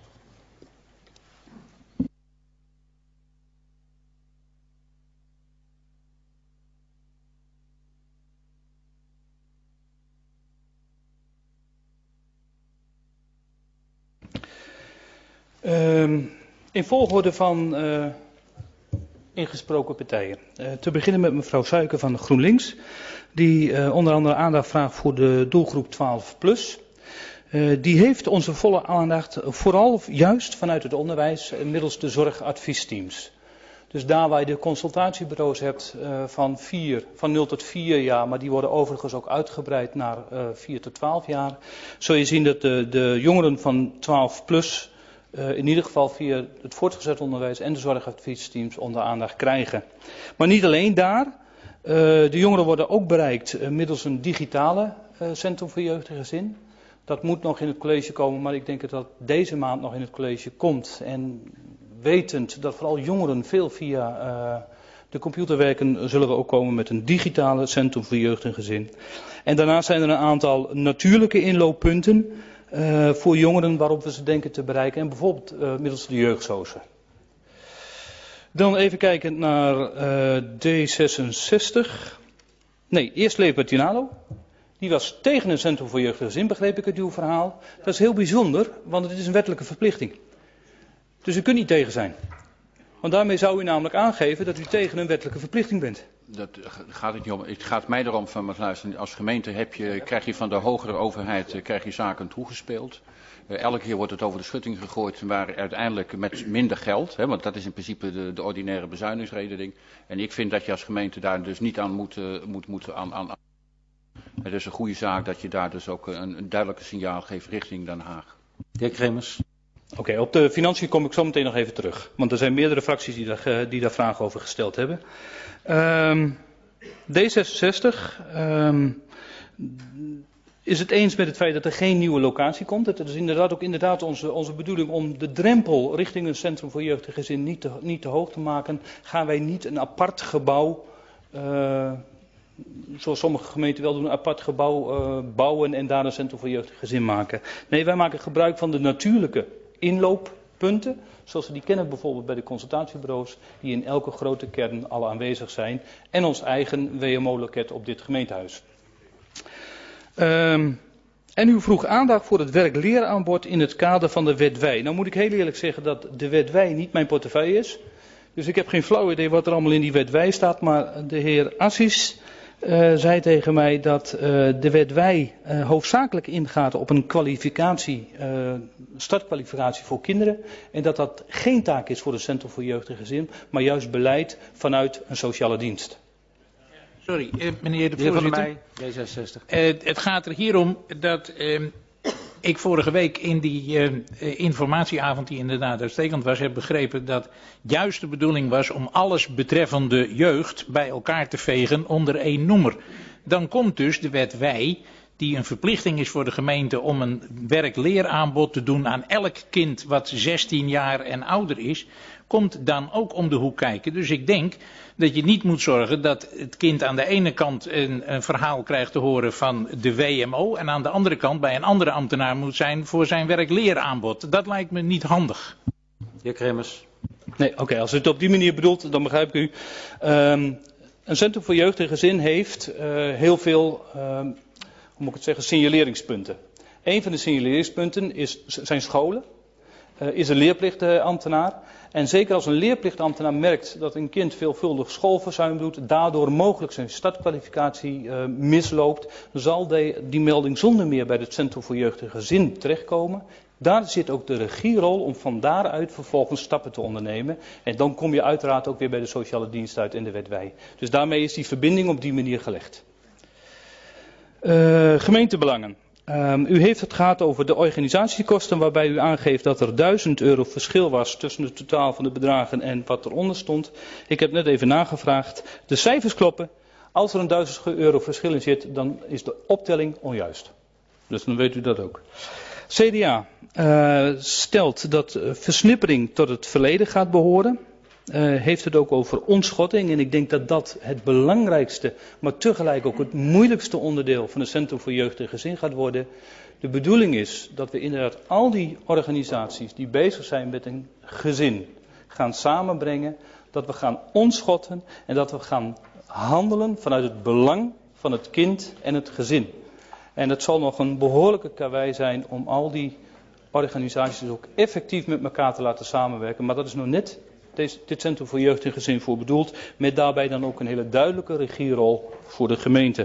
Speaker 16: In volgorde van ingesproken partijen. Te beginnen met mevrouw Suiker van GroenLinks, die onder andere aandacht vraagt voor de doelgroep 12+. Die heeft onze volle aandacht, vooral juist vanuit het onderwijs, middels de zorgadviesteams. Dus daar waar je de consultatiebureaus hebt van 0 tot 4 jaar, maar die worden overigens ook uitgebreid naar 4 tot 12 jaar, zul je zien dat de jongeren van 12+ in ieder geval via het voortgezet onderwijs en de zorgadviesteams onder aandacht krijgen. Maar niet alleen daar. De jongeren worden ook bereikt middels een digitale Centrum voor Jeugd en Gezin. Dat moet nog in het college komen, maar ik denk dat deze maand nog in het college komt. En wetend dat vooral jongeren veel via de computer werken, zullen we ook komen met een digitale Centrum voor Jeugd en Gezin. En daarnaast zijn er een aantal natuurlijke inlooppunten voor jongeren waarop we ze denken te bereiken. En bijvoorbeeld middels de jeugdsozen. Dan even kijken naar D66. Nee, eerst Leefbaar Tinalo. Die was tegen een centrum voor jeugd en gezin, begreep ik uit uw verhaal. Dat is heel bijzonder, want het is een wettelijke verplichting. Dus u kunt niet tegen zijn. Want daarmee zou u namelijk aangeven dat u tegen een wettelijke verplichting bent.
Speaker 5: Dat gaat het niet om. Het gaat mij erom van, luister, als gemeente krijg je van de hogere overheid zaken toegespeeld. Elke keer wordt het over de schutting gegooid, maar uiteindelijk met minder geld. Want dat is in principe de ordinaire bezuinigingsregeling. En ik vind dat je als gemeente daar dus niet aan moet. Het is een goede zaak dat je daar dus ook een duidelijke signaal geeft richting Den Haag.
Speaker 1: De heer Kremers.
Speaker 16: Oké, op de financiën kom ik zo meteen nog even terug. Want er zijn meerdere fracties die daar vragen over gesteld hebben. D66 is het eens met het feit dat er geen nieuwe locatie komt. Het is inderdaad onze bedoeling om de drempel richting een centrum voor jeugd en gezin niet te hoog te maken. Gaan wij niet een apart gebouw, zoals sommige gemeenten wel doen, een apart gebouw bouwen en daar een centrum voor jeugd en gezin maken. Nee, wij maken gebruik van de natuurlijke inlooppunten, zoals we die kennen bijvoorbeeld bij de consultatiebureaus, die in elke grote kern al aanwezig zijn, en ons eigen WMO-loket op dit gemeentehuis. En u vroeg aandacht voor het werk-leeraanbod in het kader van de wet WEI. Nou moet ik heel eerlijk zeggen dat de wet WEI niet mijn portefeuille is. Dus ik heb geen flauw idee wat er allemaal in die wet WEI staat, maar de heer Assis zei tegen mij dat de wet WEI hoofdzakelijk ingaat op een startkwalificatie voor kinderen. En dat dat geen taak is voor het Centrum voor Jeugd en Gezin, maar juist beleid vanuit een sociale dienst.
Speaker 8: Sorry, meneer de voorzitter.
Speaker 1: D66.
Speaker 8: Het gaat er hier om dat ik vorige week in die informatieavond, die inderdaad uitstekend was, heb begrepen dat juist de bedoeling was om alles betreffende jeugd bij elkaar te vegen onder één noemer. Dan komt dus de wet WEI, die een verplichting is voor de gemeente om een werk-leeraanbod te doen aan elk kind wat 16 jaar en ouder is, komt dan ook om de hoek kijken. Dus ik denk dat je niet moet zorgen dat het kind aan de ene kant een verhaal krijgt te horen van de WMO en aan de andere kant bij een andere ambtenaar moet zijn voor zijn werk-leeraanbod. Dat lijkt me niet handig.
Speaker 1: Heer Kremers.
Speaker 16: Nee, oké, als u het op die manier bedoelt, dan begrijp ik u. Een Centrum voor Jeugd en Gezin heeft heel veel, hoe moet ik het zeggen, signaleringspunten. Een van de signaleringspunten zijn scholen, is een leerplichtambtenaar. En zeker als een leerplichtambtenaar merkt dat een kind veelvuldig schoolverzuim doet, daardoor mogelijk zijn startkwalificatie misloopt, dan zal die melding zonder meer bij het Centrum voor Jeugd en Gezin terechtkomen. Daar zit ook de regierol om van daaruit vervolgens stappen te ondernemen. En dan kom je uiteraard ook weer bij de sociale dienst uit in de wet WEI. Dus daarmee is die verbinding op die manier gelegd. Gemeentebelangen. U heeft het gehad over de organisatiekosten, waarbij u aangeeft dat er €1000 verschil was tussen het totaal van de bedragen en wat eronder stond. Ik heb net even nagevraagd. De cijfers kloppen. Als er een €1000 verschil in zit, dan is de optelling onjuist. Dus dan weet u dat ook. CDA stelt dat versnippering tot het verleden gaat behoren. Heeft het ook over ontschotting. En ik denk dat dat het belangrijkste, maar tegelijk ook het moeilijkste onderdeel van het Centrum voor Jeugd en Gezin gaat worden. De bedoeling is dat we inderdaad al die organisaties die bezig zijn met een gezin gaan samenbrengen. Dat we gaan ontschotten en dat we gaan handelen vanuit het belang van het kind en het gezin. En het zal nog een behoorlijke karwei zijn om al die organisaties ook effectief met elkaar te laten samenwerken. Maar dat is nog net dit Centrum voor Jeugd en Gezin voor bedoeld, met daarbij dan ook een hele duidelijke regierol voor de gemeente.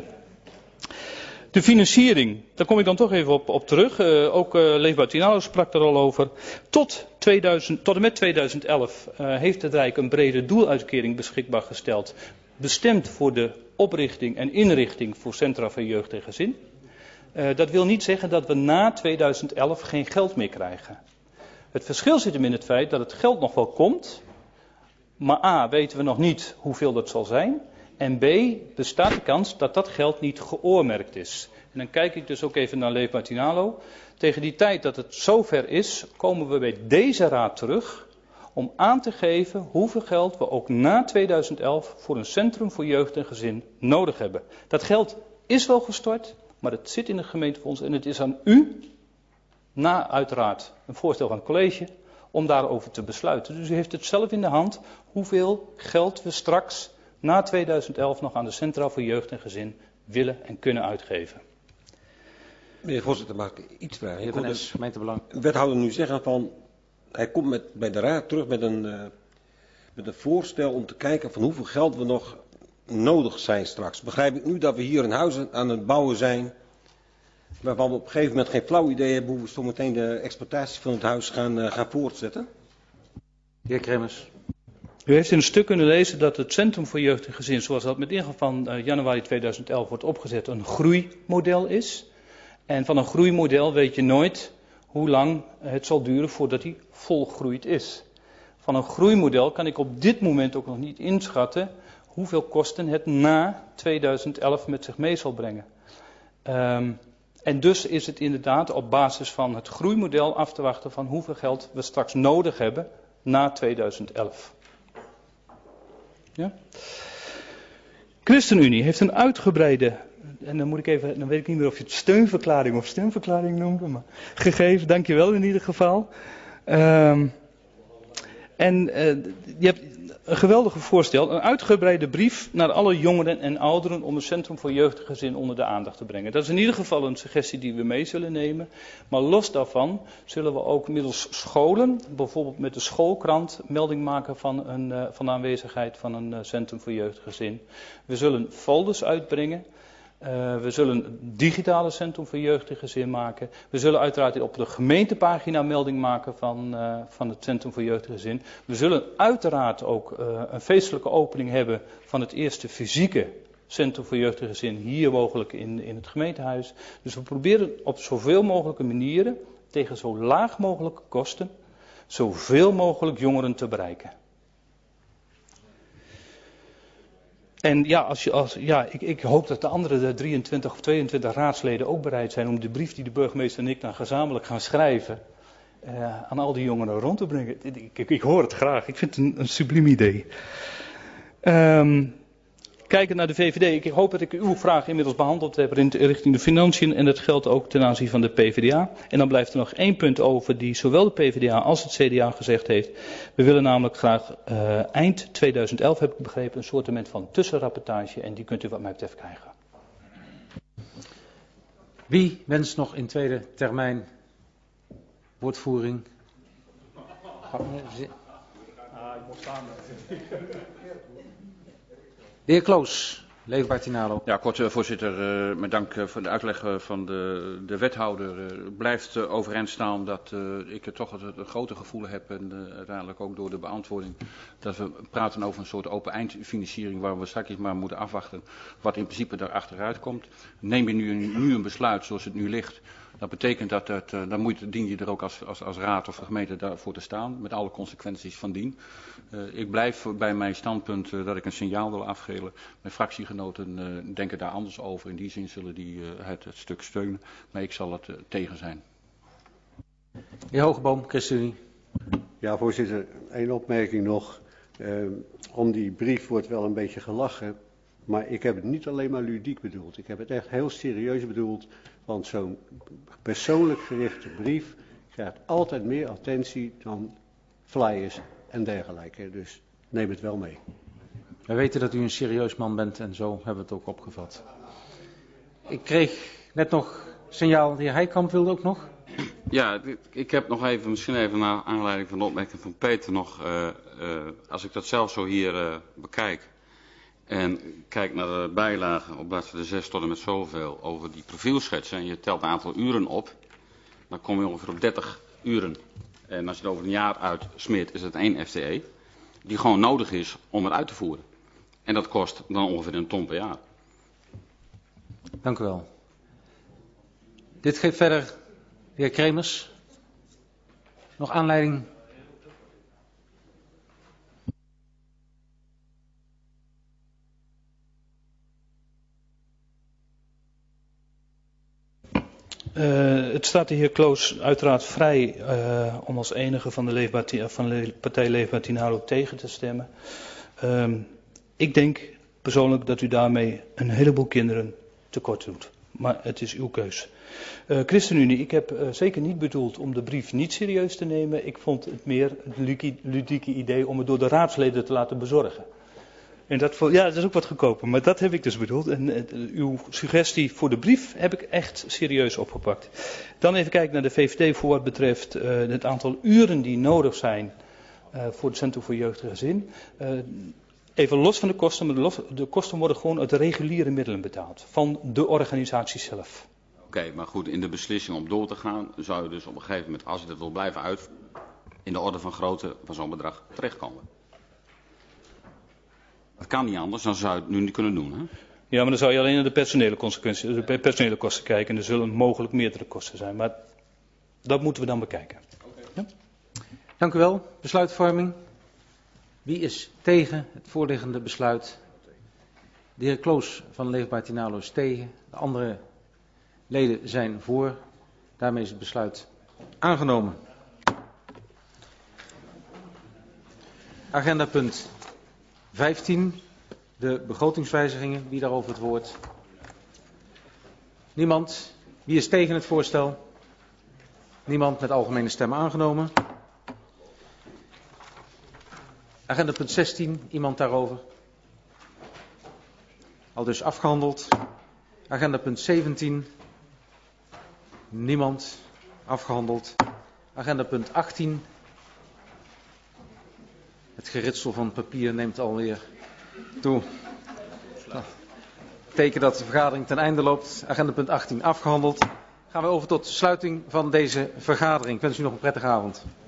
Speaker 16: De financiering, daar kom ik dan toch even op terug. Ook Leefbaar Tinalo sprak er al over. Tot en met 2011 heeft het Rijk een brede doeluitkering beschikbaar gesteld, bestemd voor de oprichting en inrichting voor Centra voor Jeugd en Gezin. Dat wil niet zeggen dat we na 2011 geen geld meer krijgen. Het verschil zit hem in het feit dat het geld nog wel komt, maar A, weten we nog niet hoeveel dat zal zijn. En B, bestaat de kans dat dat geld niet geoormerkt is. En dan kijk ik dus ook even naar Leefbaar Tinalo. Tegen die tijd dat het zover is, komen we bij deze raad terug om aan te geven hoeveel geld we ook na 2011 voor een Centrum voor Jeugd en Gezin nodig hebben. Dat geld is wel gestort, maar het zit in het gemeentefonds en het is aan u, na uiteraard een voorstel van het college, om daarover te besluiten. Dus u heeft het zelf in de hand hoeveel geld we straks na 2011 nog aan de Centra voor Jeugd en Gezin willen en kunnen uitgeven.
Speaker 11: Meneer voorzitter, mag ik iets vragen?
Speaker 1: Heer Van Es, gemeentebelang.
Speaker 11: De wethouder nu zeggen van, hij komt bij de raad terug met een voorstel om te kijken van hoeveel geld we nog nodig zijn straks. Begrijp ik nu dat we hier een huis aan het bouwen zijn, waarvan we op een gegeven moment geen flauw idee hebben hoe we zo meteen de exploitatie van het huis gaan voortzetten?
Speaker 1: De heer Kremers.
Speaker 16: U heeft in een stuk kunnen lezen dat het Centrum voor Jeugd en Gezin, zoals dat met ingang van januari 2011 wordt opgezet, een groeimodel is. En van een groeimodel weet je nooit hoe lang het zal duren voordat hij volgroeid is. Van een groeimodel kan ik op dit moment ook nog niet inschatten hoeveel kosten het na 2011 met zich mee zal brengen. En dus is het inderdaad op basis van het groeimodel af te wachten van hoeveel geld we straks nodig hebben na 2011. Ja? ChristenUnie heeft een uitgebreide, en dan weet ik niet meer of je het steunverklaring of stemverklaring noemt, maar gegeven, dankjewel in ieder geval. Je hebt een geweldige voorstel, een uitgebreide brief naar alle jongeren en ouderen om het Centrum voor Jeugd en Gezin onder de aandacht te brengen. Dat is in ieder geval een suggestie die we mee zullen nemen. Maar los daarvan zullen we ook middels scholen, bijvoorbeeld met de schoolkrant, melding maken van de aanwezigheid van een Centrum voor Jeugd en Gezin. We zullen folders uitbrengen. We zullen een digitale Centrum voor Jeugd en Gezin maken. We zullen uiteraard op de gemeentepagina melding maken van het Centrum voor Jeugd en Gezin. We zullen uiteraard ook een feestelijke opening hebben van het eerste fysieke Centrum voor Jeugd en Gezin, hier mogelijk in het gemeentehuis. Dus we proberen op zoveel mogelijke manieren, tegen zo laag mogelijke kosten, zoveel mogelijk jongeren te bereiken. En ik hoop dat de andere 23 of 22 raadsleden ook bereid zijn om de brief die de burgemeester en ik dan gezamenlijk gaan schrijven aan al die jongeren rond te brengen. Ik hoor het graag, ik vind het een subliem idee. Kijkend naar de VVD, ik hoop dat ik uw vraag inmiddels behandeld heb richting de financiën en dat geldt ook ten aanzien van de PvdA. En dan blijft er nog één punt over die zowel de PvdA als het CDA gezegd heeft. We willen namelijk graag eind 2011, heb ik begrepen, een soortement van tussenrapportage en die kunt u wat mij betreft krijgen.
Speaker 1: Wie wenst nog in tweede termijn woordvoering? De heer Kloos, Leefbaar Tinalo.
Speaker 5: Ja, kort voorzitter, met dank voor de uitleg van de wethouder. Blijft overeind staan dat ik toch het grote gevoel heb, en uiteindelijk ook door de beantwoording, dat we praten over een soort open eindfinanciering waar we straks maar moeten afwachten wat in principe daar achteruit komt. Neem je nu een besluit zoals het nu ligt, dat betekent dat dan dien je er ook als raad of gemeente daarvoor te staan, met alle consequenties van dien. Ik blijf bij mijn standpunt dat ik een signaal wil afgeven. Mijn fractiegenoten denken daar anders over. In die zin zullen die het stuk steunen, maar ik zal het tegen zijn.
Speaker 1: Heer Hogeboom, ChristenUnie.
Speaker 23: Ja, voorzitter, één opmerking nog. Om die brief wordt wel een beetje gelachen, maar ik heb het niet alleen maar ludiek bedoeld. Ik heb het echt heel serieus bedoeld, want zo'n persoonlijk gerichte brief krijgt altijd meer attentie dan flyers en dergelijke. Dus neem het wel mee.
Speaker 1: We weten dat u een serieus man bent en zo hebben we het ook opgevat. Ik kreeg net nog signaal, de heer Heikamp wilde ook nog.
Speaker 15: Ja, ik heb nog even, misschien even naar aanleiding van de opmerking van Peter nog, als ik dat zelf zo hier bekijk en kijk naar de bijlagen op bladzijde 6 tot en met zoveel over die profielschetsen en je telt een aantal uren op, dan kom je ongeveer op 30 uren. En als je het over een jaar uitsmeert, is het 1 FTE, die gewoon nodig is om het uit te voeren. En dat kost dan ongeveer een ton per jaar.
Speaker 1: Dank u wel. Dit geeft verder de heer Kremers. Nog aanleiding?
Speaker 16: Het staat de heer Kloos uiteraard vrij om als enige van de partij Leefbaar Tinalo tegen te stemmen. Ik denk persoonlijk dat u daarmee een heleboel kinderen tekort doet. Maar het is uw keus. ChristenUnie, ik heb zeker niet bedoeld om de brief niet serieus te nemen. Ik vond het meer het ludieke idee om het door de raadsleden te laten bezorgen. En dat is ook wat goedkoper, maar dat heb ik dus bedoeld. En uw suggestie voor de brief heb ik echt serieus opgepakt. Dan even kijken naar de VVD voor wat betreft het aantal uren die nodig zijn voor het Centrum voor Jeugd en Gezin. Even los van de kosten, maar de kosten worden gewoon uit de reguliere middelen betaald. Van de organisatie zelf.
Speaker 15: Oké, maar goed, in de beslissing om door te gaan, zou je dus op een gegeven moment, als je dat wil blijven in de orde van grootte van zo'n bedrag terechtkomen. Dat kan niet anders, dan zou je het nu niet kunnen doen, hè?
Speaker 16: Ja, maar dan zou je alleen naar de personele kosten kijken. En er zullen mogelijk meerdere kosten zijn, maar dat moeten we dan bekijken. Ja?
Speaker 1: Dank u wel. Besluitvorming. Wie is tegen het voorliggende besluit? De heer Kloos van Leefbaar Tinalo is tegen. De andere leden zijn voor. Daarmee is het besluit aangenomen. Agenda punt 15. De begrotingswijzigingen. Wie daarover het woord? Niemand. Wie is tegen het voorstel? Niemand. Met algemene stem aangenomen. Agenda punt 16. Iemand daarover? Al dus afgehandeld. Agenda punt 17. Niemand. Afgehandeld. Agenda punt 18. Het geritsel van papier neemt alweer toe. Teken dat de vergadering ten einde loopt. Agenda punt 18 afgehandeld. Gaan we over tot de sluiting van deze vergadering. Ik wens u nog een prettige avond.